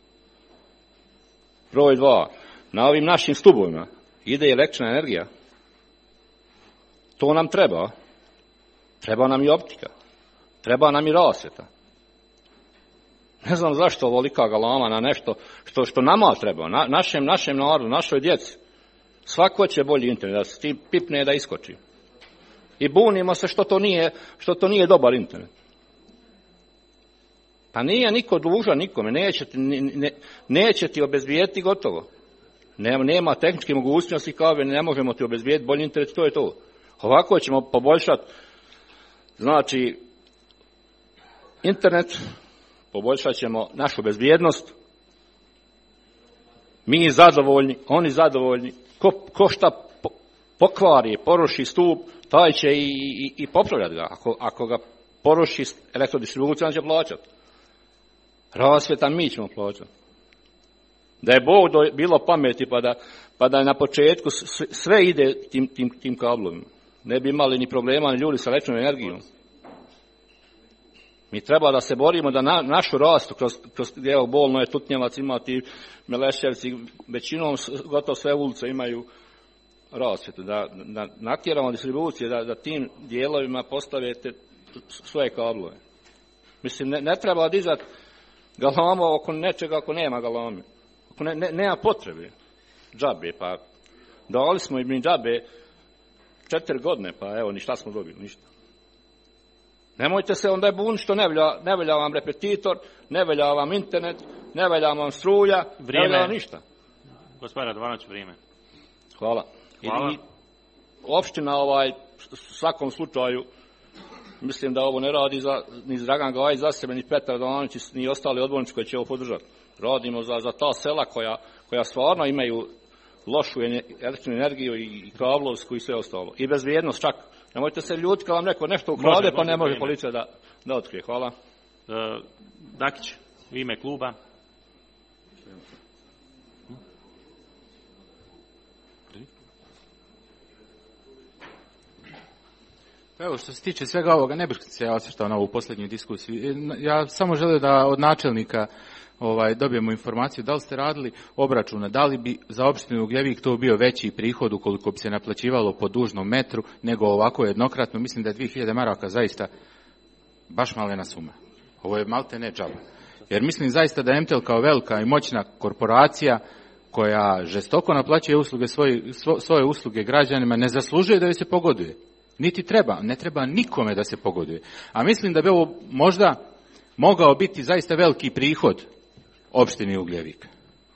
Broj 2. Na ovim našim stubovima ide električna energija. To nam treba. Treba nam i optika. Treba nam i rasvjeta. Ne znam zašto ovolika galama na nešto što nama treba, našem narodu, našoj djeci. Svako će bolji internet, da se ti pipne da iskoči. I bunimo se što to nije dobar internet. Pa nije niko dužan nikome, neće ti obezbijeti gotovo. Nema tehničke mogućnosti kao ne možemo ti obezbijeti bolji internet, to je to. Ovako ćemo poboljšati, znači, internet, poboljšat ćemo našu bezbjednost. Mi zadovoljni, oni zadovoljni. Ko šta pokvari, poruši stup, taj će i popravljati ga. Ako ga poruši elektrodistribucija, on će plaćati. Rasvjeta mi ćemo plaćati. Da je Bog bilo pameti pa da na početku sve ide tim kablovima. Ne bi imali ni problema ni ljudi sa električnom energijom. Mi treba da se borimo da našu rastu kroz bolno je Tutnjevac, ima ti Meleševci, većinom gotovo sve ulice imaju rasvjetu, da natjeramo distribucije, da tim dijelovima postavite svoje kablove. Mislim, ne treba dizati galamu oko nečega ako nema galame. Ako nema potrebe. Džabe, pa dali smo im džabe 4 godine, pa evo, šta smo dobili, ništa. Nemojte se onda buniti što ne velja vam repetitor, ne velja vam internet, ne velja vam struja, ne velja vam ništa. Gospodin Radovanović, vrijeme. Hvala. I opština u svakom slučaju, mislim da ovo ne radi ni Dragan Gajić za sebe, ni Petar Radovanović, ni ostali odbornici koji će ovo podržati. Radimo za ta sela koja stvarno imaju lošu električnu energiju i kablovsku i sve ostalo. I bezbjednost čak. Nemojte se ljuti kad vam neko nešto ukrade, pa ne može policija da otkrije. Hvala. Dakić, u ime kluba. Evo, što se tiče svega ovoga, ne bih se osvrtao na ovu posljednju diskusiju. Ja samo želim da od načelnika dobijemo informaciju da li ste radili obračuna, da li bi za opštinu Ugljevik to bio veći prihod ukoliko bi se naplaćivalo po dužnom metru nego ovako jednokratno. Mislim da je 2000 maraka zaista baš malena suma. Ovo je malte ne džaba. Jer mislim zaista da MTEL kao velika i moćna korporacija koja žestoko naplaćuje usluge svoje usluge građanima ne zaslužuje da joj se pogoduje. Niti treba, ne treba nikome da se pogoduje. A mislim da bi ovo možda mogao biti zaista veliki prihod opštini Ugljevik.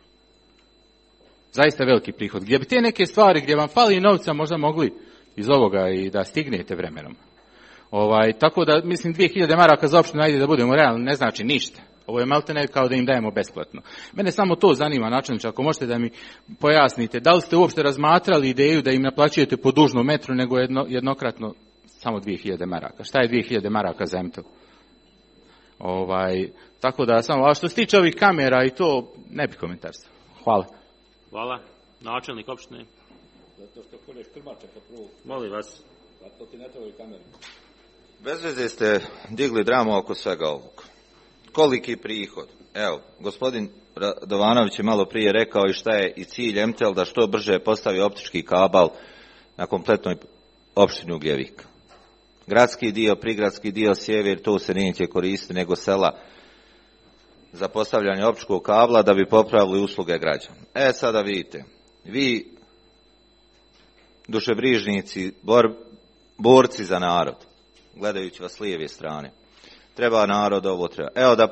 Zaista veliki prihod. Gdje bi te neke stvari, gdje vam fali novca, možda mogli iz ovoga i da stignete vremenom. Tako da, mislim, 2000 maraka za opštinu, ajde da budemo realni, ne znači ništa. Ovo je maltene kao da im dajemo besplatno. Mene samo to zanima, načelniče, ako možete da mi pojasnite, da li ste uopšte razmatrali ideju da im naplaćujete po dužnom metru, nego jednokratno samo 2000 maraka. Šta je 2000 maraka za MTO? Tako da samo, a što se tiče ovih kamera i to, ne bi komentarstvo. Hvala. Hvala. Načelnik opštine. Zato što puneš krmača kad prvo. Molim vas. Zato ti ne trebaju kamere. Bez veze ste digli dramu oko svega ovog. Koliki prihod? Evo, gospodin Radovanović je malo prije rekao i šta je i cilj MTL da što brže postavi optički kabal na kompletnoj opštini Ugljevik. Gradski dio, prigradski dio, sjever, to se neće koristiti nego sela za postavljanje optičkog kabla da bi popravili usluge građana. Sada vidite, vi dušebrižnici, borci za narod, gledajući vas s lijeve strane, treba narod, ovo treba. Evo da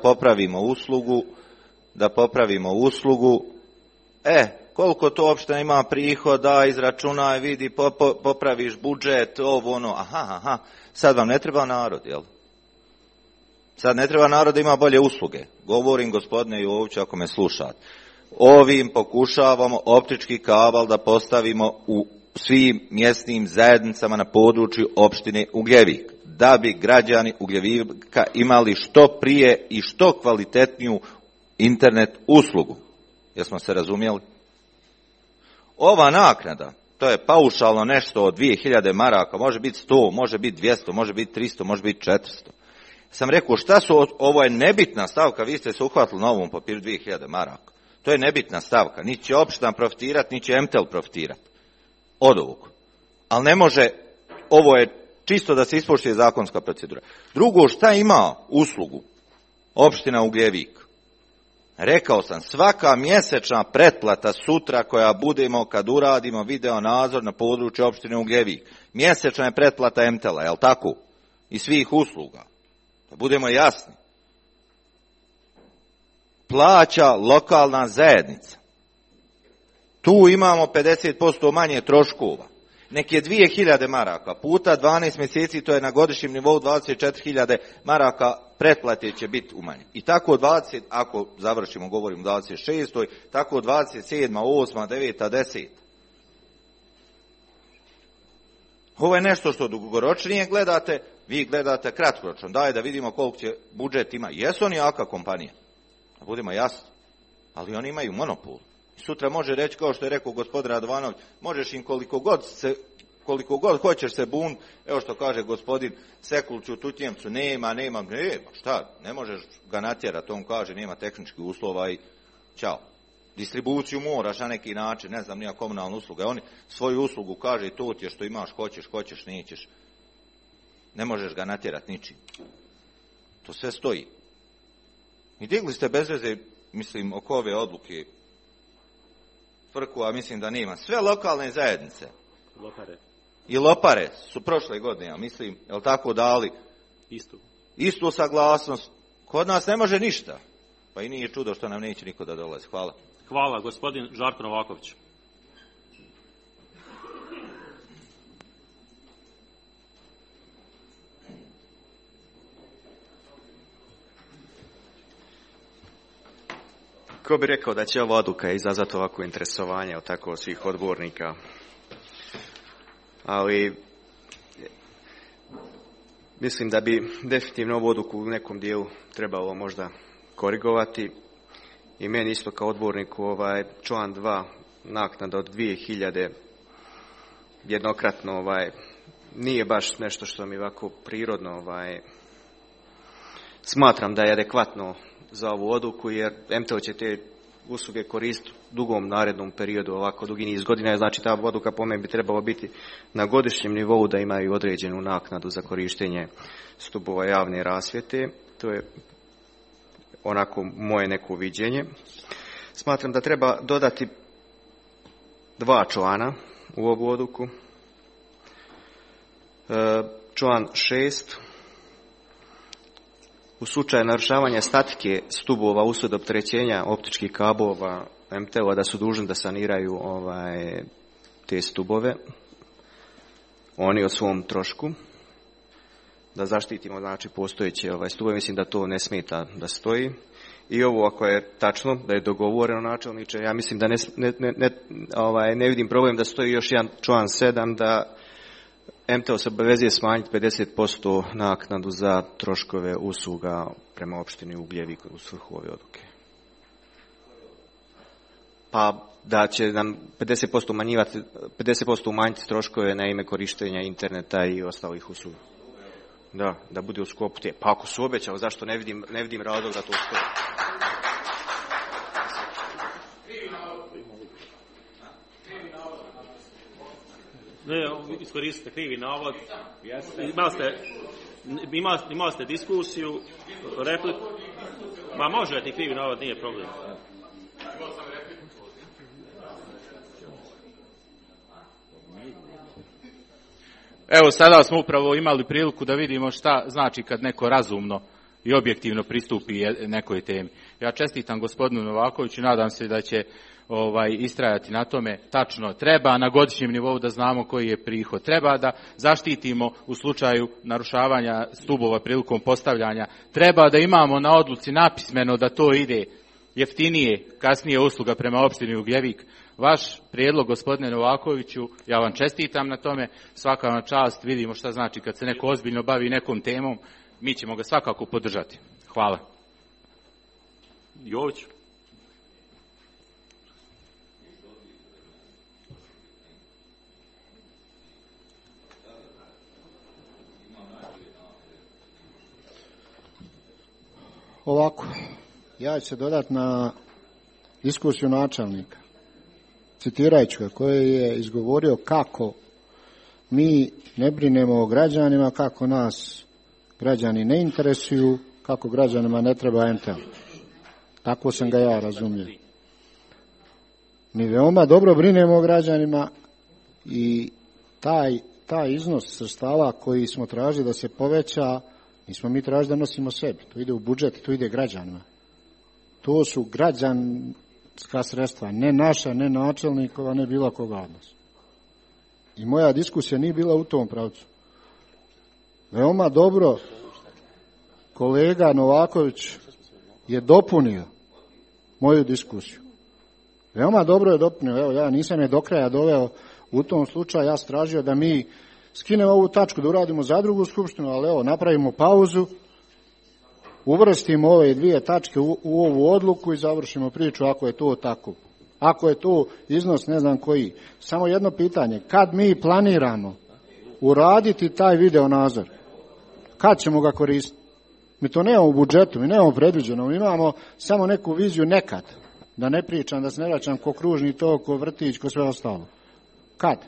popravimo uslugu, koliko to opština ima prihoda, izračunaj, vidi, popraviš budžet, ovo, ono, aha, sad vam ne treba narod, jel? Sad ne treba narod da ima bolje usluge. Govorim, gospodine Joviću, ako me slušate. Ovim pokušavamo optički kabal da postavimo u svim mjesnim zajednicama na području opštine Ugljevik, da bi građani Ugljevika imali što prije i što kvalitetniju internet uslugu. Jesmo se razumjeli? Ova naknada, to je paušalno nešto od 2000 maraka, može biti 100, može biti 200, može biti 300, može biti 400. Sam rekao, ovo je nebitna stavka, vi ste se uhvatili na ovom papiru 2000 maraka. To je nebitna stavka, niti će opština profitirati, niti će MTL profitirati od ovog. Ali ne može, ovo je čisto da se ispoštuje zakonska procedura. Drugo, šta ima uslugu opština Ugljevik? Rekao sam, svaka mjesečna pretplata sutra koja budemo kad uradimo video nadzor na području opštine Ugljevik. Mjesečna je pretplata MTL-a, je li tako? I svih usluga. Da budemo jasni. Plaća lokalna zajednica. Tu imamo 50% manje troškova. Nek je 2000 maraka puta 12 mjeseci, to je na godišnjem nivou 24.000 maraka pretplate će biti umanje. I tako 20, ako završimo, govorim 26. tako 27, 8, 9, 10. Ovo je nešto što dugoročnije gledate, vi gledate kratkoročno. Daj da vidimo koliko će budžet ima. Jesu oni jaka kompanija? Da budemo jasni. Ali oni imaju monopol. Sutra može reći, kao što je rekao gospodin Radovanović, možeš im koliko god hoćeš se bun, evo što kaže gospodin Sekulić u Tutnjevcu, nema, šta, ne možeš ga natjerati, on kaže nema tehničkih uslova i ćao. Distribuciju moraš na neki način, ne znam, nija komunalna usluga, oni svoju uslugu kaže to ti je što imaš, hoćeš, nećeš, ne možeš ga natjerati ničim. To sve stoji. I digli ste bez veze, mislim, oko ove odluke frku, a mislim da nema. Sve lokalne zajednice i Lopare su prošle godine, ja mislim, jel tako, dali istu saglasnost. Kod nas ne može ništa. Pa i nije čudo što nam neće niko da dolazi. Hvala. Hvala, gospodin Žarko Novaković. Ko bi rekao da će ova odluka izazvati ovako interesovanje od tako svih odbornika? Ali mislim da bi definitivno ovu odluku u nekom dijelu trebalo možda korigovati. I meni isto kao odborniku član 2 naknada od 2000 jednokratno nije baš nešto što mi ovako prirodno smatram da je adekvatno za ovu odluku, jer MTL će te usluge koristiti dugom narednom periodu, ovako dugi niz godina, znači ta odluka po meni bi trebalo biti na godišnjem nivou da imaju određenu naknadu za korištenje stubova javne rasvjete. To je onako moje neko viđenje. Smatram da treba dodati 2 člana u ovu odluku. Član 6. U slučaju narušavanja statike stubova uslijed opterećenja optičkih kablova MTL-a da su dužni da saniraju te stubove, oni o svom trošku. da zaštitimo znači postojeće stubove, mislim da to ne smeta da stoji. I ovo ako je tačno da je dogovoreno načelniče, ja mislim da ne vidim problem da stoji još jedan član 7 da MTO se obavezuje smanjiti 50% naknadu za troškove usluga prema opštini Ugljevik u svrhu ove odluke. Pa da će nam 50% umanjiti troškove na ime korištenja interneta i ostalih usluga. Da bude u sklopu te. Pa ako su obećali, zašto ne vidim razlog da to stoji? Ne, iskoristite krivi navod. Imali ste diskusiju, repliku. Ma možete, krivi navod, nije problem. Evo, sada smo upravo imali priliku da vidimo šta znači kad neko razumno i objektivno pristupi nekoj temi. Ja čestitam gospodinu Novakoviću, nadam se da će istrajati na tome. Tačno, treba na godišnjem nivou da znamo koji je prihod. Treba da zaštitimo u slučaju narušavanja stubova prilikom postavljanja. Treba da imamo na odluci napismeno da to ide jeftinije, kasnije usluga prema opštini Ugljevik. Vaš prijedlog, gospodine Novakoviću, ja vam čestitam na tome, svaka vam čast, vidimo šta znači kad se neko ozbiljno bavi nekom temom, mi ćemo ga svakako podržati. Hvala. Jović. Ovako, ja ću se dodati na diskusiju načelnika. Citirajući ga, koji je izgovorio kako mi ne brinemo o građanima, kako nas građani ne interesuju, kako građanima ne treba MTL. Tako sam ga ja razumio. Mi veoma dobro brinemo o građanima i taj iznos sredstava koji smo tražili da se poveća, nismo mi tražili da nosimo sebi. To ide u budžet, to ide građanima. To su građanska sredstva, ne naša, ne načelnikova, ne bilo koga od nas. I moja diskusija nije bila u tom pravcu. Veoma dobro kolega Novaković je dopunio moju diskusiju. Veoma dobro je dopunio. Evo, ja nisam je do kraja doveo u tom slučaju. Ja sam tražio da mi skinemo ovu tačku, da uradimo za drugu skupštinu, ali evo, napravimo pauzu, uvrstimo ove dvije tačke u ovu odluku i završimo priču ako je to tako. Ako je to iznos ne znam koji. Samo jedno pitanje, kad mi planiramo uraditi taj video nadzor, kad ćemo ga koristiti? Mi to nemamo u budžetu, mi nemamo predviđeno, mi imamo samo neku viziju nekad. Da ne pričam, da se ne vraćam ko kružni tok, ko vrtić, ko sve ostalo. Kad?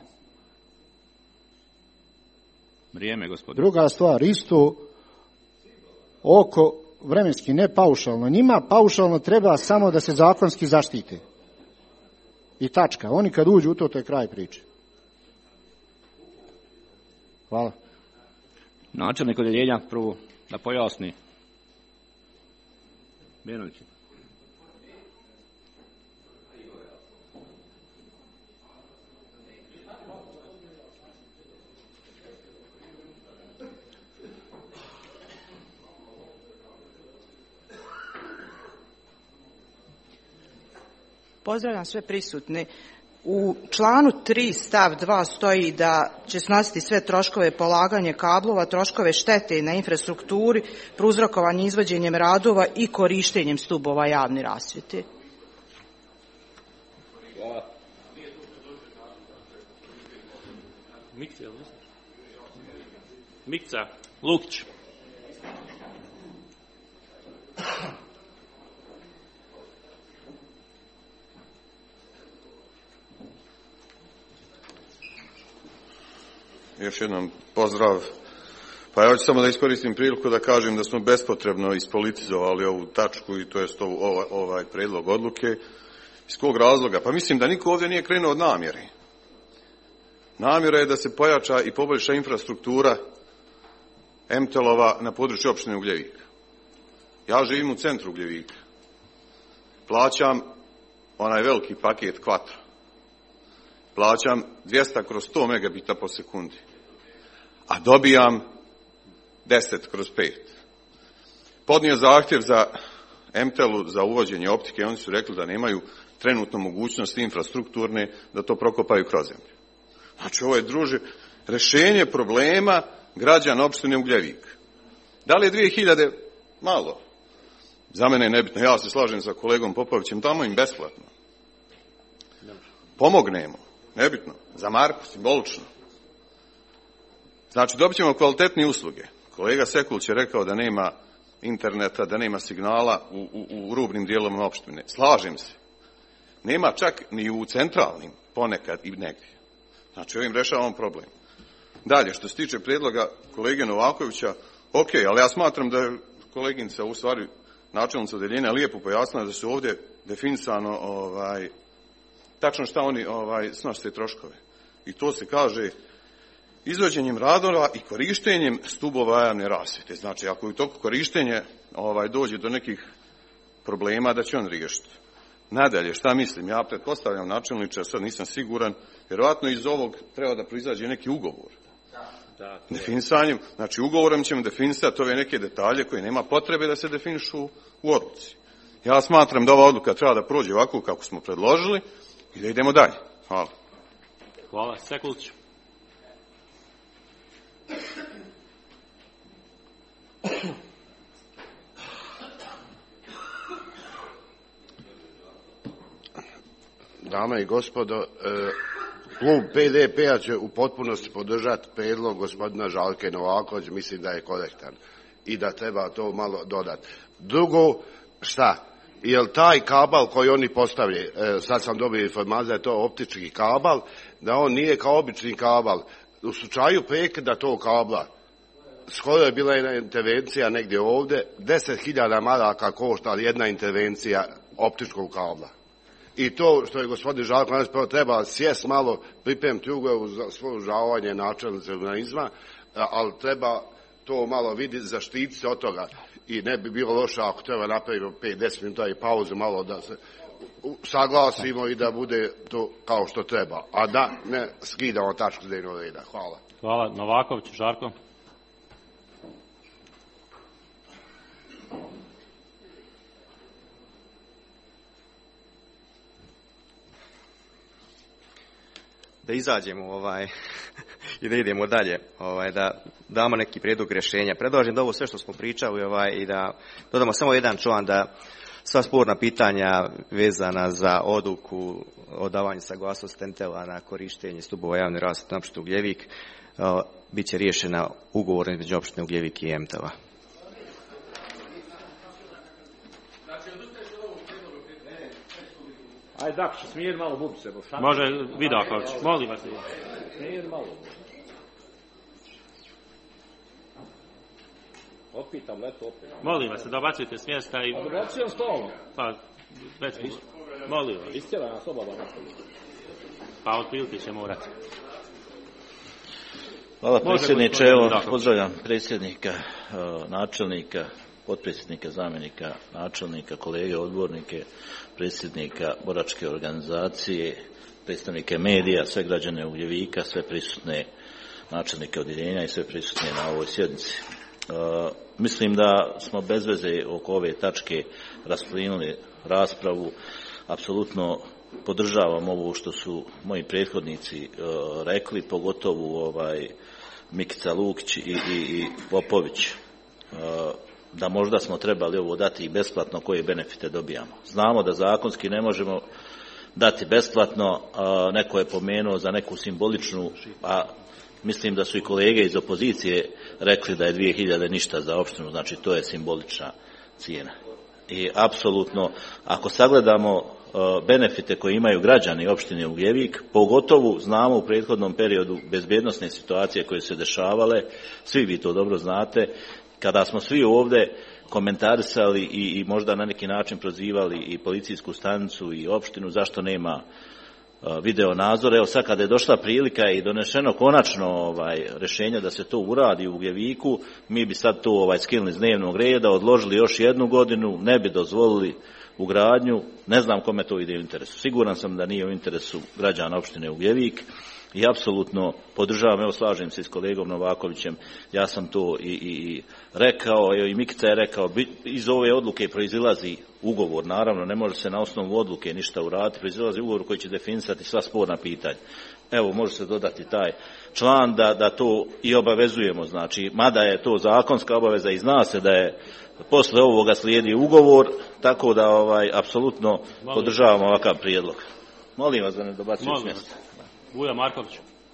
Vrijeme, gospodine. Druga stvar, isto oko vremenski, ne paušalno. Njima paušalno treba samo da se zakonski zaštite. I tačka. Oni kad uđu u to je kraj priče. Hvala. Načelnik odjeljenja prvo da pojasni. Benović. Pozdravljam sve prisutne. U članu 3 stav 2 stoji da će snositi sve troškove polaganje kablova, troškove štete na infrastrukturi, prouzrokovanje izvođenjem radova i korištenjem stubova javne rasvjete. Mikca Lukić. Još jednom pozdrav. Pa ja hoću samo da iskoristim priliku da kažem da smo bespotrebno ispolitizovali ovu tačku i to jest ovaj predlog odluke. Iz kog razloga? Pa mislim da niko ovdje nije krenuo od namjere. Namjera je da se pojača i poboljša infrastruktura MTL-ova na području opštine Ugljevik. Ja živim u centru Ugljevika. Plaćam onaj veliki paket Quattro. Plaćam 200 kroz 100 megabita po sekundi. A dobijam 10/5. Podnio zahtjev za MTEL-u za uvođenje optike, oni su rekli da nemaju trenutno mogućnosti infrastrukturne da to prokopaju kroz zemlju. Znači, ovo je, druže, rješenje problema građana opštine Ugljevik. Da li je 2000 malo? Za mene je nebitno. Ja se slažem sa kolegom Popovićem, tamo im besplatno. Pomognemo, nebitno. Za marku, simbolično. Znači, dobit ćemo kvalitetnije usluge. Kolega Sekulić je rekao da nema interneta, da nema signala u rubnim dijelovima opštine. Slažem se. Nema čak ni u centralnim, ponekad i negdje. Znači, ovim rešavamo problem. Dalje, što se tiče prijedloga kolege Novakovića, ok, ali ja smatram da je koleginica, u stvari načelnica odeljenja, lijepo pojasnila da su ovdje definisano tačno šta oni snose troškove. I to se kaže izvođenjem radova i korištenjem stubova javne rasvjete. Znači, ako u toku korištenje dođe do nekih problema, da će on riješiti. Nadalje, šta mislim? Ja pretpostavljam, načelniče, sad nisam siguran, vjerojatno iz ovog treba da proizađe neki ugovor. Definisanjem, znači ugovorom ćemo definisati ove neke detalje koje nema potrebe da se definišu u odluci. Ja smatram da ova odluka treba da prođe ovako kako smo predložili i da idemo dalje. Hvala. Hvala. Sekulić. Dame i gospodo, klub PDP-a će u potpunosti podržati prijedlog gospodina Žalke Novakovića, mislim da je korektan i da treba to malo dodati. Drugo, šta? Jel taj kabel koji oni postavljaju, sad sam dobio informaciju da je to optički kabel, da on nije kao obični kabel. U slučaju prekida tog kabla, skoro je bila jedna intervencija negdje ovdje, 10.000 maraka košta jedna intervencija optičkog kabla. I to što je gospodin Žarko treba sjest malo, pripremiti ugovor za služavanje načelnice urbanizma, ali treba to malo vidjeti, zaštititi se od toga. I ne bi bilo loše ako treba napravimo 5-10 minuta i pauzu malo da se saglasimo i da bude to kao što treba. A da ne skidamo tačku dnevnog reda. Hvala. Hvala. Novaković, Žarko. Da izađemo i da idemo dalje, da damo neki prijedlog rješenja. Predlažem da ovo sve što smo pričali i da dodamo samo jedan član, da sva sporna pitanja vezana za odluku o davanju saglasnosti MTEL-a na korištenje stubova javne rasvjete na opštini Ugljevik bit će riješena ugovorom između opštine Ugljevik i MTEL-a. Ajde, Dakša, smijeri malo bubi se. Može Vidaković, molim vas. Smijeri malo. Opitam, leto opet. Molim vas, dobacujte s mjesta i... A dobacujem stolno. Pa, već molim vas. Istjela nas oba nastavlja. Pa otprilike će morati. Hvala predsjedniče, evo pozdravljam predsjednika, načelnika, potpredsjednika, zamjenika načelnika, kolege, odbornike, predsjednika boračke organizacije, predstavnike medija, sve građane Ugljevika, sve prisutne načelnike odjeljenja i sve prisutne na ovoj sjednici. Mislim da smo bez veze oko ove tačke rasplinuli raspravu. Apsolutno podržavam ovo što su moji prethodnici rekli, pogotovo Mikica Lukić i Popović. Da možda smo trebali ovo dati i besplatno, koje benefite dobijamo. Znamo da zakonski ne možemo dati besplatno, neko je pomenuo za neku simboličnu, a mislim da su i kolege iz opozicije rekli da je 2000 ništa za opštinu, znači to je simbolična cijena. I apsolutno, ako sagledamo benefite koje imaju građani opštine Ugljevik, pogotovo znamo u prethodnom periodu bezbjednosne situacije koje se dešavale, svi vi to dobro znate, kada smo svi ovdje komentarisali i možda na neki način prozivali i policijsku stanicu i opštinu zašto nema video nadzora. Evo sad kada je došla prilika i donešeno konačno rješenje da se to uradi u Ugljeviku, mi bi sad to skinuli iz dnevnog reda, odložili još 1 godinu, ne bi dozvolili ugradnju. Ne znam kome to ide u interesu. Siguran sam da nije u interesu građana opštine Ugljevik i apsolutno podržavam, evo slažem se s kolegom Novakovićem, ja sam to i rekao, i Mikica je rekao, iz ove odluke proizilazi ugovor, naravno ne može se na osnovu odluke ništa uraditi, proizilazi ugovor koji će definisati sva sporna pitanja. Evo, može se dodati taj član da to i obavezujemo, znači, mada je to zakonska obaveza i zna se da je posle ovoga slijedi ugovor, tako da apsolutno podržavamo ovakav prijedlog. Molim vas da ne dobacuju s mjesta. Vuja Marković.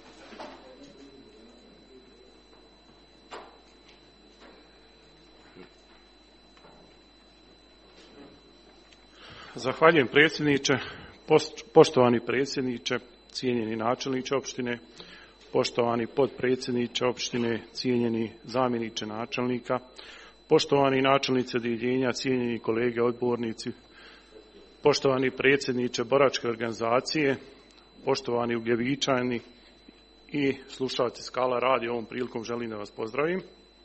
Zahvaljujem predsjedniče, poštovani predsjedniče, cijenjeni načelniče opštine, poštovani potpredsjedniče opštine, cijenjeni zamjeniče načelnika, poštovani načelnici odjeljenja, cijenjeni kolege odbornici, poštovani predsjedniče boračke organizacije, poštovani Ugljevičani i slušalci Skala radija, ovom prilikom želim da vas pozdravim.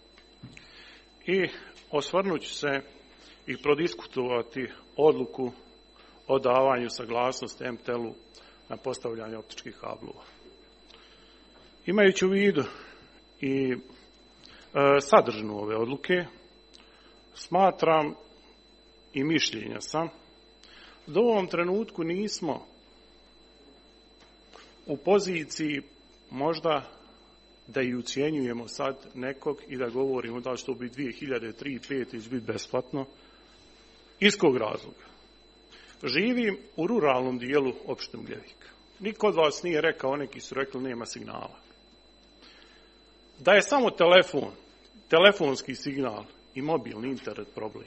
I osvrnut ću se i prodiskutovati odluku o davanju saglasnosti MTEL-u na postavljanje optičkih kablova. Imajući u vidu i sadržinu ove odluke, smatram i mišljenja sam da u ovom trenutku nismo u poziciji možda da i ucijenjujemo sad nekog i da govorimo da li će to biti 2000, 3, 5 ili će biti besplatno. Iz kog razloga? Živim u ruralnom dijelu opštine Ugljevik. Niko od vas nije rekao, neki su rekli nema signala. Da je samo telefonski signal i mobilni internet problem,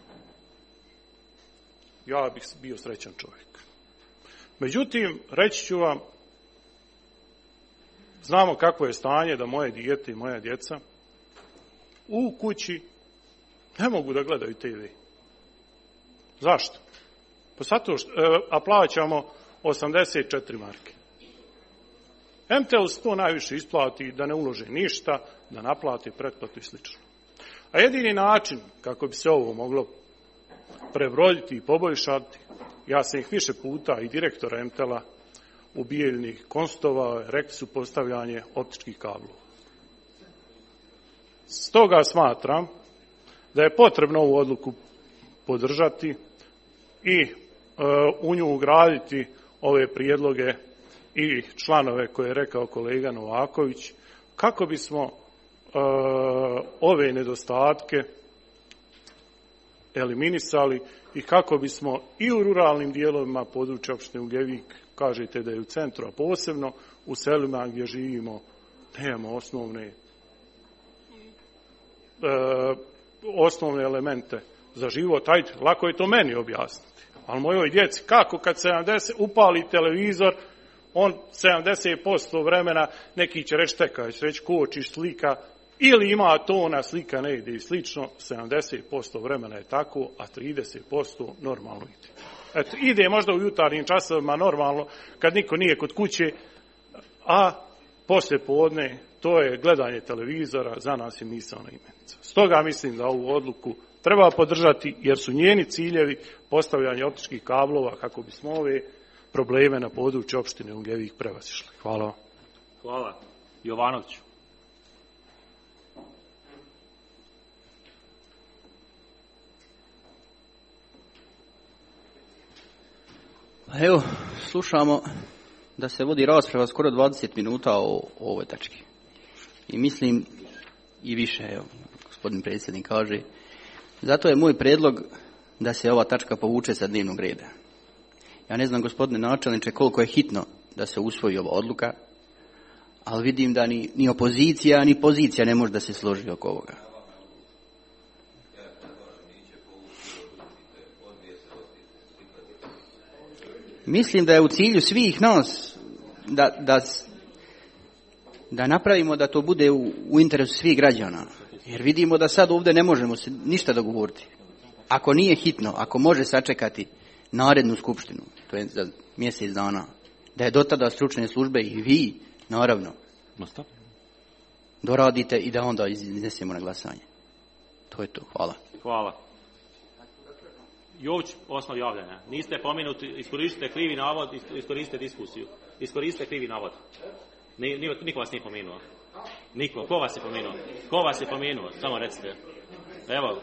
ja bih bio srećan čovjek. Međutim, reći ću vam, znamo kakvo je stanje da moje dijete i moja djeca u kući ne mogu da gledaju TV. Zašto? Pa zato što, a plaćamo 84 marke. MTEL se to najviše isplati da ne ulože ništa, da naplati pretplatu i sl. A jedini način kako bi se ovo moglo prebroditi i poboljšati, ja sam ih više puta i direktora MTEL-a u Bijeljini konstatovao, rekli su postavljanje optičkih kablova. Stoga smatram da je potrebno ovu odluku podržati i u nju ugraditi ove prijedloge i članove koje je rekao kolega Novaković, kako bismo ove nedostatke eliminisali i kako bismo i u ruralnim dijelovima područja opštine Ugljevik, kažete da je u centru, a posebno u selima gdje živimo, nemamo osnovne elemente za život. Ajde, lako je to meni objasniti, ali mojoj djeci, kako kad 70 upali televizor, on 70% vremena, neki će reći tekaj, će reći kočiš slika, ili ima tona, slika ne ide i slično, 70% vremena je tako, a 30% normalno ide. Eto, ide možda u jutarnjim časovima normalno, kad niko nije kod kuće, a poslije podne to je gledanje televizora, za nas je misaona imenica. Stoga mislim da ovu odluku treba podržati, jer su njeni ciljevi postavljanje optičkih kablova kako bismo ove probleme na području opštine Ugljevik prevazišli. Hvala. Hvala. Jovanović. Evo, slušamo da se vodi rasprava skoro 20 minuta o ovoj tački. I mislim i više, evo, gospodin predsjednik kaže, zato je moj predlog da se ova tačka povuče sa dnevnog reda. Ja ne znam, gospodine načelniče, koliko je hitno da se usvoji ova odluka, ali vidim da ni opozicija, ni pozicija ne može da se složi oko ovoga. Mislim da je u cilju svih nas da napravimo da to bude u interesu svih građana. Jer vidimo da sad ovdje ne možemo se ništa dogovoriti. Ako nije hitno, ako može sačekati narednu skupštinu, to je za mjesec dana, da je do tada stručne službe i vi, naravno, doradite i da onda iznesemo na glasanje. To je to. Hvala. Hvala. Jović, osnov javljanja. Niste pomenuti, iskoristite krivi navod, iskoristite diskusiju. Iskoristite krivi navod. Niko vas nije pomenuo. Niko. Ko vas je pomenuo? Ko vas je pomenuo? Samo recite. Evo.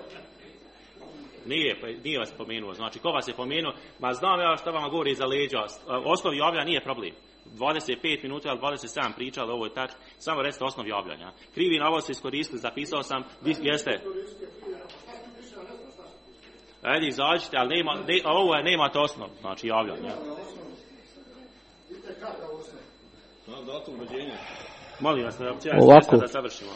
Nije vas pomenuo. Znači, ko vas je pomenuo? Ma znam ja što vam govori za leđa. Osnov javljanja nije problem. 25 minuta ili 27 pričali o ovoj tački. Samo recite osnov javljanja. Krivi navod ste iskoristili, zapisao sam. Jeste. Ajde, izađite, ali ovo nemate osnov, znači javljanje. Molim vas, da završimo.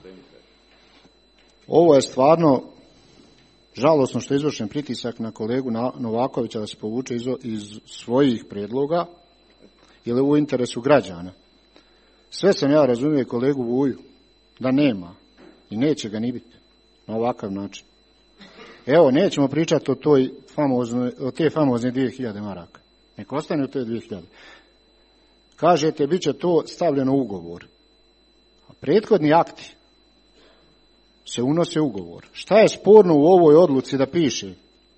Ovo je stvarno žalosno što je izvršen pritisak na kolegu Novakovića da se povuče iz svojih predloga, jer je u interesu građana. Sve sam ja razumio kolegu Vuju da nema i neće ga ni biti na ovakav način. Evo, nećemo pričati o te famozne 2000 maraka. Nek ostane u te 2000. Kažete, bit će to stavljeno u ugovor. A prethodni akti se unose u ugovor. Šta je sporno u ovoj odluci da piše?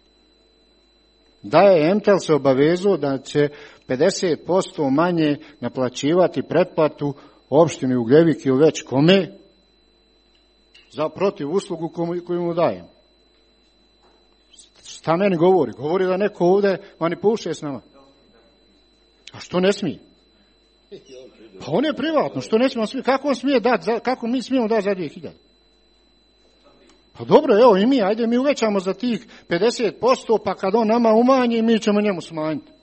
Da je MTEL se obavezao da će 50% manje naplaćivati pretplatu opštini Ugljevik ili već kome za protiv uslugu koju mu dajem. Šta meni govori? Govori da neko ovdje manipuliše s nama. A što ne smije? Pa on je privatno, što nećemo smije? Kako mi smijemo dati za 2000? Pa dobro, evo i mi, ajde mi uvećamo za tih 50%, pa kad on nama umanji, mi ćemo njemu smanjiti.